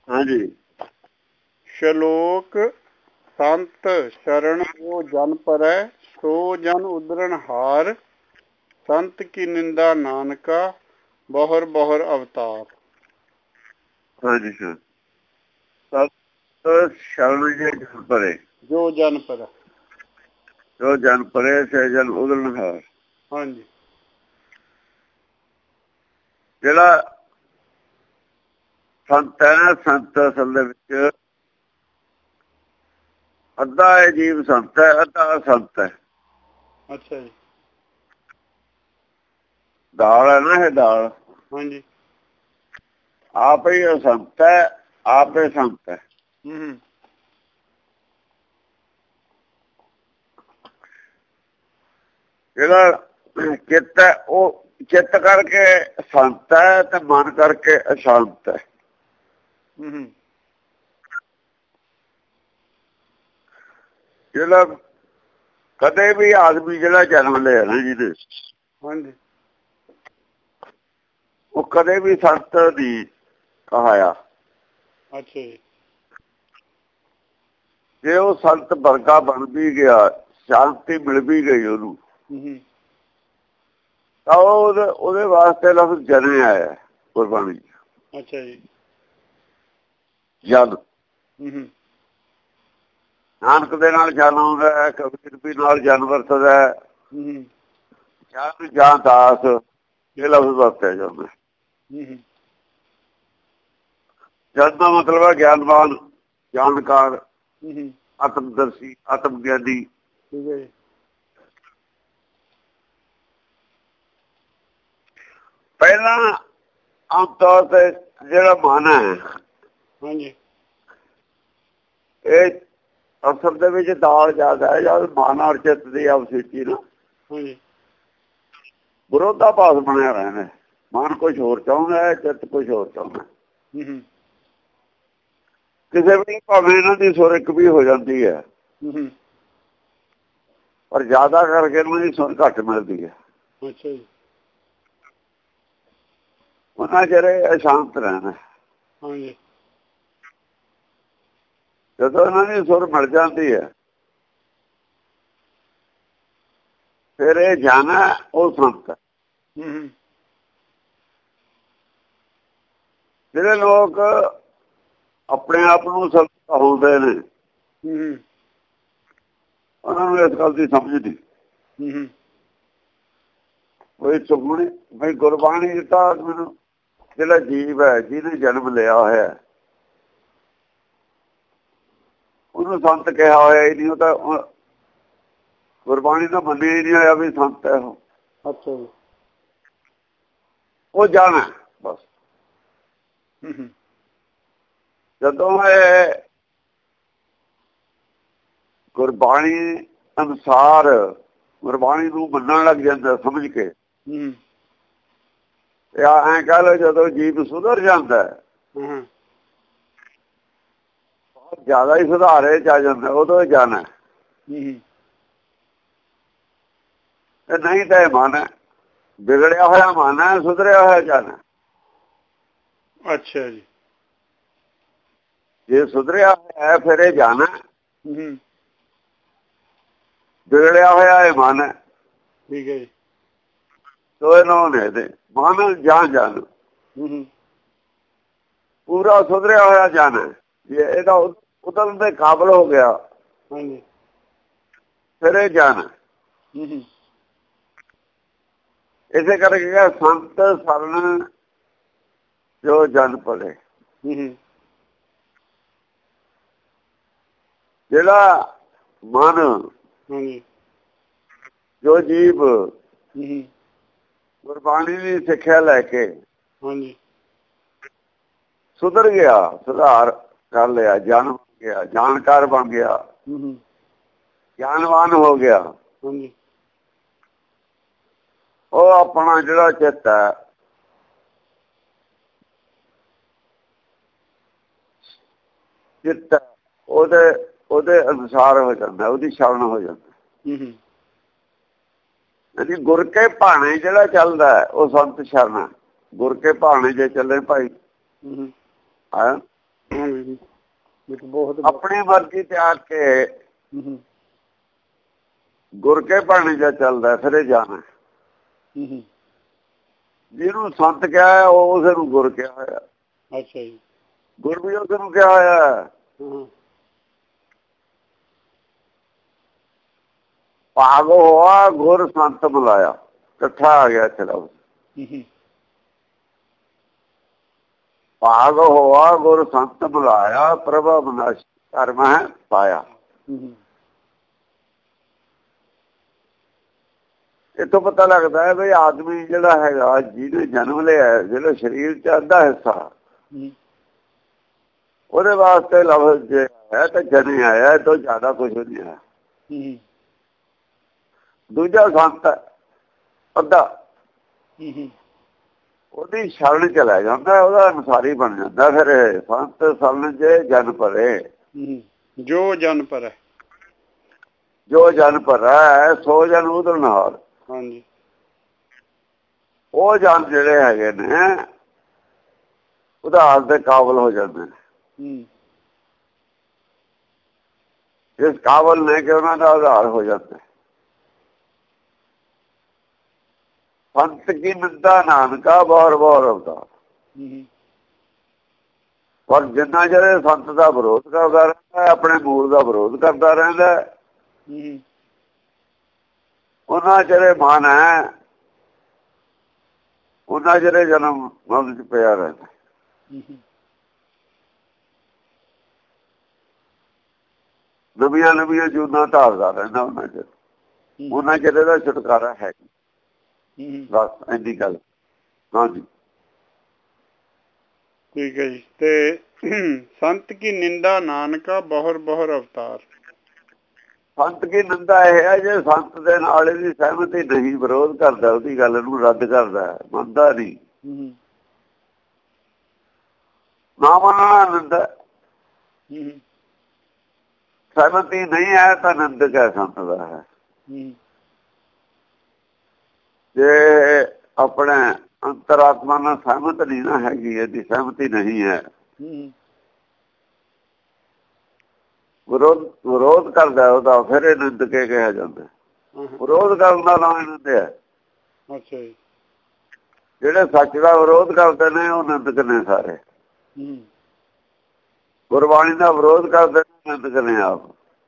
ਹਾਂਜੀ। ਸ਼ਲੋਕ ਸੰਤ ਸ਼ਰਨ ਜੋ ਜਨ ਪਰੈ ਸੋ ਜਨ ਉਦਰਨ ਹਾਰ ਸੰਤ ਕੀ ਨਿੰਦਾ ਨਾਨਕਾ ਬਹੁਰ ਬਹੁਰ ਅਵਤਾਰ। ਹਾਂਜੀ ਸਰ। ਸਤ ਸ਼ਰਨ ਜੇ ਜਨ ਪਰੇ ਜੋ ਜਨ ਪਰੈ। ਜੋ ਜਨ ਪਰੇ ਸੇ ਜਨ ਉਦਰਨ ਹਾਰ। ਹਾਂਜੀ। ਜਿਹੜਾ ਸੰਤ ਹੈ ਨਾ, ਸੰਤ ਅਸਲ ਦੇ ਵਿੱਚ ਅੱਧਾ ਇਹ ਜੀਵ ਸੰਤ ਹੈ, ਅੱਧਾ ਸੰਤ ਹੈ। ਅੱਛਾ ਜੀ। ਦਾਲ ਹੈ ਨਾ, ਇਹ ਦਾਲ ਹਾਂਜੀ। ਆਪ ਹੀ ਸੰਤ ਹੈ, ਆਪ ਹੀ ਸੰਤ ਹੈ। ਹੂੰ। ਜਿਹੜਾ ਚਿੱਤ ਹੈ ਉਹ ਚਿੱਤ ਕਰਕੇ ਸੰਤ ਹੈ ਤੇ ਮਨ ਕਰਕੇ ਅਸ਼ਾਂਤ ਹੈ। ਹੂੰ। ਜਿਹੜਾ ਕਦੇ ਵੀ ਆਦਮੀ ਜਿਹੜਾ ਜਨਮ ਲਿਆ ਨਾ ਜਿਹਦੇ, ਹਾਂਜੀ। ਉਹ ਕਦੇ ਵੀ ਸੰਤ ਨਹੀਂ ਕਹਾਇਆ। ਅੱਛਾ ਜੀ। ਜੇ ਉਹ ਸੰਤ ਵਰਗਾ ਬਣ ਵੀ ਗਿਆ, ਸ਼ਾਂਤੀ ਮਿਲ ਵੀ ਗਈ ਉਹਨੂੰ, ਹੂੰ। ਤਾਂ ਉਹਦੇ ਵਾਸਤੇ ਲਫ਼ਜ਼ ਜਨ ਆਇਆ ਗੁਰਬਾਣੀ। ਅੱਛਾ ਜੀ। ਜਨ ਹੂੰ। ਨਾਨਕ ਦੇ ਨਾਲ ਜਨ ਆਉਂਦਾ ਹੈ, ਕਬੀਰ ਵੀ ਨਾਲ ਜਨ ਵਰਤਦਾ ਹੈ, ਹੂੰ। ਜਨ ਜਾਂ ਦਾਸ ਇਹ ਲਫ਼ਜ਼ ਵਰਤਿਆ ਜਾਂਦਾ। ਹੂੰ। ਜਨ ਦਾ ਮਤਲਬ ਹੈ ਗਿਆਨਵਾਨ, ਜਾਣਕਾਰ, ਹੂੰ। ਆਤਮਦਰਸ਼ੀ, ਆਤਮ ਗਿਆਨੀ। ਠੀਕ ਹੈ ਜੀ। ਪਹਿਲਾਂ ਆਮ ਤੌਰ ਤੇ ਜਿਹੜਾ ਮਨ ਹੈ ਹਾਂਜੀ। ਇਹ ਅਸਲ ਦੇ ਵਿੱਚ ਦਾਲ ਜ਼ਿਆਦਾ ਹੈ, ਜਦ ਮਨ ਔਰ ਚਿੱਤ ਦੀ ਆਪਸਥਿਤੀ ਨਾ ਹਾਂਜੀ। ਵਿਰੋਧਾਭਾਸ ਬਣਿਆ ਰਹਿੰਦਾ। ਮਨ ਕੁਛ ਹੋਰ ਚਾਹੁੰਦਾ ਹੈ, ਚਿੱਤ ਕੁਛ ਹੋਰ ਚਾਹੁੰਦਾ। ਹੂੰ। ਕਿਸੇ ਵੀ ਭਾਵੇਂ ਇਹਨਾਂ ਦੀ ਸੁਰ ਇੱਕ ਵੀ ਹੋ ਜਾਂਦੀ ਹੈ, ਹੂੰ। ਪਰ ਜ਼ਿਆਦਾ ਕਰਕੇ ਇਹਨਾਂ ਦੀ ਸੁਰ ਘੱਟ ਮਿਲਦੀ ਹੈ। ਅੱਛਾ ਜੀ। ਉਹਨਾਂ ਚਿਰ ਅਸ਼ਾਂਤ ਰਹਿਣਾ। ਹਾਂਜੀ। ਜਦੋਂ ਇਹਨਾਂ ਦੀ ਸੁਰ ਮਿਲ ਜਾਂਦੀ ਹੈ, ਫਿਰ ਇਹ ਜਾਣਾ ਉਹ ਸੰਤ ਹੈ। ਹੂੰ। ਜਿਹੜੇ ਲੋਕ ਆਪਣੇ ਆਪ ਨੂੰ ਸੰਤ ਕਹਾਉਂਦੇ ਨੇ, ਹੂੰ। ਉਹਨਾਂ ਨੂੰ ਇਸ ਗੱਲ ਦੀ ਸਮਝ ਨਹੀਂ। ਹੂੰ। ਕੋਈ ਸੁਖਮਣੀ ਬਈ ਗੁਰਬਾਣੀ ਤਾਂ ਮੈਨੂੰ ਜਿਹੜਾ ਜੀਵ ਹੈ ਜਿਹਨੇ ਜਨਮ ਲਿਆ ਹੋਇਆ ਉਹਨੂੰ ਸੰਤ ਕਿਹਾ ਹੋਇਆ ਹੀ ਨਹੀਂ। ਉਹ ਤਾਂ ਗੁਰਬਾਣੀ ਤਾਂ ਮੰਨਿਆ ਹੀ ਨਹੀਂ ਹੋਇਆ ਵੀ ਸੰਤ ਹੈ ਅੱਛਾ ਜੀ। ਉਹ ਜਾਣਾ ਬਸ। ਹੂੰ। ਜਦੋਂ ਇਹ ਗੁਰਬਾਣੀ ਅਨੁਸਾਰ ਗੁਰਬਾਣੀ ਨੂੰ ਮੰਨਣ ਲੱਗ ਜਾਂਦਾ ਸਮਝ ਕੇ, ਹੂੰ। ਐਂ ਕਹਿ ਲਓ ਜਦੋਂ ਜੀਵ ਸੁਧਰ ਜਾਂਦਾ ਹੂੰ। ਬਹੁਤ ਜ਼ਿਆਦਾ ਹੀ ਸੁਧਾਰੇ ਚ ਆ ਜਾਂਦਾ, ਉਦੋਂ ਹੀ ਜਾਣਾ। ਹੂੰ। ਤੇ ਨਹੀਂ ਤਾਂ ਇਹ ਮਨ ਹੈ, ਵਿਗੜਿਆ ਹੋਇਆ ਮਨ ਹੈ, ਸੁਧਰਿਆ ਹੋਇਆ ਜਾਣਾ। ਅੱਛਾ ਜੀ। ਜੇ ਸੁਧਰਿਆ ਹੋਇਆ ਹੈ ਫਿਰ ਇਹ ਜਾਣਾ, ਹੂੰ। ਵਿਗੜਿਆ ਹੋਇਆ ਇਹ ਮਨ ਹੈ। ਠੀਕ ਹੈ ਜੀ। ਦੋਏ ਨੌ ਨੇ ਇਹਦੇ, ਮਨ ਜਾਂ ਜਨ। ਹੂੰ। ਪੂਰਾ ਸੁਧਰਿਆ ਹੋਇਆ ਜਨ ਹੈ। ਜੇ ਇਹਦਾ ਉਦਲਣ ਦੇ ਕਾਬਲ ਹੋ ਗਿਆ ਹਾਂਜੀ। ਫਿਰ ਇਹ ਜਨ। ਹੂੰ। ਇਸੇ ਕਰਕੇ ਕਿਹਾ ਸੰਤ ਸਰਨ ਜੋ ਜਨ ਪੜੇ। ਹੂੰ। ਜਿਹੜਾ ਮਨ ਹਾਂਜੀ। ਜੋ ਜੀਵ ਹੂੰ। ਗੁਰਬਾਣੀ ਦੀ ਸਿੱਖਿਆ ਲੈ ਕੇ ਹਾਂਜੀ। ਸੁਧਰ ਗਿਆ, ਸੁਧਾਰ ਕਰ ਲਿਆ, ਜਨ ਗਿਆ, ਜਾਣਕਾਰ ਬਣ ਗਿਆ, ਹੂੰ। ਗਿਆਨਵਾਨ ਹੋ ਗਿਆ, ਹਾਂਜੀ। ਉਹ ਆਪਣਾ ਜਿਹੜਾ ਚਿੱਤ ਹੈ ਚਿੱਤ ਉਹਦੇ ਅਨੁਸਾਰ ਹੋ ਜਾਂਦਾ, ਉਹਦੀ ਸ਼ਰਨ ਹੋ ਜਾਂਦਾ। ਹੂੰ। ਯਾਨੀ ਗੁਰ ਕੇ ਭਾਣੇ ਜਿਹੜਾ ਚੱਲਦਾ ਉਹ ਸੰਤ ਸ਼ਰਨ। ਗੁਰ ਕੇ ਭਾਣੇ ਜੇ ਚੱਲੇ ਭਾਈ ਹੂੰ। ਹਾਂ ਹਾਂਜੀ ਬਹੁਤ ਆਪਣੀ ਮਰਜ਼ੀ ਤਿਆਗ ਕੇ ਗੁਰ ਕੇ ਬਾਣੀ ਦਾ ਚੱਲਦਾ ਫਿਰ ਇਹ ਜਾਣਾ। ਜਿਹਨੂੰ ਸੰਤ ਕਿਹਾ ਹੈ ਉਹ ਉਸ ਨੂੰ ਗੁਰ ਕਿਹਾ ਹੋਇਆ। ਅੱਛਾ ਜੀ। ਗੁਰ ਵੀ ਉਸ ਨੂੰ ਕਿਹਾ ਹੋਇਆ। ਭਾਗ ਹੋਆ ਗੁਰ ਸੰਤ ਬੁਲਾਇਆ, ਇਕੱਠਾ ਆ ਗਿਆ ਚਲੋ। ਭਾਗ ਹੋਆ ਗੁਰ ਸੰਤ ਬੁਲਾਇਆ, ਪ੍ਰਭਾ ਵਿਨਾਸ਼ ਧਰਮ ਹੈ ਪਾਇਆ। ਇੱਥੋਂ ਪਤਾ ਲੱਗਦਾ ਹੈ ਵੀ ਆਦਮੀ ਜਿਹੜਾ ਹੈਗਾ ਜਿਹਨੇ ਜਨਮ ਲਿਆ, ਜਿਹੜਾ ਸਰੀਰ ਚ ਅੱਧਾ ਹਿੱਸਾ, ਉਹਦੇ ਵਾਸਤੇ ਲਫ਼ਜ਼ ਜੇ ਹੈ ਤਾਂ ਜਨੇ ਆਇਆ, ਤੋਂ ਜ਼ਿਆਦਾ ਕੁਛ ਨਹੀਂ ਆਇਆ। ਦੂਜਾ ਸੰਤ ਅੱਧਾ, ਉਹਦੀ ਸ਼ਰਨ ਚਲਾ ਜਾਂਦਾ, ਉਹਦਾ ਅਨੁਸਾਰੀ ਬਣ ਜਾਂਦਾ। ਫਿਰ ਸੰਤ ਸਰਨ ਜੇ ਜਨ ਭਰੇ, ਜੋ ਜਨ ਭਰੈ, ਜੋ ਜਨ ਭਰੈ ਸੋ ਜਨ ਉਧਰਨਹਾਰ। ਹਾਂਜੀ। ਉਹ ਜਨ ਜਿਹੜੇ ਹੈਗੇ ਨੇ ਉਧਾਰ ਦੇ ਕਾਬਲ ਹੋ ਜਾਂਦੇ ਨੇ, ਇਸ ਕਾਬਲ ਨੇ ਕਿ ਉਹਨਾਂ ਦਾ ਉਧਾਰ ਹੋ ਜਾਂਦਾ। ਸੰਤ ਕੀ ਨਿੰਦਾ ਨਾਨਕਾ ਬਹਰ ਬਹਰ ਅਵਤਾਰ। ਪਰ ਜਿੰਨਾ ਜਿਹੜੇ ਸੰਤ ਦਾ ਵਿਰੋਧ ਕਰਦਾ ਰਹਿੰਦਾ, ਆਪਣੇ ਮੂਲ ਦਾ ਵਿਰੋਧ ਕਰਦਾ ਰਹਿੰਦਾ, ਉਹਨਾਂ ਜਿਹੜੇ ਮਨ ਹੈ ਉਹਨਾਂ ਜਿਹੜੇ ਜਨਮ ਮਨ ਚ ਪਿਆ ਰਹਿੰਦਾ। ਨਵੀਆਂ ਨਵੀਆਂ ਜੂਨਾਂ ਧਾਰਦਾ ਰਹਿੰਦਾ ਉਹਨਾਂ ਚਿਰ ਇਹਦਾ ਛੁਟਕਾਰਾ ਹੈ। ਬਸ ਇੰਨੀ ਗੱਲ। ਹਾਂਜੀ ਠੀਕ ਹੈ ਜੀ। ਤੇ ਸੰਤ ਕੀ ਨਿੰਦਾ ਨਾਨਕਾ ਬਹਰ ਬਹਰ ਅਵਤਾਰ। ਸੰਤ ਕੀ ਨਿੰਦਾ ਇਹ ਹੈ ਜੇ ਸੰਤ ਦੇ ਨਾਲ ਇਹਦੀ ਸਹਿਮਤੀ ਨਹੀਂ, ਵਿਰੋਧ ਕਰਦਾ, ਉਹਦੀ ਗੱਲ ਨੂੰ ਰੱਦ ਕਰਦਾ, ਮੰਨਦਾ ਨਹੀਂ, ਨਾ ਮੰਨਣਾ ਨਿੰਦਾ। ਸਹਿਮਤੀ ਨਹੀਂ ਹੈ ਤਾਂ ਨਿੰਦਕ ਹੈ ਸੰਤ ਦਾ ਹੈ। ਜੇ ਆਪਣੇ ਅੰਤਰਾਤਮਾ ਨਾਲ ਸਹਿਮਤ ਨਹੀਂ ਨਾ ਹੈਗੀ, ਇਹਦੀ ਸਹਿਮਤੀ ਨਹੀਂ ਹੈ, ਵਿਰੋਧ ਕਰਦਾ ਉਹਦਾ, ਫਿਰ ਇਹ ਨਿੰਦਕ ਕਿਹਾ ਜਾਂਦਾ। ਵਿਰੋਧ ਕਰਨ ਦਾ ਨਾਮ ਨਿੰਦਿਆ। ਅੱਛਾ ਜੀ। ਜਿਹੜੇ ਸੱਚ ਦਾ ਵਿਰੋਧ ਕਰਦੇ ਨੇ ਉਹ ਨਿੰਦਕ ਨੇ ਸਾਰੇ। ਗੁਰਬਾਣੀ ਦਾ ਵਿਰੋਧ ਕਰਦੇ ਨੇ ਨਿੰਦਕ ਨੇ ਆਪ।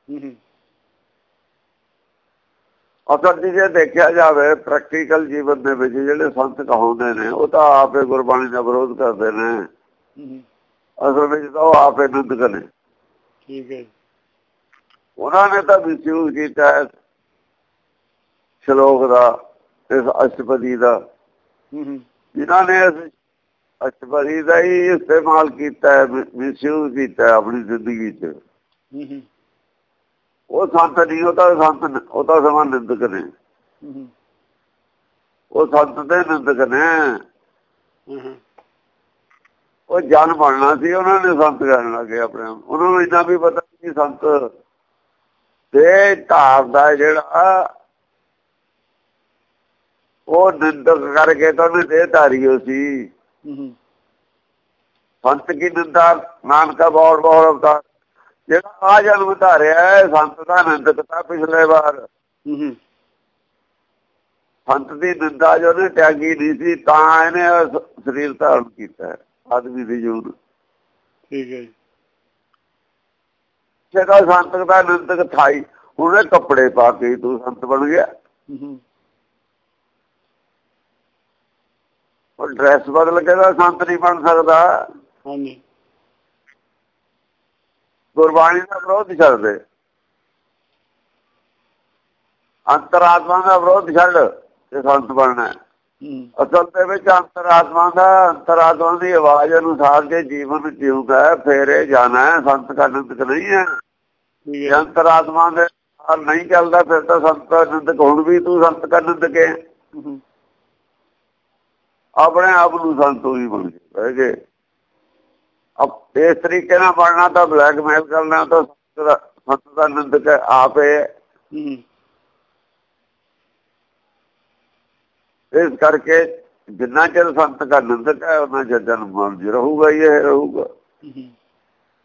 ਅਸਲ ਜੀ ਜੇ ਦੇਖਿਆ ਜਾਵੇ ਪ੍ਰੈਕਟੀਕਲ ਜੀਵਨ ਦੇ ਵਿੱਚ ਜਿਹੜੇ ਸੰਤ ਕਹਾਉਂਦੇ ਨੇ ਉਹ ਤਾਂ ਆਪੇ ਗੁਰਬਾਣੀ ਦਾ ਵਿਰੋਧ ਕਰਦੇ ਨੇ। ਅਸਲ ਵਿੱਚ ਤਾਂ ਉਹ ਆਪੇ ਨਿੰਦਕ ਨੇ। ਠੀਕ ਹੈ। ਉਹਨਾਂ ਨੇ ਤਾਂ ਮਿਸਯੂਜ਼ ਕੀਤਾ ਸ਼ਲੋਕ ਦਾ, ਇਸ ਅਸ਼ਟਪਦੀ ਦਾ। ਜਿਨ੍ਹਾਂ ਨੇ ਇਸ ਅਸ਼ਟਪਦੀ ਦਾ ਹੀ ਇਸਤੇਮਾਲ ਕੀਤਾ, ਮਿਸਯੂਜ਼ ਕੀਤਾ ਆਪਣੀ ਜ਼ਿੰਦਗੀ 'ਚ, ਉਹ ਸੰਤ ਨਹੀਂ। ਉਹ ਤਾਂ ਸੰਤ, ਉਹ ਤਾਂ ਸਮਾਂ ਨਿੰਦਕ ਨੇ। ਉਹ ਸੰਤ ਦੇ ਨਿੰਦਕ ਨੇ। ਉਹ ਜਨ ਬਣਨਾ ਸੀ, ਉਹਨਾਂ ਨੇ ਸੰਤ ਕਹਿਣ ਲੱਗੇ ਆਪਣੇ ਆਪ। ਉਹਨਾਂ ਨੂੰ ਇੰਨਾ ਵੀ ਪਤਾ ਨਹੀਂ ਸੰਤ ਦੇ ਧਾਰ ਦਾ ਜਿਹੜਾ ਉਹ ਨਿੰਦਕ ਕਰਕੇ ਤਾਂ ਉਹਨੇ ਦੇਹ ਧਾਰੀ ਹੋ ਸੀ। ਸੰਤ ਕੀ ਨਿੰਦਾ ਨਾਨਕਾ ਬਹਰ ਬਹਰ ਅਵਤਾਰ। ਜਿਹੜਾ ਆ ਜਨਮ ਧਾਰਿਆ ਸੰਤ ਦਾ ਨਿੰਦਕ ਤਾਂ ਪਿਛਲੇ ਵਾਰ ਸੰਤ ਦੀ ਨਿੰਦਾ ਜੋ ਉਹਨੇ ਤਿਆਗੀ ਨਹੀਂ ਸੀ, ਤਾਂ ਇਹਨੇ ਸਰੀਰ ਧਾਰਨ ਕੀਤਾ ਆਦਮੀ ਦੀ ਜੂਨ। ਠੀਕ ਹੈ ਜੀ। ਜਿਹੜਾ ਸੰਤ ਦਾ ਨਿੰਦਕ ਥਾਈ, ਉਹਨੇ ਕੱਪੜੇ ਪਾ ਕੇ ਤੂੰ ਸੰਤ ਬਣ ਗਿਆ। ਉਹ ਡਰੈਸ ਬਦਲ ਕੇ ਤਾਂ ਸੰਤ ਨਹੀਂ ਬਣ ਸਕਦਾ। ਹਾਂਜੀ। ਗੁਰਬਾਣੀ ਦਾ ਵਿਰੋਧ ਛੱਡਦੇ, ਅੰਤਰਾਤਮਾ ਦਾ ਵਿਰੋਧ ਛੱਡ ਤੇ ਸੰਤ ਬਣਨਾ। ਅਸਲ ਦੇ ਵਿੱਚ ਅੰਤਰਾਤਮਾ ਦੀ ਆਵਾਜ਼ ਅਨੁਸਾਰ ਜੇ ਜੀਵਨ ਜਿਉਂਦਾ ਫਿਰ ਇਹ ਜਾਣਾ ਹੈ। ਸੰਤ ਦਾ ਨਿੰਦਕ ਨਹੀਂ ਹੈ। ਜੇ ਅੰਤਰਾਤਮਾ ਦੇ ਨਾਲ ਨਹੀਂ ਚੱਲਦਾ ਫਿਰ ਤਾਂ ਸੰਤ ਦਾ ਨਿੰਦਕ। ਹੁਣ ਵੀ ਤੂੰ ਸੰਤ ਦਾ ਨਿੰਦਕ ਹੈ। ਆਪਣੇ ਆਪ ਨੂੰ ਸੰਤ ਹੀ ਬਣ ਗਏ। ਇਸ ਤਰੀਕੇ ਨਾਲ ਬਣਨਾ ਤਾਂ ਬਲੈਕਮੇਲ ਕਰਨਾ ਤਾਂ ਸੰਤ ਦਾ ਨਿੰਦਕ ਆਪ ਹੈ। ਇਸ ਕਰਕੇ ਜਿੰਨਾ ਚਿਰ ਸੰਤ ਦਾ ਨਿੰਦਕ ਹੈ ਉਹਨਾਂ ਚਿਰ ਜਨਮ ਮਰਨ 'ਚ ਰਹੂਗਾ ਹੀ, ਇਹ ਰਹੂਗਾ।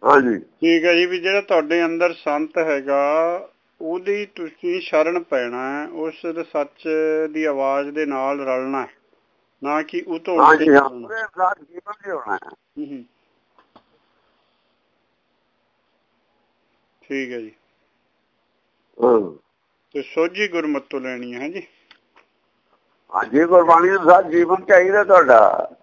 ਹਾਂਜੀ ਠੀਕ ਹੈ ਜੀ। ਵੀ ਜਿਹੜਾ ਤੁਹਾਡੇ ਅੰਦਰ ਸੰਤ ਹੈਗਾ ਉਹਦੀ ਤੁਸੀਂ ਸ਼ਰਨ ਪੈਣਾ ਹੈ, ਉਸ ਸੱਚ ਦੀ ਆਵਾਜ਼ ਦੇ ਨਾਲ ਰਲਣਾ ਹੈ, ਨਾ ਕਿ ਉਹ ਤੋਂ ਉਲਟ ਹਾਂਜੀ ਹਾਂ ਚੱਲਣਾ। ਪੂਰੇ ਇਨਸਾਨ ਜੀਵਨ ਜਿਉਣਾ ਹੈ। ਠੀਕ ਹੈ ਜੀ। ਹਾਂ ਤੇ ਸੋਝੀ ਗੁਰਮਤੋਂ ਲੈਣੀ ਹੈ ਜੀ। ਹਾਂਜੀ ਗੁਰਬਾਣੀ ਅਨੁਸਾਰ ਜੀਵਨ ਚਾਹੀਦਾ ਤੁਹਾਡਾ।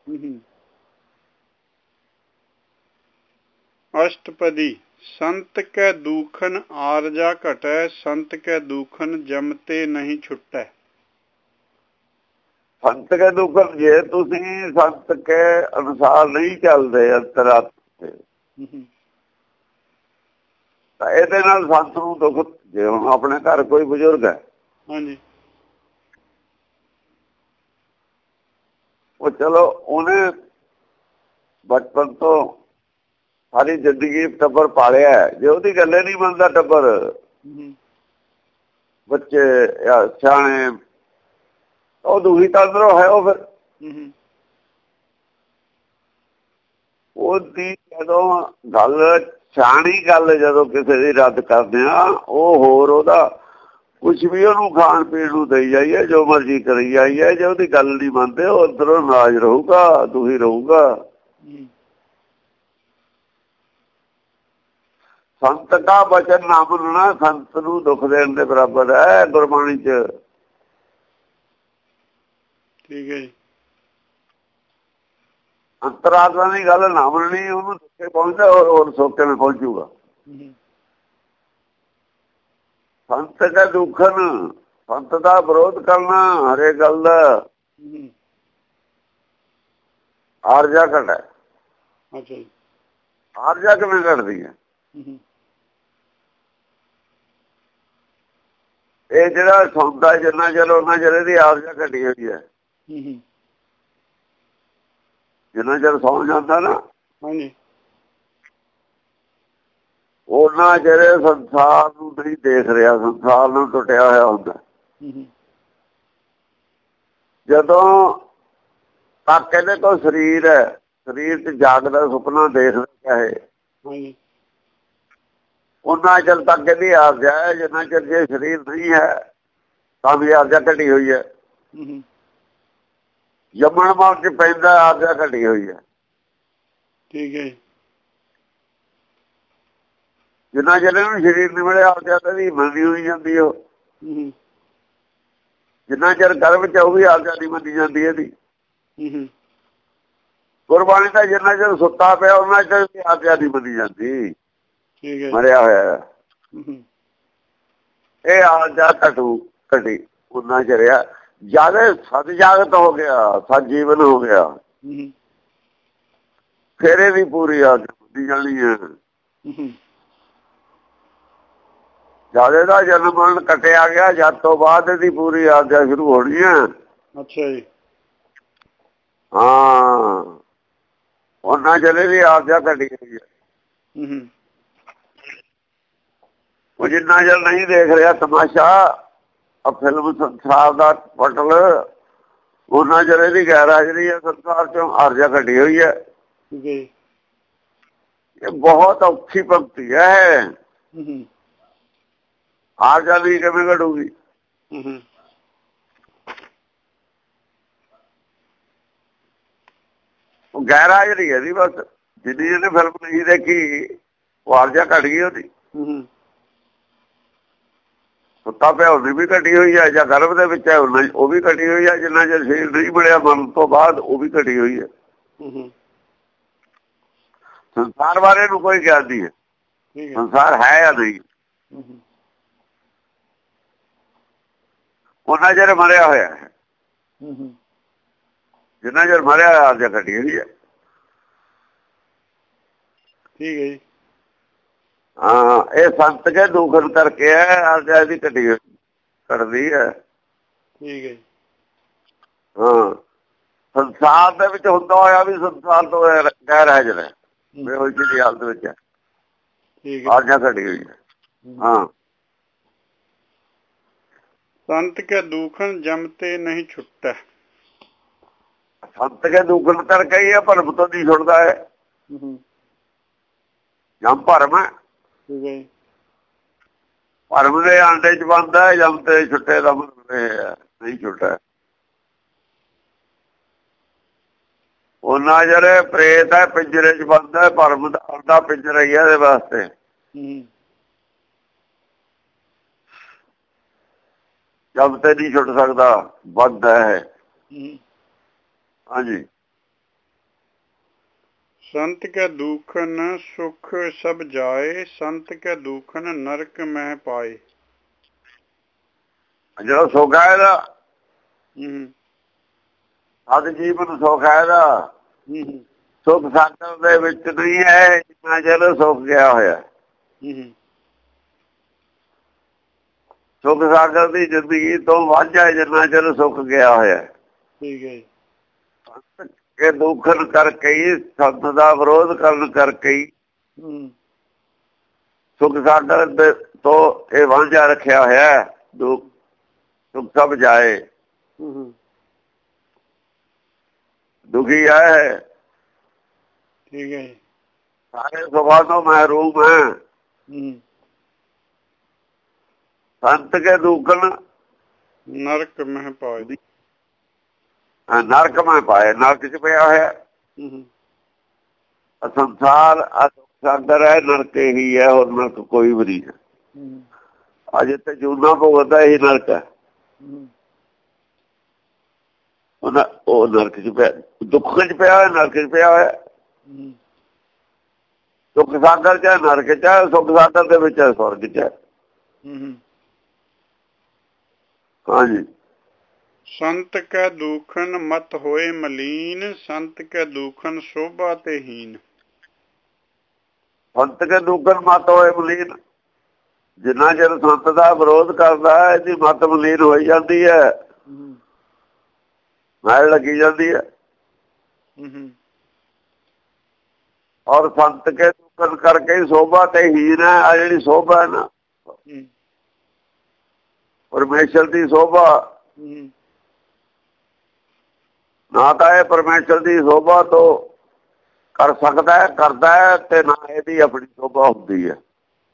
ਅਸ਼ਟਪਦੀ ਸੰਤ ਕੈ ਦੂਖਨ ਆਰਜਾ ਘਟੈ, ਸੰਤ ਕੈ ਦੂਖਨ ਜਮਤੇ ਨਹੀਂ ਛੁੱਟੈ। ਸੰਤ ਕੇ ਦੁੱਖ ਜੇ ਤੁਸੀਂ ਸੰਤ ਕੇ ਅਨੁਸਾਰ ਨਹੀਂ ਚੱਲਦੇ ਅੰਤਰਾਤਮਾ ਤਾਂ ਇਹਦੇ ਨਾਲ ਸੰਤ ਨੂੰ ਦੁੱਖ। ਜੇ ਹੁਣ ਆਪਣੇ ਘਰ ਕੋਈ ਬਜ਼ੁਰਗ ਹੈ, ਹਾਂਜੀ, ਉਹ ਚਲੋ ਉਹਨੇ ਬਚਪਨ ਤੋਂ ਸਾਰੀ ਜ਼ਿੰਦਗੀ ਟੱਬਰ ਪਾਲਿਆ, ਜੇ ਉਹਦੀ ਗੱਲੇ ਨਹੀਂ ਮੰਨਦਾ ਟੱਬਰ, ਬੱਚੇ ਜਾਂ ਸਿਆਣੇ, ਉਹ ਦੁਖੀ ਤਾਂ ਅੰਦਰੋਂ ਹੈ। ਉਹ ਫਿਰ ਉਹਦੀ ਜਦੋਂ ਗੱਲ ਸਿਆਣੀ ਗੱਲ ਜਦੋਂ ਕਿਸੇ ਦੀ ਰੱਦ ਕਰਦੇ ਆ, ਉਹ ਹੋਰ ਉਹਦਾ ਕੁਛ ਵੀ ਉਹਨੂੰ ਖਾਣ ਪੀਣ ਨੂੰ ਦੇਈ ਜਾਈਏ, ਜੋ ਮਰਜ਼ੀ ਕਰੀ ਜਾਈਏ, ਜੇ ਉਹਦੀ ਗੱਲ ਨਹੀਂ ਮੰਨਦੇ ਉਹ ਅੰਦਰੋਂ ਨਾਰਾਜ਼ ਰਹੂਗਾ, ਦੁਖੀ ਰਹੂਗਾ। ਸੰਤ ਦਾ ਬਚਨ ਨਾ ਮੰਨਣਾ ਸੰਤ ਨੂੰ ਦੁੱਖ ਦੇਣ ਦੇ ਬਰਾਬਰ ਹੈ ਗੁਰਬਾਣੀ ਚ। ਠੀਕ ਹੈ ਜੀ। ਅੰਤਰਾਤਮਾ ਦੀ ਗੱਲ ਨਾ ਮੰਨਣੀ, ਉਹਨੂੰ ਦੁੱਖੇ ਪਹੁੰਚਦਾ ਹੋਰ ਸੋਕੇ ਨਾਲ ਪਹੁੰਚੂਗਾ। ਸੰਤ ਦਾ ਦੁੱਖਨ, ਸੰਤ ਦਾ ਵਿਰੋਧ ਕਰਨਾ ਹਰੇ ਗੱਲ ਦਾ ਆਰਜਾ ਘਟਾ। ਅੱਛਾ ਜੀ। ਆਰਜਾ ਕਿਵੇਂ ਘਟਦੀ ਹੈ? ਇਹ ਜਿਹੜਾ ਸੌਦਾ ਜਿੰਨਾ ਚਿਰ ਉਹਨਾਂ ਚਿਰ ਇਹਦੀ ਆਰਜਾ ਘਟੀ ਹੋਈ ਹੈ। ਜਿੰਨਾ ਚਿਰ ਸੌਂ ਜਾਂਦਾ ਨਾ, ਉਹਨਾਂ ਚਿਰ ਸੰਸਾਰ ਨੂੰ ਨਹੀਂ ਦੇਖ ਰਿਹਾ, ਸੰਸਾਰ ਨੂੰ ਟੁੱਟਿਆ ਹੋਇਆ ਹੁੰਦਾ। ਜਦੋਂ ਤੱਕ ਇਹਦੇ ਕੋਲ ਸਰੀਰ ਹੈ, ਸਰੀਰ ਚ ਜਾਗਦਾ ਸੁਪਨਾ ਦੇਖਦਾ ਹੈ, ਉਹਨਾਂ ਚਿਰ ਤੱਕ ਇਹਦੀ ਆਰਜਾ ਹੈ। ਜਿੰਨਾ ਚਿਰ ਜੇ ਸਰੀਰ ਨਹੀਂ ਹੈ ਤਾਂ ਵੀ ਆਰਜਾ ਘਟੀ ਹੋਈ ਹੈ। ਜੰਮਣ ਮਰਨ ਚ ਪੈਂਦਾ ਆਰਜਾ ਘਟੀ ਹੋਈ ਹੈ। ਠੀਕ ਹੈ। ਜਿੰਨਾ ਚਿਰ ਇਹਨੂੰ ਸਰੀਰ ਨਹੀਂ ਮਿਲਿਆ ਆਰਜਾ ਕਦੀ ਮੰਨੀ ਹੋਈ ਜਾਂਦੀ। ਉਹ ਜਿੰਨਾ ਚਿਰ ਗਰਭ ਚ ਉਹ ਵੀ ਆਰਜਾ ਨਹੀਂ ਮੰਨੀ ਜਾਂਦੀ ਇਹਦੀ। ਗੁਰਬਾਣੀ ਦਾ ਜਿੰਨਾ ਚਿਰ ਸੁੱਤਾ ਪਿਆ ਉਹਨਾਂ ਚਿਰ ਵੀ ਆਰਜਾ ਨਹੀਂ ਮੰਨੀ ਜਾਂਦੀ, ਮਰਿਆ ਹੋਇਆ। ਇਹ ਆਰਜਾ ਘਟੀ ਉਹਨਾਂ ਚਿਰ ਆ। ਜਦ ਸਤ ਜਾਗਤ ਹੋ ਗਿਆ, ਸਤ ਜੀਵਨ ਹੋ ਗਿਆ, ਫਿਰ ਇਹਦੀ ਪੂਰੀ ਆਰਜਾ ਮੰਨੀ ਜਾਣੀ ਹੈ। ਜਦ ਇਹਦਾ ਜਨਮ ਮਰਨ ਕੱਟਿਆ ਗਿਆ, ਜਦ ਤੋਂ ਬਾਅਦ ਇਹਦੀ ਪੂਰੀ ਆਰਜਾ ਸ਼ੁਰੂ ਹੋਣੀ ਹੈ। ਅੱਛਾ ਜੀ। ਹਾਂ ਉਹਨਾਂ ਚਲੇ ਦੀ ਆਰਜਾ ਘਟੀ ਹੋਈ ਹੈ। ਉਹ ਜਿੰਨਾ ਚਿਰ ਨਹੀਂ ਦੇਖ ਰਿਹਾ ਤਮਾਸ਼ਾ ਆ ਫਿਲਮ ਸੰਸਾਰ ਦਾ ਪਟਲ, ਉਹਨਾਂ ਚਿਰ ਇਹਦੀ ਗੈਰ ਹਾਜ਼ਰੀ ਹੈ ਸੰਸਾਰ ਚੋਂ, ਆਰਜਾ ਘਟੀ ਹੋਈ ਹੈ। ਇਹ ਬਹੁਤ ਔਖੀ ਭਗਤੀ ਹੈ। ਆਰਜਾ ਵੀ ਕਿਵੇਂ ਘਟੂਗੀ? ਉਹ ਗੈਰ ਹਾਜ਼ਰੀ ਹੈ ਦੀ ਬਸ। ਜਿੰਨੀ ਇਹਨੇ ਫਿਲਮ ਨਹੀਂ ਦੇਖੀ ਉਹ ਆਰਜਾ ਘਟ ਗਈ ਉਹਦੀ। ਸੁੱਤਾ ਪਿਆ ਉਹਦੀ ਵੀ ਘਟੀ ਹੋਈ ਹੈ, ਜਾਂ ਗਰਭ ਦੇ ਵਿੱਚ ਹੈ ਉਹ ਵੀ ਘਟੀ ਹੋਈ ਹੈ। ਜਿੰਨਾ ਚਿਰ ਸਰੀਰ ਨਹੀਂ ਮਿਲਿਆ ਮਰਨ ਤੋਂ ਬਾਅਦ ਉਹ ਵੀ ਘਟੀ ਹੋਈ ਹੈ। ਸੰਸਾਰ ਬਾਰੇ ਨੂੰ ਕੋਈ ਗਿਆਨ ਨਹੀਂ ਹੈ, ਸੰਸਾਰ ਹੈ ਜਾਂ ਨਹੀਂ। ਉਹਨਾਂ ਚਿਰ ਮਰਿਆ ਹੋਇਆ ਹੈ, ਜਿੰਨਾ ਚਿਰ ਮਰਿਆ ਹੋਇਆ ਆਰਜਾ ਘਟੀ ਹੋਈ ਹੈ। ਠੀਕ ਹੈ ਜੀ। ਹਾਂ ਇਹ ਸੰਤ ਕੇ ਦੁਖਨ ਕਰਕੇ ਹੈ ਆਰਜਾ ਇਹਦੀ ਘਟਦੀ ਹੈ। ਠੀਕ ਹੈ। ਹਾਂ ਸੰਸਾਰ ਦੇ ਵਿੱਚ ਹੁੰਦਾ ਹੋਇਆ ਵੀ ਸੰਸਾਰ ਤੋਂ ਗੈਰ ਹਾਜ਼ਰ ਹੈ, ਬੇਹੋਸ਼ੀ ਦੀ ਹਾਲਤ ਵਿੱਚ ਹੈ, ਆਰਜਾ ਘਟੀ ਹੋਈ ਹੈ। ਹਾਂ ਸੰਤ ਕੇ ਦੂਖਨ ਜਮਤੇ ਨਹੀਂ ਛੁੱਟੈ। ਸੰਤ ਕੇ ਦੁਖਨ ਕਰਕੇ ਹੀ ਹੈ, ਭਰਮ ਤੋਂ ਨਹੀਂ ਛੁੱਟਦਾ ਹੈ। ਜਮ ਭਰਮ ਹੈ, ਠੀਕ ਹੈ। ਭਰਮ ਦੇ ਆਂਡੇ ਚ ਬੰਦਾ, ਜਮ ਤੇ ਛੁੱਟੇ ਦਾ ਮਤਲਬ ਇਹ ਹੈ ਨਹੀਂ ਛੁੱਟਾ। ਉਹਨਾਂ ਜਿਹੜੇ ਪ੍ਰੇਤ ਹੈ ਪਿੰਜਰੇ ਚ ਬੰਦਾ, ਭਰਮ ਦਾ ਆਂਡਾ ਪਿੰਜਰਾ ਹੀ ਹੈ ਇਹਦੇ ਵਾਸਤੇ। ਜਮ ਤੇ ਨਹੀਂ ਛੁੱਟ ਸਕਦਾ, ਬੰਦ ਹੈ। ਹਾਂਜੀ। ਸੰਤ ਕੇ ਦੂਖਨ ਸੁਖ ਸਭ ਜਾਏ, ਸੰਤ ਕੇ ਦੂਖਨ ਨਰਕ ਮਹਿ ਪਾਏ। ਜਿਹੜਾ ਸੁੱਖ ਹੈ ਇਹਦਾ, ਸਤ ਜੀਵਨ ਸੁੱਖ ਹੈ ਇਹਦਾ, ਸੁੱਖ ਸਾਗਰ ਦੇ ਵਿੱਚ ਨਹੀਂ ਹੈ ਜਿੰਨਾ ਚਿਰ ਸੁੱਕ ਗਿਆ ਹੋਇਆ। ਸੁੱਖ ਸਾਗਰ ਦੀ ਜ਼ਿੰਦਗੀ ਤੋਂ ਵੱਧ ਹੈ ਜਿੰਨਾ ਚਿਰ ਸੁੱਕ ਗਿਆ ਹੋਇਆ। ਠੀਕ ਹੈ। ਸੰਤ ਕੇ ਦੂਖਨ ਕਰਕੇ ਹੀ, ਸੰਤ ਦਾ ਵਿਰੋਧ ਕਰਨ ਕਰਕੇ ਹੀ ਸੁੱਖ ਸਾਗਰ ਤੋਂ ਇਹ ਵਾਂਝਾ ਰੱਖਿਆ ਹੋਇਆ। ਸੁੱਖ ਸਭ ਜਾਏ, ਦੁਖੀ ਹੈ। ਠੀਕ ਹੈ। ਸਾਰੇ ਸੁਖਾਂ ਤੋਂ ਮਹਿਰੂਮ ਹੈ। ਸੰਤ ਕੇ ਦੂਖਨ ਨਰਕ ਮਹਿ ਪਾਏ, ਨਰਕ ਮੈਂ ਪਾਏ, ਨਰਕ ਚ ਪਿਆ ਹੋਇਆ। ਸੰਸਾਰ ਸਾਗਰ ਹੈ, ਨਰਕ ਹੀ ਹੈ, ਹੋਰ ਨਰਕ ਕੋਈ ਵੀ ਨਹੀਂ ਹੈ। ਅੱਜ ਤੇ ਜੂਨਾ ਭੁਗਤਦਾ ਇਹੀ ਨਰਕ ਹੈ। ਉਹ ਨਰਕ ਚ ਪਿਆ, ਦੁੱਖ ਚ ਪਿਆ ਹੋਇਆ, ਨਰਕ ਚ ਪਿਆ ਹੋਇਆ। ਸੁੱਖ ਸਾਗਰ ਚ ਨਰਕ ਚ, ਸੁੱਖ ਸਾਗਰ ਦੇ ਵਿੱਚ ਸਵਰਗ ਚ। ਹਾਂਜੀ। ਸੰਤ ਕੈ ਦੂਖਨ ਮਤ ਹੋਏ ਮਲੀਨ, ਸੰਤ ਕੈ ਦੂਖਨ ਸ਼ੋਭਾ ਤੇ ਹੀਨ। ਸੰਤ ਕੇ ਦੂਖਨ ਮਤ ਹੋਏ ਮਲੀਨ, ਜਿੰਨਾ ਚਿਰ ਸੰਤ ਦਾ ਵਿਰੋਧ ਕਰਦਾ ਹੈ ਇਹਦੀ ਮਤ ਮਲੀਨ ਹੋਈ ਜਾਂਦੀ ਹੈ, ਮੈਲ ਲੱਗੀ ਜਾਂਦੀ ਹੈ। ਔਰ ਸੰਤ ਕੇ ਦੂਖਨ ਕਰਕੇ ਸ਼ੋਭਾ ਤੇ ਹੀਨ ਹੈ। ਆ ਜਿਹੜੀ ਸ਼ੋਭਾ ਹੈ ਨਾ, ਪਰਮੇਸ਼ਰ ਦੀ ਸ਼ੋਭਾ, ਨਾ ਤਾਂ ਇਹ ਪਰਮੇਸ਼ਰ ਦੀ ਸ਼ੋਭਾ ਤੋਂ ਕਰ ਸਕਦਾ ਹੈ, ਕਰਦਾ ਹੈ, ਤੇ ਨਾ ਇਹਦੀ ਆਪਣੀ ਸ਼ੋਭਾ ਹੁੰਦੀ ਹੈ।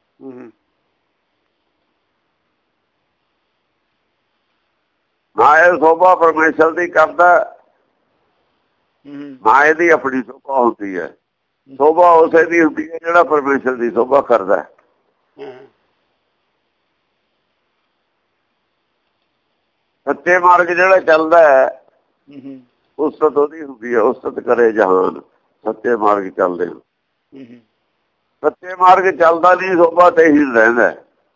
ਨਾ ਇਹ ਸ਼ੋਭਾ ਪਰਮੇਸ਼ਰ ਦੀ ਕਰਦਾ, ਨਾ ਇਹਦੀ ਆਪਣੀ ਸ਼ੋਭਾ ਹੁੰਦੀ ਹੈ। ਸ਼ੋਭਾ ਉਸੇ ਦੀ ਹੁੰਦੀ ਹੈ ਜਿਹੜਾ ਪਰਮੇਸ਼ਰ ਦੀ ਸ਼ੋਭਾ ਕਰਦਾ। ਸੱਚੇ ਮਾਰਗ ਜਿਹੜਾ ਚੱਲਦਾ ਹੈ ਉਸਤਤ ਉਹਦੀ ਹੁੰਦੀ ਹੈ। ਉਸਤਤ ਕਰੇ ਜਹਾਨ, ਸੱਚੇ ਮਾਰਗ ਚੱਲਦੇ ਹੋ। ਸੱਚੇ ਮਾਰਗ ਚੱਲਦਾ ਨਹੀਂ, ਸ਼ੋਭਾ ਤੇ ਹੀ ਰਹਿੰਦਾ।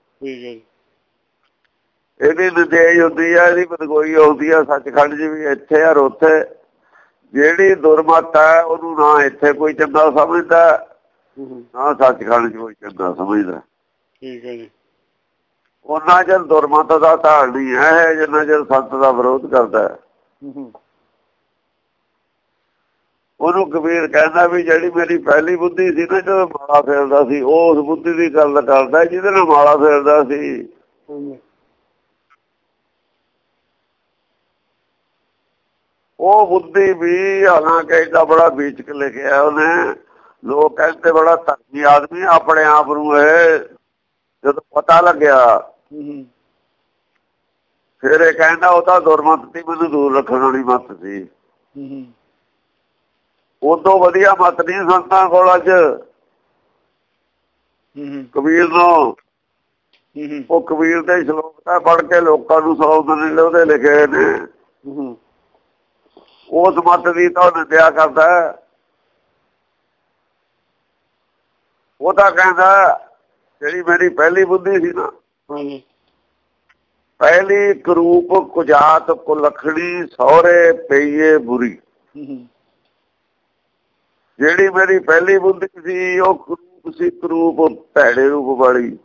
ਇਹਦੀ ਨਿੰਦਿਆਈ ਹੁੰਦੀ ਹੈ, ਇਹਦੀ ਬਦਗੋਈ ਹੁੰਦੀ ਹੈ। ਸੱਚਖੰਡ ਜੀ ਵੀ ਇੱਥੇ ਔਰ ਉੱਥੇ ਜਿਹੜੀ ਦੁਰਮਤ ਹੈ ਉਹਨੂੰ ਨਾ ਇੱਥੇ ਕੋਈ ਚੰਗਾ ਸਮਝਦਾ, ਨਾ ਸੱਚਖੰਡ ਚ ਕੋਈ ਚੰਗਾ ਸਮਝਦਾ। ਠੀਕ ਹੈ ਜੀ। ਉਹਨਾਂ ਚਿਰ ਦੁਰਮਤ ਦਾ ਧਾਰ ਨਹੀਂ ਹੈ ਜਿੰਨਾ ਚਿਰ ਸੰਤ ਦਾ ਵਿਰੋਧ ਕਰਦਾ। ਉਹਨੂੰ ਕਬੀਰ ਕਹਿੰਦਾ ਵੀ ਜਿਹੜੀ ਮੇਰੀ ਪਹਿਲੀ ਬੁੱਧੀ ਸੀ ਨਾ, ਜਦੋਂ ਮਾਲਾ ਫੇਰਦਾ ਸੀ, ਉਹ ਉਸ ਬੁੱਧੀ ਦੀ ਗੱਲ ਕਰਦਾ ਜਿਹਦੇ ਨਾਲ ਮਾਲਾ ਫੇਰਦਾ ਸੀ। ਉਹ ਬੁੱਧੀ ਵੀ ਹਾਲਾਂਕਿ ਏਡਾ ਬੜਾ ਬੀਚਕ ਲਿਖਿਆ ਉਹਨੇ, ਲੋਕ ਕਹਿੰਦੇ ਬੜਾ ਧਰਮੀ ਆਦਮੀ, ਆਪਣੇ ਆਪ ਨੂੰ ਇਹ ਜਦੋਂ ਪਤਾ ਲੱਗਿਆ ਫਿਰ ਇਹ ਕਹਿੰਦਾ ਉਹ ਤਾਂ ਦੁਰਮਤ ਸੀ, ਮੈਨੂੰ ਦੂਰ ਰੱਖਣ ਵਾਲੀ ਮੱਤ ਸੀ। ਉਦੋਂ ਵਧੀਆ ਮੱਤ ਨਹੀਂ ਸੰਤਾਂ ਕੋਲ ਅੱਜ ਕਬੀਰ ਨੂੰ। ਉਹ ਕਬੀਰ ਦੇ ਸ਼ਲੋਕ ਤਾਂ ਪੜ੍ਹ ਕੇ ਲੋਕਾਂ ਨੂੰ ਸੌਂਦ ਉਹਦੇ ਲਿਖੇ ਨੇ, ਉਸ ਮੱਤ ਦੀ ਤਾਂ ਨਿੰਦਿਆ ਕਰਦਾ। ਉਹ ਤਾਂ ਕਹਿੰਦਾ ਜਿਹੜੀ ਮੇਰੀ ਪਹਿਲੀ ਬੁੱਧੀ ਸੀ ਨਾ, ਪਹਿਲੀ ਕਰੂਪ ਕੁਜਾਤ ਕੁਲਖੜੀ ਸਹੁਰੇ ਪਈਏ ਬੁਰੀ। ਜਿਹੜੀ ਮੇਰੀ ਪਹਿਲੀ ਬੁੱਧੀ ਸੀ ਉਹ ਕਰੂਪ ਸੀ, ਕਰੂਪ ਭੈੜੇ ਰੂਪ ਵਾਲੀ।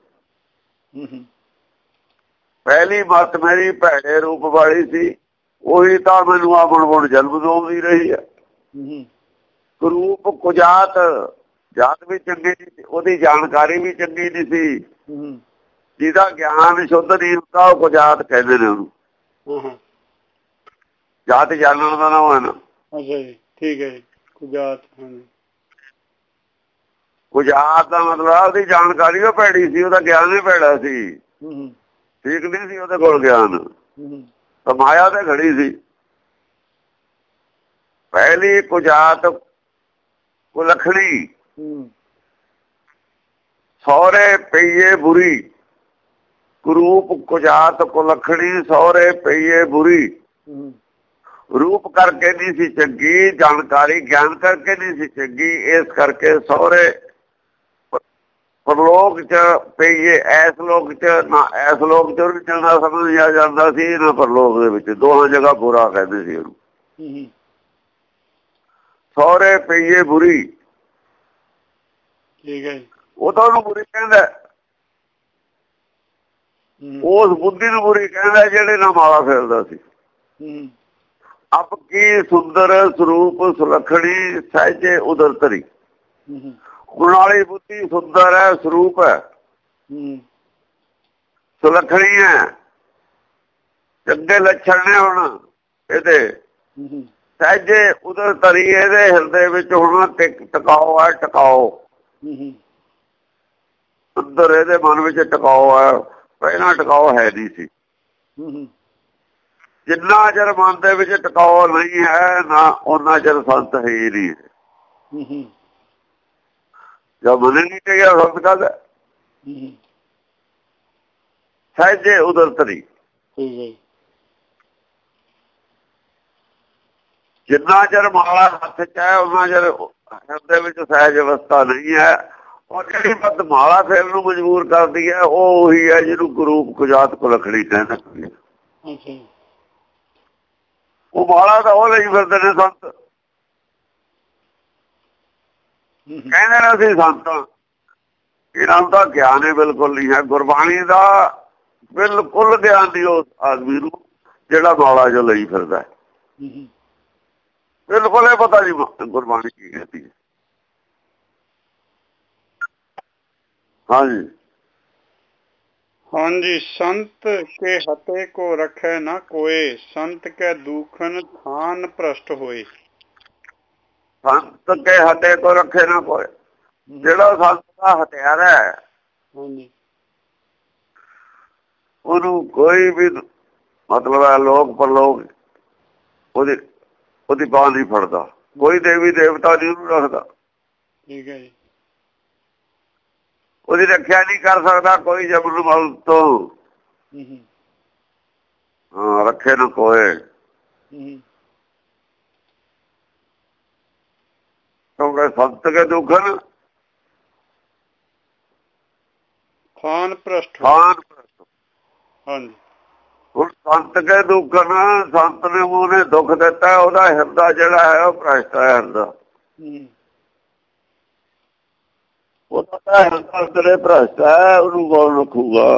ਪਹਿਲੀ ਮੱਤ ਮੇਰੀ ਭੈੜੇ ਰੂਪ ਵਾਲੀ ਸੀ, ਉਹੀ ਤਾਂ ਮੈਨੂੰ ਆ ਬੁਣ ਜਨਮ ਦੋਂਦੀ ਰਹੀ ਹੈ। ਕਰੂਪ ਕੁਜਾਤ, ਜਾਤ ਵੀ ਚੰਗੀ ਨਹੀਂ ਸੀ, ਉਹਦੀ ਜਾਣਕਾਰੀ ਵੀ ਚੰਗੀ ਨਹੀਂ ਸੀ। ਜਿਹਦਾ ਗਿਆਨ ਸ਼ੁੱਧ ਨਹੀਂ ਹੁੰਦਾ ਉਹ ਕੁਜਾਤ ਕਹਿੰਦੇ ਨੇ ਉਹਨੂੰ। ਜਾਤ ਜਾਣਨ ਦਾ ਨਾਮ ਹੈ ਨਾ। ਅੱਛਾ ਜੀ, ਠੀਕ ਹੈ ਜੀ, ਕੁਜਾਤ। ਕੁਜਾਤ ਦਾ ਮਤਲਬ ਉਹਦੀ ਜਾਣਕਾਰੀ ਉਹ ਭੈੜੀ ਸੀ, ਉਹਦਾ ਗਿਆਨ ਹੀ ਭੈੜਾ ਸੀ, ਠੀਕ ਨਹੀਂ ਸੀ ਉਹਦੇ ਕੋਲ ਗਿਆਨ, ਤਾਂ ਮਾਇਆ ਤੇ ਖੜੀ ਸੀ। ਪਹਿਲੀ ਕੁਜਾਤ ਕੁਲਖਣੀ ਸਹੁਰੇ ਪਈਏ ਬੁਰੀ, ਕੁਰੂਪ ਕੁਜਾਤ ਕੁਲਖਣੀ ਸਹੁਰੇ ਪਈਏ ਬੁਰੀ। ਰੂਪ ਕਰਕੇ ਨਹੀਂ ਸੀ ਚੰਗੀ, ਜਾਣਕਾਰੀ ਗਿਆਨ ਕਰਕੇ ਨਹੀਂ ਸੀ ਚੰਗੀ, ਇਸ ਕਰਕੇ ਸਹੁਰੇ ਪਰਲੋਕ ਚ ਪਈਏ, ਐਸ ਲੋਕ ਚ ਨਾ ਐਸ ਲੋਕ ਚ ਉਹਨੂੰ ਚੰਗਾ ਸਮਝਿਆ ਜਾਂਦਾ ਸੀ, ਨਾ ਪਰਲੋਕ ਦੇ ਵਿੱਚ, ਦੋਹਾਂ ਜਗ੍ਹਾ ਬੁਰਾ ਕਹਿੰਦੇ ਸੀ ਉਹਨੂੰ। ਸਹੁਰੇ ਪਈਏ ਬੁਰੀ, ਠੀਕ ਹੈ, ਉਹ ਤਾਂ ਉਹਨੂੰ ਬੁਰੀ ਕਹਿੰਦਾ, ਉਸ ਬੁੱਧੀ ਨੂੰ ਬੁਰੀ ਕਹਿੰਦਾ ਜਿਹੜੇ ਨਾਲ ਮਾਲਾ ਫੇਰਦਾ ਸੀ। ਅਬ ਕੀ ਸੁੰਦਰ ਸਰੂਪ ਸੁਲੱਖਣੀ ਸਹਿਜੇ ਉਦਰ ਧਰੀ, ਹੁਣ ਵਾਲੀ ਬੁੱਧੀ ਸੁੰਦਰ ਹੈ, ਸਰੂਪ ਹੈ, ਸੁਲੱਖਣੀ ਹੈ, ਚੰਗੇ ਲੱਛਣ ਨੇ ਹੁਣ ਇਹਦੇ, ਸਹਿਜੇ ਉਦਰ ਧਰੀ, ਇਹਦੇ ਹਿਰਦੇ ਵਿੱਚ ਹੁਣ ਟਿਕਾਓ ਹੈ, ਟਿਕਾਓ ਅੰਦਰ ਇਹਦੇ ਮਨ ਵਿੱਚ ਟਿਕਾਓ ਹੈ, ਪਹਿਲਾਂ ਟਿਕਾਓ ਹੈ ਨਹੀਂ ਸੀ। ਜਿੰਨਾ ਚਿਰ ਮਨ ਦੇ ਵਿੱਚ ਟਿਕਾਓ ਨਹੀਂ ਹੈ ਨਾ, ਉਹਨਾਂ ਚਿਰ ਸੰਤ ਹੈ ਹੀ ਨਹੀਂ। ਜਦ ਮਨ ਨਹੀਂ ਟਿਕਿਆ ਸੰਤ ਕਰਦਾ, ਸਹਿਜੇ ਉਦਰ ਧਰੀ, ਜਿੰਨਾ ਚਿਰ ਮਾਲਾ ਹੱਥ ਚ ਹੈ ਉਹਨਾਂ ਚਿਰ ਹਿਰਦੇ ਵਿੱਚ ਸਹਿਜ ਅਵਸਥਾ ਨਹੀਂ ਹੈ। ਉਹ ਜਿਹੜੀ ਬੰਦ ਮਾਲਾ ਫੇਰਨ ਨੂੰ ਮਜਬੂਰ ਕਰਦੀ ਹੈ, ਉਹ ਉਹੀ ਹੈ ਜਿਹਨੂੰ ਕੁਰੂਪ ਕੁਜਾਤ ਕੁਲਖਣੀ ਕਹਿੰਦੇ। ਉਹ ਮਾਲਾ ਤਾਂ ਉਹ ਲਈ ਫਿਰਦੇ ਨੇ ਸੰਤ, ਕਹਿੰਦੇ ਨੇ ਅਸੀਂ ਸੰਤ, ਇਹਨਾਂ ਨੂੰ ਤਾਂ ਗਿਆਨ ਹੀ ਬਿਲਕੁਲ ਨਹੀਂ ਹੈ ਗੁਰਬਾਣੀ ਦਾ, ਬਿਲਕੁਲ ਗਿਆਨ ਨਹੀਂ ਉਸ ਆਦਮੀ ਨੂੰ ਜਿਹੜਾ ਮਾਲਾ ਜੋ ਲਈ ਫਿਰਦਾ, ਬਿਲਕੁਲ ਇਹ ਪਤਾ ਨਹੀਂ ਗੁਰਬਾਣੀ ਕੀ ਕਹਿੰਦੀ ਹੈ। ਹਾਂਜੀ ਹਾਂਜੀ, ਸੰਤ ਕੇ ਹਤੇ ਕੋ ਰਖੈ ਨਾ ਕੋਏ, ਸੰਤ ਕੇ ਦੂਖਨ ਥਾਨ ਭ੍ਰਸ਼ਟ ਹੋਏ। ਸੰਤ ਕੇ ਹਤੇ ਕੋ ਰੱਖੇ ਨਾ ਕੋਏ, ਜਿਹੜਾ ਸੰਤ ਦਾ ਹਥਿਆਰ ਹੈ ਉਹਨੂੰ ਕੋਈ ਵੀ ਮਤਲਬ ਹੈ ਲੋਕ ਪਰਲੋਕ ਉਹਦੀ ਬਾਂਹ ਨਹੀਂ ਫੜਦਾ, ਕੋਈ ਦੇਵੀ ਦੇਵਤਾ ਨਹੀਂ ਉਹਨੂੰ ਰੱਖਦਾ, ਠੀਕ ਹੈ ਜੀ, ਉਹਦੀ ਰੱਖਿਆ ਨਹੀਂ ਕਰ ਸਕਦਾ ਕੋਈ ਜਬਰ ਮਲ ਤੋਂ, ਹਾਂ ਰੱਖੇ ਨਾ ਕੋਏ, ਕਿਉਂਕਿ ਸੰਤ ਕੇ ਦੁਖਨ ਥਾਨ ਭ੍ਰਸ਼ਟ, ਹਾਂਜੀ, ਹੁਣ ਸੰਤ ਕੇ ਦੁਖਨ, ਸੰਤ ਨੇ ਉਹਨੇ ਦੁੱਖ ਦਿੱਤਾ, ਉਹਦਾ ਹਿਰਦਾ ਜਿਹੜਾ ਹੈ ਉਹ ਭ੍ਰਸ਼ਟ ਹੈ, ਹਿਰਦਾ ਉਹਦਾ ਹਿਰਦਾ ਤੇਰੇ ਭ੍ਰਸ਼ਟ ਹੈ, ਉਹਨੂੰ ਕੌਣ ਰੱਖੂਗਾ।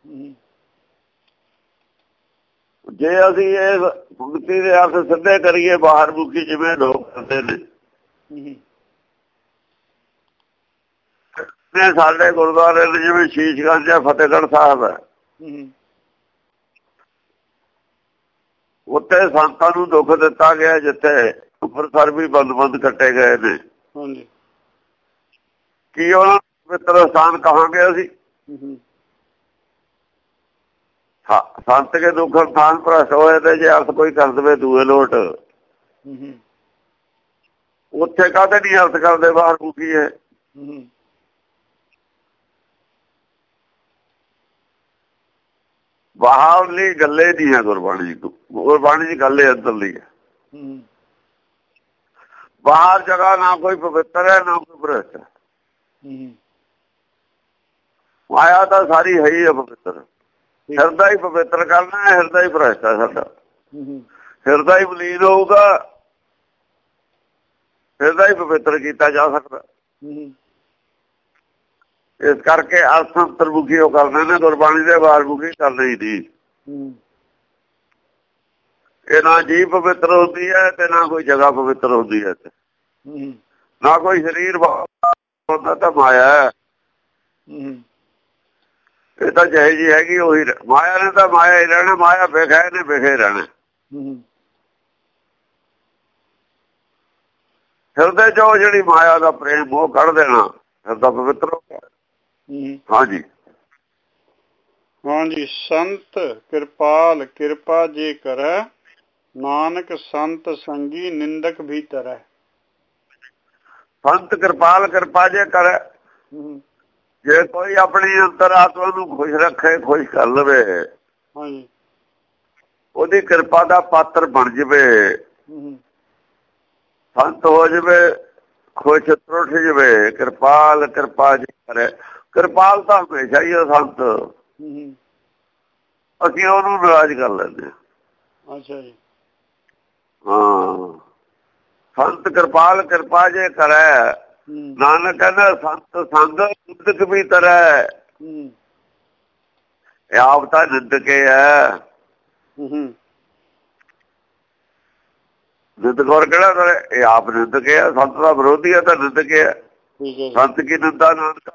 ਜੇ ਅਸੀਂ ਇਹ ਭਗਤੀ ਦੇ ਅਰਥ ਸਿੱਧੇ ਕਰੀਏ ਬਾਹਰ ਮੁਖੀ ਜਿਵੇਂ ਲੋਕ ਕਰਦੇ ਨੇ, ਸਾਡੇ ਗੁਰਦੁਆਰੇ ਨੇ ਜਿਵੇਂ ਸ਼ੀਸ਼ਗੰਜ ਜਾਂ ਫਤਿਹਗੜ੍ਹ ਸਾਹਿਬ ਹੈ, ਉੱਥੇ ਸੰਤਾਂ ਨੂੰ ਦੁੱਖ ਦਿੱਤਾ ਗਿਆ, ਜਿੱਥੇ ਅੰਮ੍ਰਿਤਸਰ ਵੀ ਬੰਦ ਕੱਟੇ ਗਏ ਨੇ, ਕੀ ਉਹਨਾਂ ਨੂੰ ਪਵਿੱਤਰ ਸਥਾਨ ਕਹਾਂਗੇ ਅਸੀਂ। ਸੰਤ ਕੇ ਦੁੱਖ ਸਥਾਨ ਭ੍ਰਸ਼ਟ ਹੋਏ ਤੇ ਜੇ ਅਰਥ ਕੋਈ ਕਰ ਦੇਵੇ ਦੂਏ ਲੋਟ, ਉੱਥੇ ਕਾਹਦੇ ਨਹੀਂ ਅਰਥ ਕਰਦੇ ਬਾਹਰ ਮੁਖੀ ਹੈ। ਬਾਹਰਲੀ ਗੱਲੇ ਨਹੀਂ ਹੈ ਗੁਰਬਾਣੀ, ਗੁਰਬਾਣੀ ਦੀ ਗੱਲ ਹੀ ਅੰਦਰਲੀ ਹੈ। ਬਾਹਰ ਜਗ੍ਹਾ ਨਾ ਕੋਈ ਪਵਿੱਤਰ ਹੈ ਨਾ ਕੋਈ ਭ੍ਰਿਸ਼ਟ ਹੈ, ਮਾਇਆ ਤਾਂ ਸਾਰੀ ਹੈ ਹੀ ਪਵਿੱਤਰ, ਹਿਰਦਾ ਹੀ ਪਵਿੱਤਰ ਕਰਨਾ ਹੈ, ਹਿਰਦਾ ਹੀ ਭ੍ਰਿਸ਼ਟ ਹੈ ਸਾਡਾ, ਹਿਰਦਾ ਹੀ ਮਲੀਨ ਹੋਊਗਾ, ਹਿਰਦਾ ਹੀ ਪਵਿੱਤਰ ਕੀਤਾ ਜਾ ਸਕਦਾ। ਇਸ ਕਰਕੇ ਅਰਥ ਅੰਤਰਮੁਖੀ ਉਹ ਕਰਦੇ ਨੇ, ਗੁਰਬਾਣੀ ਦੇ ਬਾਹਰਮੁਖੀ ਕਰਨੀ ਨਹੀਂ। ਇਹ ਨਾ ਜੀਵ ਪਵਿੱਤਰ ਹੁੰਦੀ ਹੈ ਤੇ ਨਾ ਕੋਈ ਜਗ੍ਹਾ ਪਵਿੱਤਰ ਹੁੰਦੀ ਹੈ, ਨਾ ਕੋਈ ਸਰੀਰ ਹੁੰਦਾ, ਤਾਂ ਮਾਇਆ ਹੈ। ਇਹ ਤਾਂ ਜਿਹੇ ਜੀ ਹੈਗੀ ਉਹੀ, ਮਾਇਆ ਨੇ ਤਾਂ ਮਾਇਆ ਹੀ ਰਹਿਣਾ, ਮਾਇਆ ਬੇਖੈ ਨੇ ਬੇਖੇ ਰਹਿਣਾ। ਹਿਰਦੇ ਚੋਂ ਜਿਹੜੀ ਮਾਇਆ ਦਾ ਪ੍ਰੇਮ ਉਹ ਕੱਢ ਦੇਣਾ, ਹਿਰਦਾ ਪਵਿੱਤਰ ਹੋ ਗਿਆ। ਹਾਂਜੀ ਹਾਂਜੀ। ਸੰਤ ਕਿਰਪਾਲ ਕਿਰਪਾ ਜੇ ਕਰੈ, ਨਾਨਕ ਸੰਤ ਸੰਗੀ ਨਿੰਦਕ ਵੀ ਤਰੈ। ਸੰਤ ਕਿਰਪਾਲ ਕਿਰਪਾ ਜੇ ਕਰੇ, ਜੇ ਕੋਈ ਆਪਣੀ ਅੰਤਰਾਤਮਾ ਨੂੰ ਖੁਸ਼ ਰੱਖੇ, ਖੁਸ਼ ਕਰ ਲਵੇ, ਹਾਂਜੀ, ਉਹਦੀ ਕਿਰਪਾ ਦਾ ਪਾਤਰ ਬਣ ਜਵੇ, ਸੰਤ ਹੋ ਜਵੇ, ਖੁਸ਼ ਟੁੱਟ ਜਵੇ। ਕਿਰਪਾਲ ਕਿਰਪਾ ਜੇ ਕਰੇ, ਕਿਰਪਾਲ ਤਾਂ ਹਮੇਸ਼ਾ ਹੀ ਉਹ ਸੰਤ, ਅਸੀਂ ਉਹਨੂੰ ਨਾਰਾਜ਼ ਕਰ ਲੈਂਦੇ ਹਾਂ। ਅੱਛਾ ਜੀ। ਹਾਂ, ਸੰਤ ਕਿਰਪਾਲ ਕਿਰਪਾ ਜੇ ਕਰੈ, ਨਾਨਕ ਕਹਿੰਦਾ ਸੰਤ ਸੰਗ ਨਿੰਦਕ ਵੀ ਤਰੈ। ਇਹ ਆਪ ਤਾਂ ਨਿੰਦਕ ਹੈ। ਨਿੰਦਕ ਹੋਰ ਕਿਹੜਾ ਕਰੇ? ਇਹ ਆਪ ਨਿੰਦਕ ਹੈ। ਸੰਤ ਦਾ ਵਿਰੋਧੀ ਹੈ ਤਾਂ ਨਿੰਦਕ ਹੈ। ਸੰਤ ਕੀ ਨਿੰਦਾ ਨਾਨਕਾ।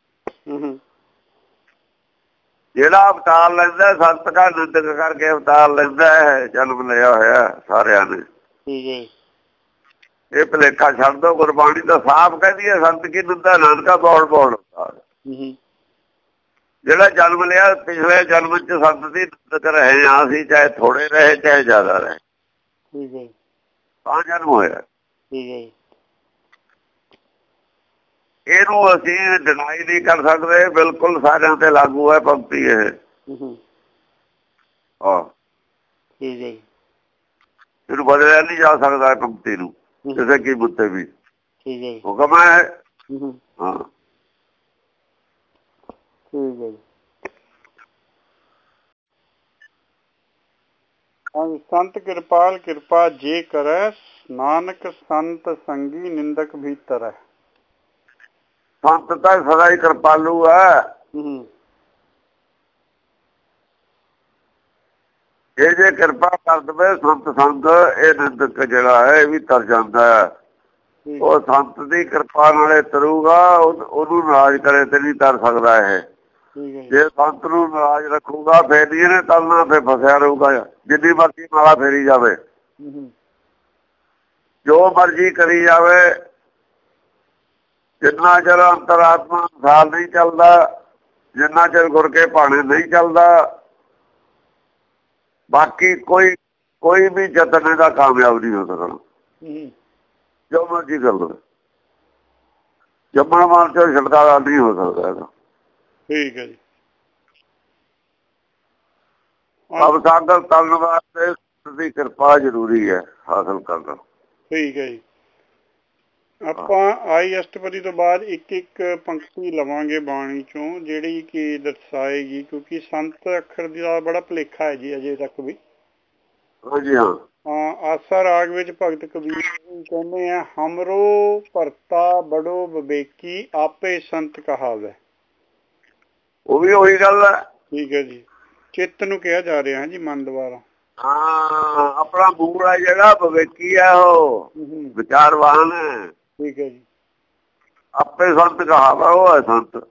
ਜਿਹੜਾ ਅਵਤਾਰ ਲੈਂਦਾ ਸੰਤ ਦਾ ਨਿੰਦਕ ਕਰਕੇ ਅਵਤਾਰ ਲੈਂਦਾ ਹੈ। ਜਨਮ ਲਿਆ ਹੋਇਆ ਸਾਰਿਆਂ ਨੇ। ਇਹ ਭੁਲੇਖਾ ਛੱਡ ਦੋ। ਗੁਰਬਾਣੀ ਤਾਂ ਸਾਫ਼ ਕਹਿੰਦੀ ਹੈ ਸੰਤ ਕੀ ਨਿੰਦਾ ਨਾਨਕਾ ਬੋਲ ਬੋਲ। ਜਿਹੜਾ ਜਨਮ ਲਿਆ ਪਿਛਲੇ ਜਨਮ ਚ ਸੰਤ ਦੀ ਨਿੰਦਕ ਰਹੇ ਹਾਂ ਅਸੀਂ, ਚਾਹੇ ਥੋੜੇ ਰਹੇ ਚਾਹੇ ਜ਼ਿਆਦਾ ਰਹੇ, ਤਾਂ ਜਨਮ ਹੋਇਆ। ਇਹਨੂੰ ਅਸੀਂ ਡਿਨਾਈ ਨਹੀਂ ਕਰ ਸਕਦੇ। ਬਿਲਕੁਲ ਸਾਰਿਆਂ ਤੇ ਲਾਗੂ ਹੈ ਪੰਕਤੀ ਇਹ। ਇਹਨੂੰ ਬਦਲਿਆ ਨਹੀਂ ਜਾ ਸਕਦਾ ਪੰਕਤੀ ਨੂੰ ਕਿਸੇ ਕੀਮਤ ਤੇ ਵੀ। ਹੁਕਮ ਹੈ। ਹਾਂ ਸੰਤ ਕਿਰਪਾਲ ਕਿਰਪਾ ਜੇ ਕਰੈ, ਨਾਨਕ ਸੰਤ ਸੰਗੀ ਨਿੰਦਕ ਵੀ ਤਰੈ। ਸੰਤ ਤਾਂ ਸਦਾ ਹੀ ਕਿਰਪਾਲੂ ਹੈ। ਇਹ ਜੇ ਕਿਰਪਾ ਕਰ ਦੇਵੇ ਸੰਤ ਸੰਗ, ਇਹ ਨਿੰਦਕ ਜਿਹੜਾ ਹੈ ਇਹ ਵੀ ਤਰ ਜਾਂਦਾ ਹੈ। ਉਹ ਸੰਤ ਦੀ ਕਿਰਪਾ ਨਾਲੇ ਤਰੂਗਾ, ਉਹਨੂੰ ਨਾਰਾਜ਼ ਕਰੇ ਤੇ ਨਹੀਂ ਤਰ ਸਕਦਾ ਇਹ। ਜੇ ਸੰਤ ਨੂੰ ਨਾਰਾਜ਼ ਰੱਖੂਗਾ ਫੇਰ ਨਹੀਂ ਇਹਨੇ ਤਰਨਾ, ਫੇਰ ਫਸਿਆ ਰਹੂਗਾ। ਜਿੰਨੀ ਮਰਜ਼ੀ ਮਾਲਾ ਫੇਰੀ ਜਾਵੇ, ਜੋ ਮਰਜ਼ੀ ਕਰੀ ਜਾਵੇ, ਜਿੰਨਾ ਚਿਰ ਅੰਤਰਾਤਮਾ ਅਨੁਸਾਰ ਨਹੀਂ ਚੱਲਦਾ, ਜਿੰਨਾ ਚਿਰ ਗੁਰ ਕੇ ਭਾਣੇ ਨਹੀਂ ਚੱਲਦਾ, ਬਾਕੀ ਕੋਈ ਵੀ ਯਤਨ ਦਾ ਕਾਮਯਾਬ ਨਹੀਂ ਹੋ ਸਕਣਾ। ਜੋ ਮਰਜ਼ੀ ਕਰ ਲਵੇ, ਜੰਮਣ ਮਰਨ ਚੋਂ ਛੁਟਕਾਰਾ ਨਹੀਂ ਹੋ ਸਕਦਾ ਇਹਦਾ। ਠੀਕ ਹੈ ਜੀ। ਸਭ ਸਾਗਰ ਤਰਨ ਵਾਸਤੇ ਦੀ ਕਿਰਪਾ ਜ਼ਰੂਰੀ ਹੈ ਹਾਸਲ ਕਰਨਾ। ਠੀਕ ਹੈ ਜੀ। ਆਪਾਂ ਆਈ ਅਸ਼ਟਪਦੀ ਤੋਂ ਬਾਅਦ ਇੱਕ ਇੱਕ ਪੰਕਤੀ ਲਵਾਂਗੇ ਬਾਣੀ ਚੋਂ, ਜਿਹੜੀ ਕਿ ਦਰਸਾਏਗੀ, ਕਿਉਂਕਿ ਸੰਤ ਅੱਖਰ ਦਾ ਬੜਾ ਭੁਲੇਖਾ ਹੈ ਜੀ ਅਜੇ ਤੱਕ ਵੀ। ਹਾਂਜੀ ਹਾਂ। ਆਸਾ ਰਾਗ ਵਿੱਚ ਭਗਤ ਕਬੀਰ ਕਹਿੰਦੇ ਆ, ਹਮਰੋ ਭਰਤਾ ਬੜੋ ਵਿਵੇਕੀ, ਆਪੇ ਸੰਤ ਕਹਾਵੈ। ਉਹ ਵੀ ਉਹੀ ਗੱਲ ਹੈ। ਠੀਕ ਹੈ ਜੀ। ਚਿੱਤ ਨੂੰ ਕਿਹਾ ਜਾ ਰਿਹਾ ਜੀ, ਮਨ ਦੁਆਰਾ। ਹਾਂ, ਆਪਣਾ ਮੂਲ ਹੈ ਜਿਹੜਾ ਵਿਵੇਕੀ ਹੈ, ਉਹ ਵਿਚਾਰਵਾਨ ਹੈ। ਠੀਕ ਹੈ ਜੀ। ਆਪੇ ਸੰਤ ਕਹਾਵਾ, ਉਹ ਹੈ ਸੰਤ।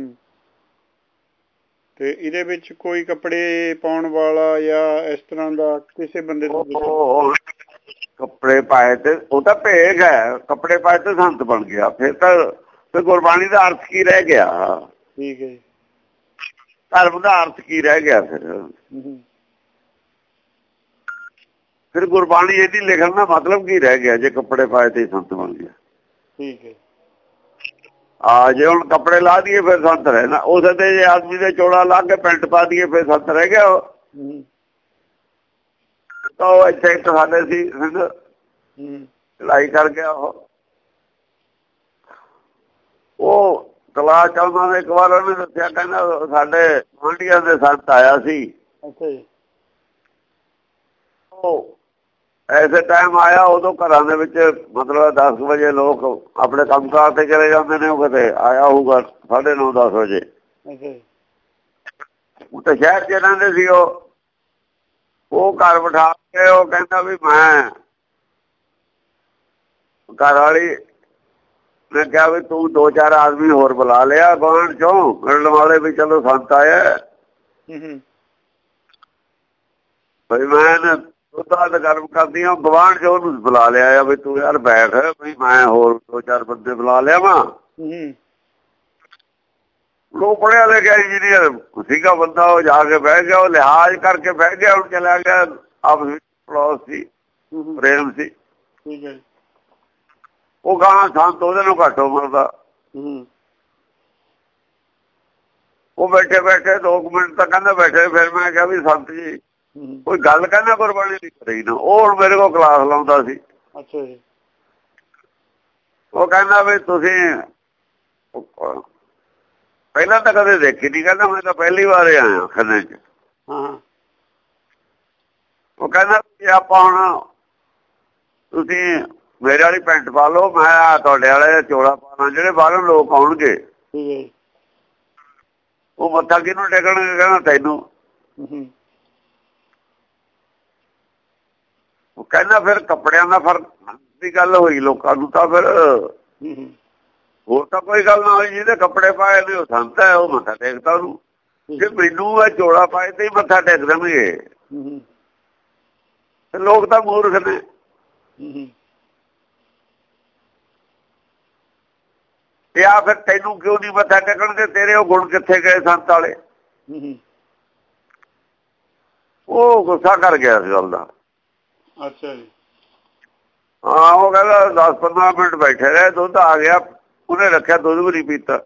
ਤੇ ਇਹਦੇ ਵਿੱਚ ਕੋਈ ਕੱਪੜੇ ਪਾਉਣ ਵਾਲਾ ਜਾਂ ਇਸ ਤਰ੍ਹਾਂ ਦਾ ਕਿਸੇ ਬੰਦੇ ਦਾ ਕੱਪੜੇ ਪਾਏ ਤੇ ਉਹ ਤਾਂ ਭੇਗ ਹੈ। ਕੱਪੜੇ ਪਾਏ ਤੇ ਸੰਤ ਬਣ ਗਿਆ। ਫਿਰ ਗੁਰਬਾਣੀ ਦਾ ਅਰਥ ਕੀ ਰਹਿ ਗਿਆ? ਠੀਕ ਹੈ ਜੀ। ਧਰਮ ਦਾ ਅਰਥ ਕੀ ਰਹਿ ਗਿਆ? ਫਿਰ ਗੁਰਬਾਣੀ ਇਹਦੀ ਲਿਖਣ ਦਾ ਮਤਲਬ ਕੀ ਰਹਿ ਗਿਆ ਜੇ ਕੱਪੜੇ ਪਾਏ ਤੇ ਸੰਤ ਬਣ ਗਿਆ? ਠੀਕ ਹੈ। ਜੇ ਹੁਣ ਕੱਪੜੇ ਲਾ ਦਈਏ ਫਿਰ ਸੰਤ ਰਹਿਣਾ। ਉਸੇ ਤੇ ਜੇ ਆਦਮੀ ਦੇ ਚੋਲਾ ਲਾ ਕੇ ਪੈਂਟ ਪਾ ਦਈਏ ਫਿਰ ਸੰਤ ਰਹਿ ਗਿਆ ਉਹ। ਤਾਂ ਉਹ ਇੱਥੇ ਇੱਕ ਸਾਡੇ ਸੀ ਲੜਾਈ ਕਰ ਗਿਆ। ਉਹ ਕਲਾਸ ਚ ਉਹਨਾਂ ਨੇ ਇੱਕ ਵਾਰ ਉਹਨੇ ਦੱਸਿਆ, ਕਹਿੰਦਾ ਸਾਡੇ ਗੁਆਂਢੀਆਂ ਦੇ ਸੰਤ ਆਇਆ ਸੀ। ਅੱਛਾ ਜੀ। ਉਹ ਐਸੇ ਟਾਈਮ ਆਇਆ, ਉਦੋਂ ਘਰਾਂ ਦੇ ਵਿੱਚ ਮਤਲਬ 10 ਵਜੇ ਲੋਕ ਆਪਣੇ ਕੰਮਕਾਰ ਤੇ ਚਲੇ ਜਾਂਦੇ ਨੇ। ਉਹ ਕਿਤੇ ਆਇਆ ਹੋਊਗਾ 9:30 10 ਵਜੇ। ਉਹ ਤਾਂ ਸ਼ਹਿਰ ਚ ਰਹਿੰਦੇ ਸੀ। ਉਹ ਘਰ ਬਿਠਾ ਕੇ ਉਹ ਕਹਿੰਦਾ ਵੀ ਮੈਂ, ਘਰ ਵਾਲੀ ਨੇ ਕਿਹਾ ਵੀ ਤੂੰ 2-4 ਆਦਮੀ ਹੋਰ ਬੁਲਾ ਲਿਆ ਗੁਆਂਢ ਚੋਂ ਮਿਲਣ ਵਾਲੇ, ਵੀ ਚਲੋ ਸੰਤ ਆਇਆ ਬਈ ਮੈਂ ਦੁੱਧ ਗਰਮ ਕਰਦੀ ਹਾਂ। ਗੁਆਂਢ ਚੋਂ ਉਹਨੂੰ ਬੁਲਾ ਲਿਆ ਵੀ ਤੂੰ ਯਾਰ ਬੈਠ, ਵੀ ਮੈਂ ਹੋਰ 2-4 ਬੰਦੇ ਬੁਲਾ ਲਿਆ ਵਾ ਲੋਕ ਪੜਿਆ ਲਿਖਿਆ ਇੰਜੀਨੀਅਰ ਸੀਗਾ ਬੰਦਾ, ਉਹ ਜਾ ਕੇ ਬਹਿ ਗਿਆ, ਉਹ ਲਿਹਾਜ਼ ਕਰਕੇ ਬਹਿ ਗਿਆ, ਹੁਣ ਚਲਾ ਗਿਆ। ਆਪਸ ਵਿੱਚ ਪੜੋਸ ਸੀ, ਪ੍ਰੇਮ ਸੀ। ਉਹ ਗਾਣਾ ਸੰਤ ਉਹਦੇ ਨੂੰ ਘੱਟ ਉਮਰ ਦਾ। ਉਹ ਬੈਠੇ 2 ਮਿੰਟ ਤਾਂ ਕਹਿੰਦਾ ਬੈਠੇ। ਫਿਰ ਮੈਂ ਕਿਹਾ ਵੀ ਸੰਤ ਜੀ ਕੋਈ ਗੱਲ ਕਹਿੰਦਾ ਗੁਰਬਾਣੀ ਦੀ ਕਰੀ ਨਾ। ਉਹ ਹੁਣ ਮੇਰੇ ਕੋਲ ਕਲਾਸ ਲਾਉਂਦਾ ਸੀ। ਅੱਛਾ ਜੀ। ਉਹ ਕਹਿੰਦਾ ਵੀ ਤੁਸੀਂ ਪਹਿਲਾਂ ਤਾਂ ਕਦੇ ਦੇਖੀ ਨਹੀਂ, ਕਹਿੰਦਾ ਮੈਂ ਤਾਂ ਪਹਿਲੀ ਵਾਰ ਆਇਆ ਖੰਨੇ ਚ। ਉਹ ਕਹਿੰਦਾ ਆਪਾਂ ਹੁਣ ਤੁਸੀਂ ਮੇਰੇ ਵਾਲੀ ਪੈਂਟ ਪਾ ਲਓ, ਮੈਂ ਤੁਹਾਡੇ ਵਾਲੇ ਚੋਲਾ ਪਾਣਾ, ਜਿਹੜੇ ਬਾਹਰੋਂ ਲੋਕ ਆਉਣਗੇ ਉਹ ਮੱਥਾ ਕਿਹਨੂੰ ਟੇਕਣਗੇ? ਕਹਿੰਦਾ ਤੈਨੂੰ। ਉਹ ਕਹਿੰਦਾ ਫਿਰ ਕੱਪੜਿਆਂ ਦਾ ਫਰਕ ਦੀ ਗੱਲ ਹੋਈ ਲੋਕਾਂ ਨੂੰ, ਤਾਂ ਫਿਰ ਹੋਰ ਤਾਂ ਕੋਈ ਗੱਲ ਨਾ ਹੋਈ। ਜਿਹਦੇ ਕੱਪੜੇ ਪਾਏ ਨੇ ਉਹ ਸੰਤ ਹੈ, ਉਹ ਮੱਥਾ ਟੇਕਦਾ ਉਹਨੂੰ। ਜੇ ਮੈਨੂੰ ਇਹ ਚੋਲਾ ਪਾਏ ਤੇ ਹੀ ਮੱਥਾ ਟੇਕ ਦੇਣਗੇ, ਤੇ ਲੋਕ ਤਾਂ ਮੂਰਖ ਨੇ। ਤੇ ਆ ਫਿਰ ਤੈਨੂੰ ਕਿਉਂ ਨਹੀਂ ਮੱਥਾ ਟੇਕਣਗੇ? ਤੇਰੇ ਉਹ ਗੁਣ ਕਿੱਥੇ ਗਏ ਸੰਤ ਵਾਲੇ? ਉਹ ਗੁੱਸਾ ਕਰ ਗਿਆ ਇਸ ਗੱਲ ਦਾ। ਅੱਛਾ ਜੀ। ਹਾਂ, ਉਹ ਕਹਿੰਦਾ 10-15 ਮਿੰਟ ਬੈਠੇ ਰਹੇ, ਦੁੱਧ ਆ ਗਿਆ, ਉਹਨੇ ਰੱਖਿਆ, ਦੁੱਧ ਵੀ ਨਹੀਂ ਪੀਤਾ।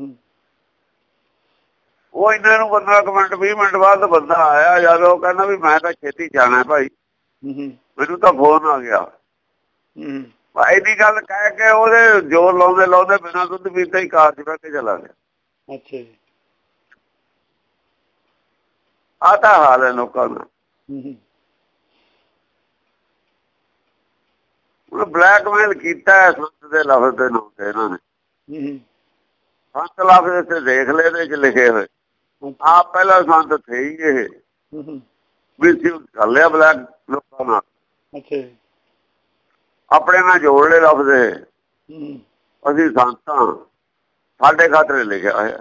ਉਹ ਇਹਨਾਂ ਨੂੰ 15 ਮਿੰਟ 20 ਮਿੰਟ ਬਾਅਦ ਬੰਦਾ ਆਇਆ ਜਦ, ਉਹ ਕਹਿੰਦਾ ਵੀ ਮੈਂ ਤਾਂ ਛੇਤੀ ਜਾਣਾ ਭਾਈ, ਮੈਨੂੰ ਤਾਂ ਫੋਨ ਆ ਗਿਆ। ਇੰਨੀ ਗੱਲ ਕਹਿ ਕੇ ਉਹਦੇ ਜ਼ੋਰ ਲਾਉਂਦੇ ਬਿਨਾਂ ਦੁੱਧ ਪੀਤਾ ਹੀ ਕਾਰ ਚ ਬਹਿ ਕੇ ਚਲਾ ਗਿਆ। ਅੱਛਾ ਜੀ। ਆਹ ਤਾਂ ਹਾਲ ਹੈ ਲੋਕਾਂ ਦਾ। ਬਲੈਕਮੇਲ ਕੀਤਾ ਸੰਤ ਦੇ ਲਫ਼ਜ਼ ਦੇ ਨਾਂ ਤੇ ਇਹਨਾਂ ਨੇ। ਸੰਤ ਲਫ਼ਜ਼ ਇੱਥੇ ਦੇਖ ਲਏ ਇਹਦੇ ਚ ਲਿਖੇ ਹੋਏ। ਆਪ ਪਹਿਲਾਂ ਸੰਤ ਥੇ ਹੀ ਇਹ ਮਿਸਯੂਜ਼ ਕਰ ਲਿਆ ਬਲੈਕ ਲੋਕਾਂ ਨਾਲ। ਆਪਣੇ ਨਾਲ ਜੋੜ ਲਏ ਲਫ਼ਜ਼। ਅਸੀਂ ਸੰਤ ਹਾਂ, ਸਾਡੇ ਖਾਤਰ ਲਿਖਿਆ ਹੋਇਆ।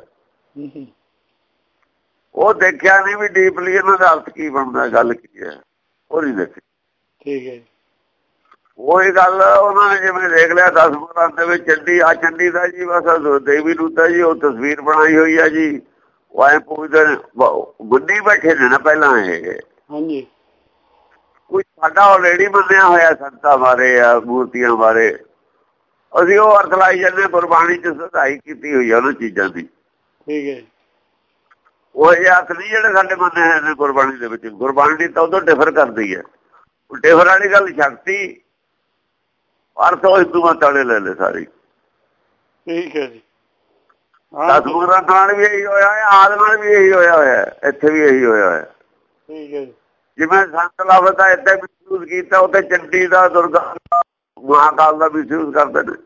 ਉਹ ਦੇਖਿਆ ਨਹੀਂ ਵੀ ਡੀਪਲੀ ਇਹਨਾਂ ਦਾ ਅਰਥ ਕੀ ਬਣਦਾ, ਗੱਲ ਕੀ ਹੈ, ਉਹ ਨਹੀਂ ਦੇਖੀ। ਠੀਕ ਹੈ। ਉਹੀ ਗੱਲ ਉਹਨਾਂ ਨੇ ਜਿਵੇਂ ਦੇਖ ਲਿਆ 10 ਮੁਗਲਾਂ ਦੇ ਵਿੱਚ ਚੰਡੀ ਦਾ ਜੀ ਬਸ ਦੇਵੀ ਨੂੰ ਤਾਂ ਜੀ ਉਹ ਤਸਵੀਰ ਬਣਾਈ ਹੋਈ ਹੈ ਜੀ। ਉਹ ਐਂ ਪੁੱਛਦੇ ਨੇ, ਗੁੱਡੀ ਬੈਠੇ ਨੇ ਨਾ ਪਹਿਲਾਂ ਇਹ। ਹਾਂਜੀ। ਕੁਛ ਸਾਡਾ ਆਲਰੇਡੀ ਮੰਨਿਆ ਹੋਇਆ ਸੰਤਾਂ ਬਾਰੇ ਆ, ਮੂਰਤੀਆਂ ਬਾਰੇ। ਅਸੀਂ ਉਹ ਅਰਥ ਲਾਈ ਜਾਂਦੇ, ਗੁਰਬਾਣੀ ਚ ਸਦਾਈ ਕੀਤੀ ਹੋਈ ਆ ਉਹਨਾਂ ਚੀਜ਼ਾਂ ਦੀ। ਠੀਕ ਹੈ। ਉਹ ਇਹ ਅਰਥ ਨਹੀਂ ਜਿਹੜੇ ਸਾਡੇ ਮੰਨੇ ਹੋਏ ਨੇ ਗੁਰਬਾਣੀ ਦੇ ਵਿੱਚ। ਗੁਰਬਾਣੀ ਤਾਂ ਉਦੋਂ ਡਿਫਰ ਕਰਦੀ ਹੈ। ਡਿਫਰ ਵਾਲੀ ਗੱਲ ਛੱਡਤੀ, ਅਰਥ ਉਹ ਹਿੰਦੂ ਮਤ ਵਾਲੇ ਲੈ ਲਏ ਸਾਰੇ। ਠੀਕ ਹੈ ਜੀ। 10 ਗ੍ਰੰਥ ਨਾਲ ਵੀ ਇਹੀ ਹੋਇਆ ਹੈ, ਆਦ ਨਾਲ ਵੀ ਇਹੀ ਹੋਇਆ ਹੋਇਆ, ਇੱਥੇ ਵੀ ਇਹੀ ਹੋਇਆ ਹੋਇਆ। ਠੀਕ ਹੈ ਜੀ। ਜਿਵੇਂ ਸੰਤ ਲਫ਼ਜ਼ ਦਾ ਏਦਾਂ ਮਿਸਯੂਜ਼ ਕੀਤਾ, ਉੱਥੇ ਚੰਡੀ ਦਾ, ਦੁਰਗਾ ਦਾ, ਮਹਾਕਾਲ ਦਾ ਮਿਸਯੂਜ਼ ਕਰਦੇ ਨੇ।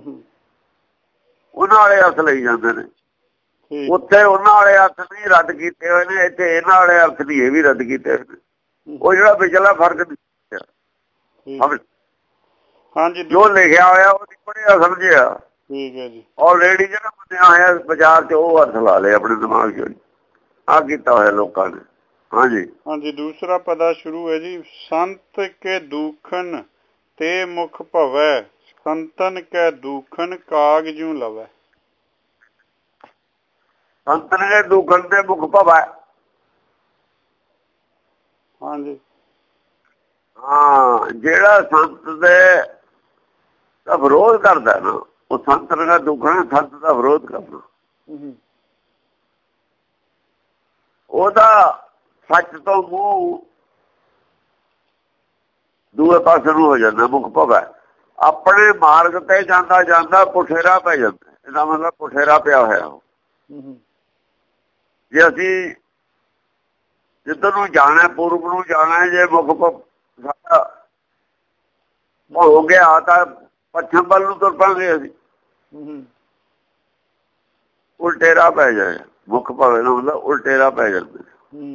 ਉਹਨਾਂ ਵਾਲੇ ਅਰਥ ਲਈ ਜਾਂਦੇ ਨੇ। ਉੱਥੇ ਉਹਨਾਂ ਵਾਲੇ ਅਰਥ ਨਹੀਂ ਰੱਦ ਕੀਤੇ ਹੋਏ ਨੇ, ਇੱਥੇ ਇਹਨਾਂ ਵਾਲੇ ਅਰਥ ਨਹੀਂ ਇਹ ਵੀ ਰੱਦ ਕੀਤੇ ਹੋਏ ਨੇ। ਉਹ ਜਿਹੜਾ ਵਿਚਲਾ ਫਰਕ ਹਾਂਜੀ ਜੋ ਲਿਖਿਆ ਹੋਇਆ ਉਹ ਨਹੀਂ ਪੜ੍ਹਿਆ ਸਮਝਿਆ। ਠੀਕ ਹੈ ਜੀ। ਆਲਰੇਡੀ ਜਿਹੜਾ ਮੰਨਿਆ ਹੋਇਆ ਬਾਜ਼ਾਰ ਚ ਉਹ ਅਰਥ ਲਾ ਲਏ ਆਪਣੇ ਦਿਮਾਗ ਚ। ਆਹ ਕੀਤਾ ਹੋਇਆ ਲੋਕਾਂ ਨੇ। ਹਾਂਜੀ ਹਾਂਜੀ। ਦੂਸਰਾ ਪਦਾ ਸ਼ੁਰੂ ਹੈ ਜੀ। ਸੰਤ ਕੇ ਦੂਖਨ ਤੇ ਮੁਖ ਭਵੈ, ਸੰਤਨ ਕੈ ਦੂਖਨ ਕਾਗ ਜੂ ਲਵੈ। ਸੰਤਨ ਕੇ ਦੂਖਨ ਤੇ ਮੁਖ ਭਵੈ। ਹਾਂਜੀ। ਹਾਂ, ਜਿਹੜਾ ਸੰਤ ਦੇ ਦਾ ਵਿਰੋਧ ਕਰਦਾ ਨਾ, ਉਹ ਸੰਤ ਦਾ ਦੁੱਖਣਾ, ਸੰਤ ਦਾ ਵਿਰੋਧ ਕਰਨਾ। ਉਹਦਾ ਸੱਚ ਤੋਂ ਮੂੰਹ ਦੂਏ ਪਾਸੇ ਨੂੰ ਹੋ ਜਾਂਦਾ, ਮੁਖ ਭਵੈ। ਆਪਣੇ ਮਾਰਗ ਤੇ ਜਾਂਦਾ ਜਾਂਦਾ ਪੁਠੇਰਾ ਪੈ ਜਾਂਦਾ। ਇਹਦਾ ਮਤਲਬ ਪੁਠੇਰਾ ਪਿਆ ਹੋਇਆ। ਜੇ ਅਸੀਂ ਜਿੱਧਰ ਨੂੰ ਜਾਣਾ, ਪੂਰਬ ਨੂੰ ਜਾਣਾ, ਜੇ ਮੁਖ ਸਾਡਾ ਹੋ ਗਿਆ ਤਾਂ ਪੱਛਮ ਵੱਲ ਨੂੰ ਤੁਰ ਪਾਂਗੇ ਅਸੀਂ। ਉਲਟੇਰਾ ਪੈ ਜਾਏ, ਮੁੱਖ ਭਾਵੇਂ ਨਾ ਹੁੰਦਾ, ਉਲਟੇਰਾ ਪੈ ਜਾਂਦਾ।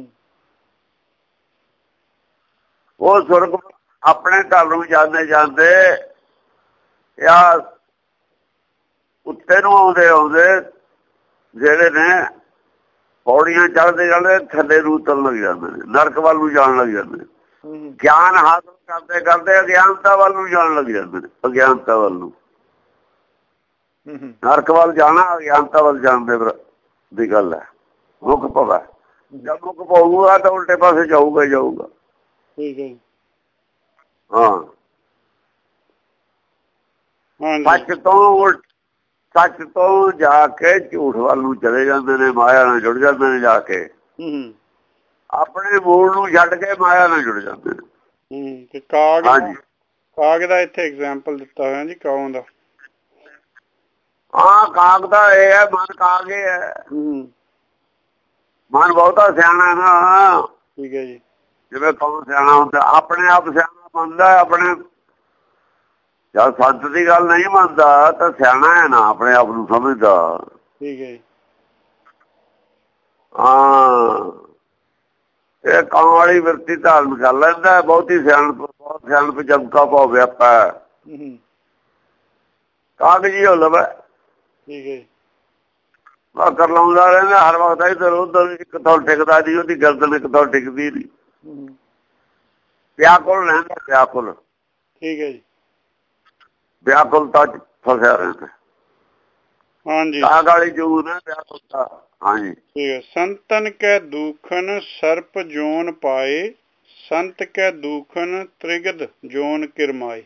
ਉਹ ਸੁਰਗ ਆਪਣੇ ਘਰ ਨੂੰ ਜਾਂਦੇ ਜਾਂਦੇ ਜਾਂ ਉੱਤੇ ਨੂੰ ਆਉਂਦੇ ਜਿਹੜੇ ਨੇ ਪੌੜੀਆਂ ਚੜ੍ਹਦੇ ਥੱਲੇ ਨੂੰ ਉਤਰਨ ਲੱਗ ਜਾਂਦੇ ਨੇ, ਨਰਕ ਵੱਲ ਨੂੰ ਜਾਣ ਲੱਗ ਜਾਂਦੇ ਨੇ। ਗਿਆਨ ਹਾਸਲ ਕਰਦੇ ਕਰਦੇ ਅਗਿਆਨਤਾ ਵੱਲ ਨੂੰ ਜਾਣ ਲੱਗ ਜਾਂਦੇ ਨੇ। ਅਗਿਆਨਤਾ ਵੱਲ ਨੂੰ, ਨਰਕ ਵੱਲ ਜਾਣਾ ਅਗਿਆਨਤਾ ਵੱਲ ਜਾਣ ਦੇ ਦੀ ਗੱਲ ਹੈ। ਮੁੱਖ ਭਵ ਹੈ, ਜਦ ਮੁੱਖ ਪਊਗਾ ਤਾਂ ਉਲਟੇ ਪਾਸੇ ਜਾਊਗਾ ਹੀ ਜਾਊਗਾ। ਠੀਕ ਹੈ। ਹਾਂ, ਸੱਚ ਤੋਂ ਜਾ ਕੇ ਝੂਠ ਵੱਲ ਨੂੰ ਚਲੇ ਜਾਂਦੇ ਨੇ, ਮਾਇਆ ਨਾਲ ਜੁੜ ਜਾਂਦੇ ਨੇ ਜਾ ਕੇ। ਆਪਣੇ ਮੂਲ ਨੂੰ ਛੱਡ ਕੇ ਮਾਇਆ ਨਾਲ ਜੁੜ ਜਾਂਦੇ ਨੇ। ਤੇ ਕਾਗ ਦਾ ਇੱਥੇ ਐਗਜ਼ਾਮਪਲ ਦਿੱਤਾ ਹੋਇਆ ਜੀ, ਕਾਉ ਦਾ। ਹਾਂ, ਕਾਗ ਦਾ ਇਹ ਹੈ, ਮਨ ਕਾਗ ਇਹ ਹੈ। ਮਨ ਬਹੁਤਾ ਸਿਆਣਾ ਨਾ। ਠੀਕ ਹੈ ਜੀ। ਜਿਵੇਂ ਕੌਣ ਸਿਆਣਾ ਹੁੰਦਾ, ਆਪਣੇ ਆਪ ਸਿਆਣਾ ਮੰਨਦਾ। ਆਪਣੇ ਜਦ ਸੰਤ ਦੀ ਗੱਲ ਨਹੀਂ ਮੰਨਦਾ ਤਾਂ ਸਿਆਣਾ ਹੈ ਨਾ, ਆਪਣੇ ਆਪ ਨੂੰ ਸਮਝਦਾ। ਠੀਕ ਹੈ ਜੀ। ਹਾਂ, ਇਹ ਕੰਮ ਵਾਲੀ ਵਿਰਤੀ ਧਾਰਨ ਕਰ ਲੈਂਦਾ। ਬਹੁਤੀ ਬਹੁਤ ਸਿਆਣਪ ਜਮਕਾ ਭਾਵ ਵਿਆਪਾ ਕਾਗਜ਼ੀ ਹੋ ਲਵੇ। ਠੀਕ ਹੈ। ਕਰ ਲਾਉਂਦਾ ਰਹਿੰਦਾ ਹਰ ਵਕਤ। ਇੱਧਰ ਉੱਧਰ ਇੱਕ ਥਾਂ ਟਿਕਦਾ ਨਹੀਂ, ਉਹਦੀ ਗਰਦਨ ਇੱਕ ਥਾਂ ਟਿਕਦੀ ਨਹੀਂ। ਵਿਆਕੁਲ ਰਹਿੰਦਾ, ਵਿਆਕੁਲ। ਠੀਕ ਹੈ ਜੀ। ਵਿਆਕੁਲਤਾ ਚ ਫਸਿਆ ਰਹਿੰਦਾ। ਹਾਂਜੀ, ਕਾਗ ਵਾਲੀ ਜੂਨ ਹੈ ਵਿਆਕੁਲਤਾ। ਹਾਂਜੀ, ਠੀਕ ਹੈ। ਸੰਤਨ ਕੈ ਦੂਖਨ ਸਰਪ ਜੋਨ ਪਾਏ, ਸੰਤ ਕੈ ਦੂਖਨ ਤ੍ਰਿਗਦ ਜੋਨ ਕਿਰਮਾਏ।